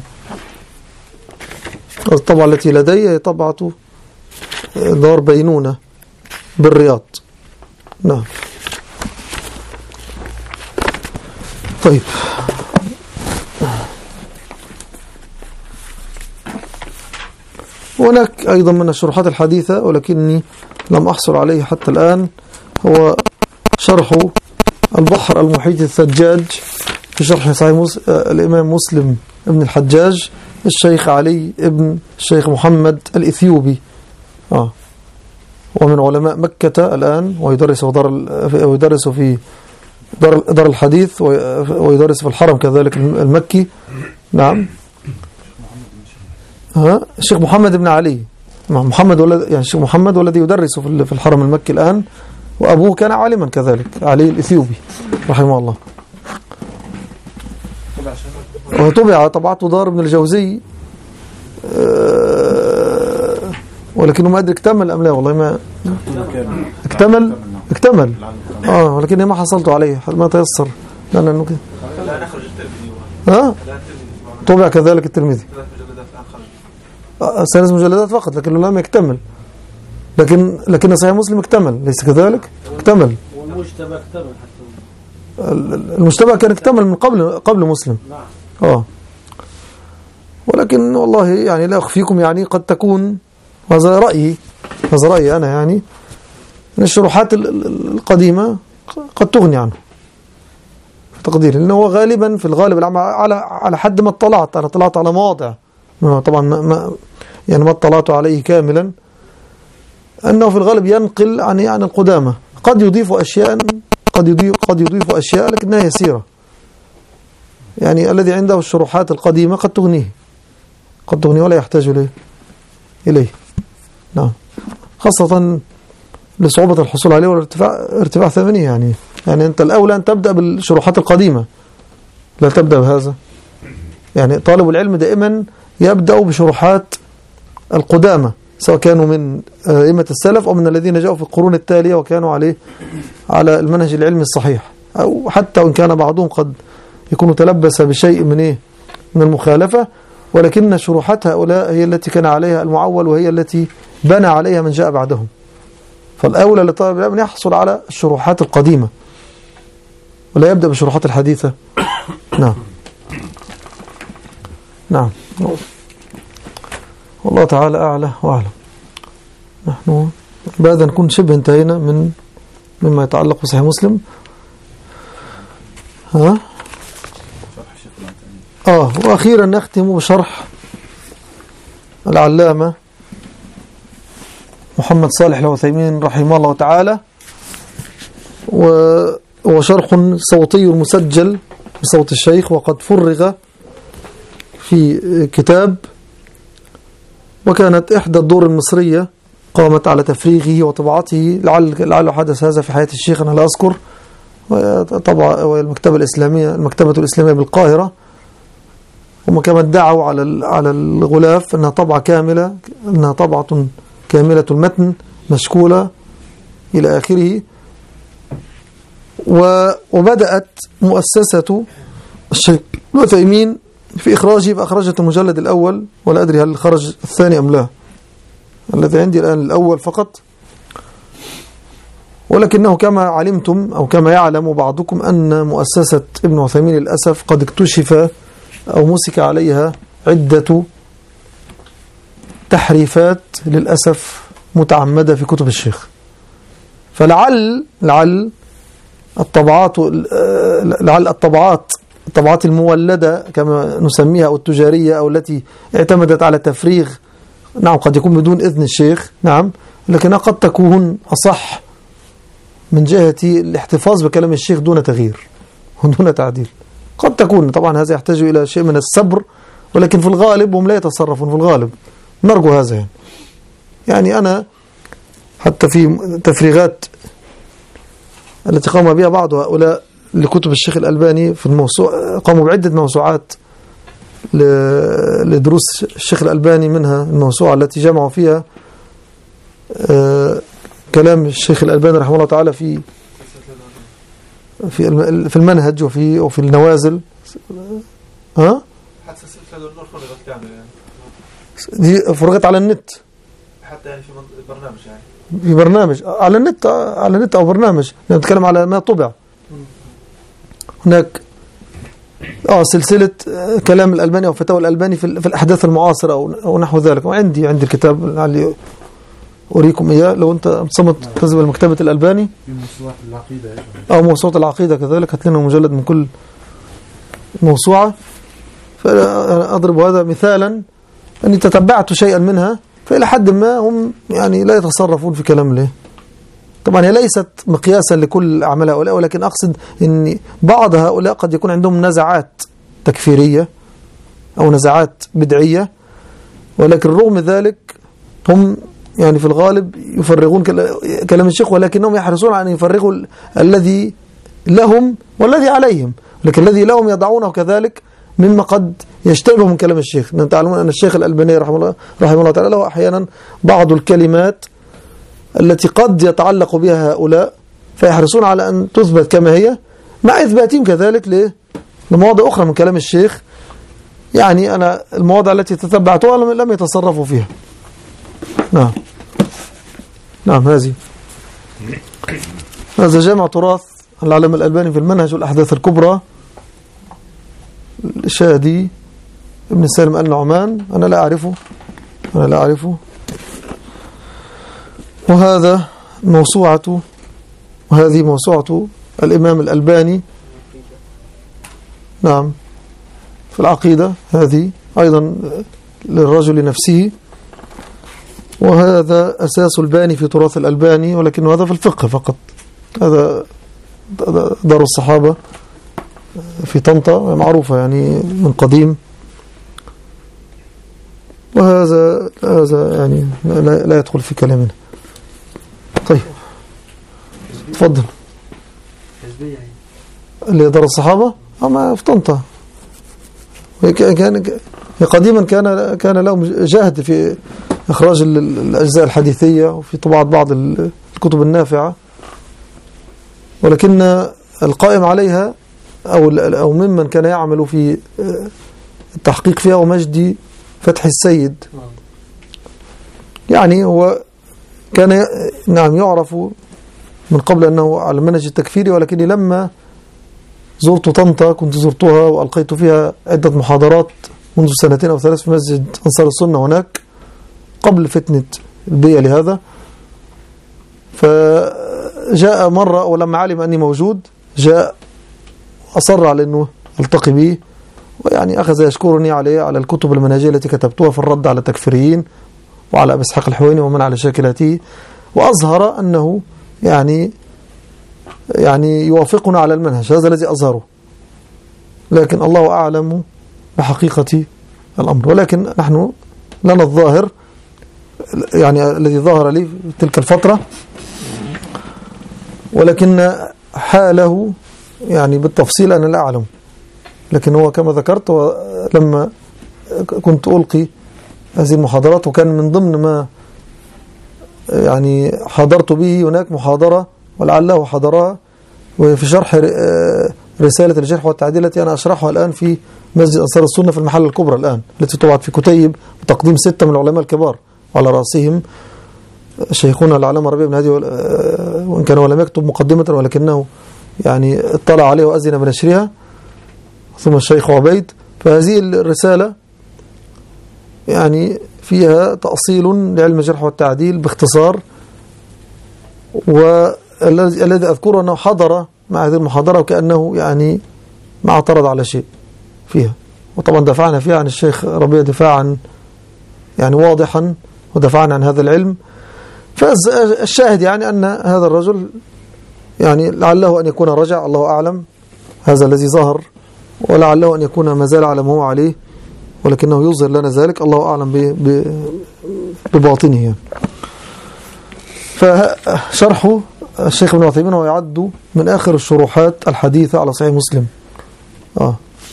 الطبعة التي لدي هي طبعة دار بينونة بالرياض. نعم. طيب هناك أيضا من الشروحات الحديثة ولكني لم أحصل عليه حتى الآن، هو شرح البحر المحيط الثجاج في شرح صحيح الإمام مسلم ابن الحجاج الشيخ علي ابن الشيخ محمد الإثيوبي، آه ومن علماء مكة الآن، ويدرس دار ويدرس في دار دار الحديث، ويدرس في الحرم كذلك المكي. نعم. ها الشيخ محمد بن علي محمد ولد يعني الشيخ محمد والذي يدرس في الحرم المكي الآن، وأبوه كان عالما كذلك، علي الإثيوبي رحمه الله. وطبع طبعته دار ابن الجوزي، أه ولكنه ما أدري اكتمل أم لا، والله ما اكتمل اكتمل اه ولكني ما حصلت عليه، ما تيسر لأنه كده. ها طبع كذلك الترمذي ثلاث مجلدات فقط، لكنه لم يكتمل. لكن لكن صحيح مسلم اكتمل، ليس كذلك؟ اكتمل. والمجتبى اكتمل حتى. المجتبى كان اكتمل من قبل قبل مسلم. نعم. اه ولكن والله يعني لا أخفيكم، يعني قد تكون، هذا رأيي هذا رأيي أنا، يعني أن الشروحات القديمة قد تغني عنه، تقديري، لأنه هو غالبا في الغالب على على حد ما اطلعت، أنا طلعت على مواضع طبعا ما يعني ما اطلعت عليه كاملا، أنه في الغالب ينقل عن عن القدامى، قد يضيف أشياء قد يضيف قد يضيف أشياء لكنها يسيرة، يعني الذي عنده الشروحات القديمة قد تغنيه قد تغنيه ولا يحتاج إليه إليه نعم، خاصة لصعوبة الحصول عليه والارتفاع ارتفاع ثمنه، يعني يعني أنت الأولى أن تبدأ بالشروحات القديمة، لا تبدأ بهذا، يعني طالب العلم دائما يبدأ بشروحات القدامى، سواء كانوا من أئمة السلف أو من الذين جاءوا في القرون التالية وكانوا عليه على المنهج العلمي الصحيح، أو حتى وإن كان بعضهم قد يكون تلبس بشيء من إيه من المخالفة، ولكن شروحات هؤلاء هي التي كان عليها المعول، وهي التي بنى عليها من جاء بعدهم. فالأولى لطالب العلم أن يحصل على الشروحات القديمة ولا يبدأ بالشروحات الحديثة. نعم نعم والله تعالى أعلى وأعلم. نحن بعد أن نكون شبه انتهينا من مما يتعلق بصحيح مسلم. ها آه وأخيرا نختم بشرح العلامة محمد صالح العثيمين رحمه الله تعالى، وشرح صوتي مسجل بصوت الشيخ، وقد فرغ في كتاب، وكانت إحدى الدور المصرية قامت على تفريغه وطبعته، لعل لعله حدث هذا في حياة الشيخ أنا لا أذكر، طبعا المكتبة الإسلامية المكتبة الإسلامية بالقاهرة، هم كما ادعوا على على الغلاف أنها طبعة كاملة، أنها طبعة كاملة المتن مشكولة إلى آخره. وبدأت مؤسسة الشيخ العثيمين في إخراجه، فأخرجت المجلد الأول، ولا أدري هل خرج الثاني أم لا، الذي عندي الآن الأول فقط، ولكنه كما علمتم أو كما يعلم بعضكم أن مؤسسة ابن عثيمين للأسف قد اكتشف أو مسك عليها عدة تحريفات للأسف متعمدة في كتب الشيخ، فلعل لعل الطبعات لعل الطبعات الطبعات المولدة كما نسميها أو التجارية أو التي اعتمدت على تفريغ، نعم قد يكون بدون إذن الشيخ، نعم، لكنها قد تكون أصح من جهة الاحتفاظ بكلام الشيخ دون تغيير ودون تعديل، قد تكون، طبعا هذا يحتاج إلى شيء من الصبر، ولكن في الغالب هم لا يتصرفون في الغالب، نرجو هذا يعني. يعني أنا حتى في تفريغات التي قام بها بعض هؤلاء لكتب الشيخ الألباني في الموسوعة، قاموا بعدة موسوعات لدروس الشيخ الألباني، منها الموسوعة التي جمعوا فيها كلام الشيخ الألباني رحمه الله تعالى في في في المنهج وفي وفي النوازل. ها حتى سلسلة النور فرغت كاملة يعني، دي فرغت على النت حتى يعني في برنامج، يعني في برنامج على النت على النت أو برنامج، نتكلم على ما طبع هناك. اه سلسلة كلام الألباني أو فتاوى الألباني في, في الأحداث المعاصرة أو, أو نحو ذلك، وعندي عندي الكتاب لعلي أريكم إياه لو أنت متصمت تذهب لمكتبة الألباني في موسوعة العقيدة أو موسوعة العقيدة كذلك، هات لنا مجلد من كل موسوعة. فأضرب هذا مثالا أني تتبعت شيئا منها، فإلى حد ما هم يعني لا يتصرفون في كلام له. طبعا هي ليست مقياسا لكل أعمال هؤلاء، ولكن أقصد أن بعض هؤلاء قد يكون عندهم نزعات تكفيرية أو نزعات بدعية، ولكن رغم ذلك هم يعني في الغالب يفرغون كلام الشيخ، ولكنهم يحرصون على أن يفرغوا الذي لهم والذي عليهم، لكن الذي لهم يضعونه كذلك مما قد يشتبه من كلام الشيخ. تعلمون أن الشيخ الألباني رحمه الله رحمه الله تعالى له أحيانا بعض الكلمات التي قد يتعلق بها هؤلاء، فيحرصون على أن تثبت كما هي، مع إثباتهم كذلك لمواضع أخرى من كلام الشيخ. يعني أنا المواضع التي تتبعتها لم يتصرفوا فيها. نعم نعم هذه هذا جامع تراث العلامة الألباني في المنهج والأحداث الكبرى، الشادي ابن سالم النعمان، أنا لا أعرفه أنا لا أعرفه وهذا موسوعة وهذه موسوعة الإمام الألباني نعم في العقيدة هذه أيضا للرجل نفسه، وهذا أساس الباني في تراث الألباني، ولكن هذا في الفقه فقط. هذا دار الصحابة في طنطا معروفة يعني من قديم، وهذا هذا يعني لا, لا يدخل في كلامنا. طيب تفضل. اللي دار الصحابة أما في طنطا كان قديما كان كان لهم جهد في إخراج الأجزاء الحديثية وفي طباعة بعض الكتب النافعة، ولكن القائم عليها أو أو ممن كان يعمل في التحقيق فيها ومجدي فتحي السيد، يعني هو كان نعم يعرف من قبل أنه على المنهج التكفيري، ولكني لما زرت طنطا كنت زرتها وألقيت فيها عدة محاضرات منذ سنتين أو ثلاث في مسجد أنصار السنة هناك قبل فتنة البيئة لهذا. فجاء مرة ولما علم أني موجود جاء أصر على أنه التقي به، ويعني أخذ يشكرني عليه على الكتب المنهجية التي كتبتها في الرد على التكفيريين وعلى أبي إسحاق الحويني ومن على شاكلاته، وأظهر أنه يعني يعني يوافقنا على المنهج هذا الذي أظهره، لكن الله أعلم بحقيقة الأمر. ولكن نحن لنا الظاهر يعني الذي ظهر لي في تلك الفترة، ولكن حاله يعني بالتفصيل أنا لا أعلم. لكن هو كما ذكرت لما كنت ألقي هذه المحاضرات، وكان من ضمن ما يعني حضرت به هناك محاضرة ولعله حضرها وفي شرح رسالة الجرح والتعديل التي أنا أشرحها الآن في مسجد أنصار السنة في المحلة الكبرى الآن، التي طبعت في كتيب بتقديم ستة من العلماء الكبار وعلى رأسهم شيخنا العلامة ربيع بن هادي، وإن كان ولم يكتب مقدمة ولكنه يعني اطلع عليه وأذن بنشرها، ثم الشيخ عبيد. فهذه الرسالة يعني فيها تأصيل لعلم الجرح والتعديل باختصار، والذي أذكره أنه حضر مع هذه المحاضرة وكأنه يعني ما اعترض على شيء فيها، وطبعا دفعنا فيها عن الشيخ ربيع دفاعا يعني واضحا ودفعنا عن هذا العلم. فالشاهد يعني أن هذا الرجل يعني لعله أن يكون رجع، الله أعلم، هذا الذي ظهر، ولعله أن يكون ما زال على ما هو عليه، ولكنه يظهر لنا ذلك، الله أعلم بباطنه يعني. فشرحه الشيخ ابن عثيمين هو يعد من آخر الشروحات الحديثة على صحيح مسلم. آه.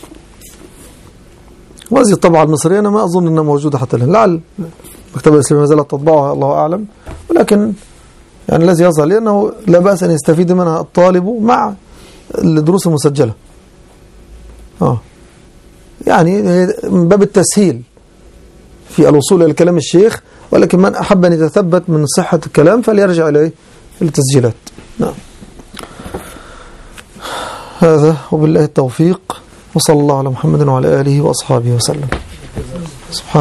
وهذه الطبعة المصرية أنا ما أظن أنها موجودة حتى الآن، لعل مكتبة الإسلامية ما زالت تطبعها، الله أعلم، ولكن يعني الذي يظهر لي أنه لا بأس أن يستفيد منها الطالب مع الدروس المسجلة. آه. يعني من باب التسهيل في الوصول إلى كلام الشيخ، ولكن من أحب أن يتثبت من صحة الكلام فليرجع إليه التسجيلات. نعم. هذا وبالله التوفيق، وصلى الله على محمد وعلى آله وأصحابه وسلم. سبحان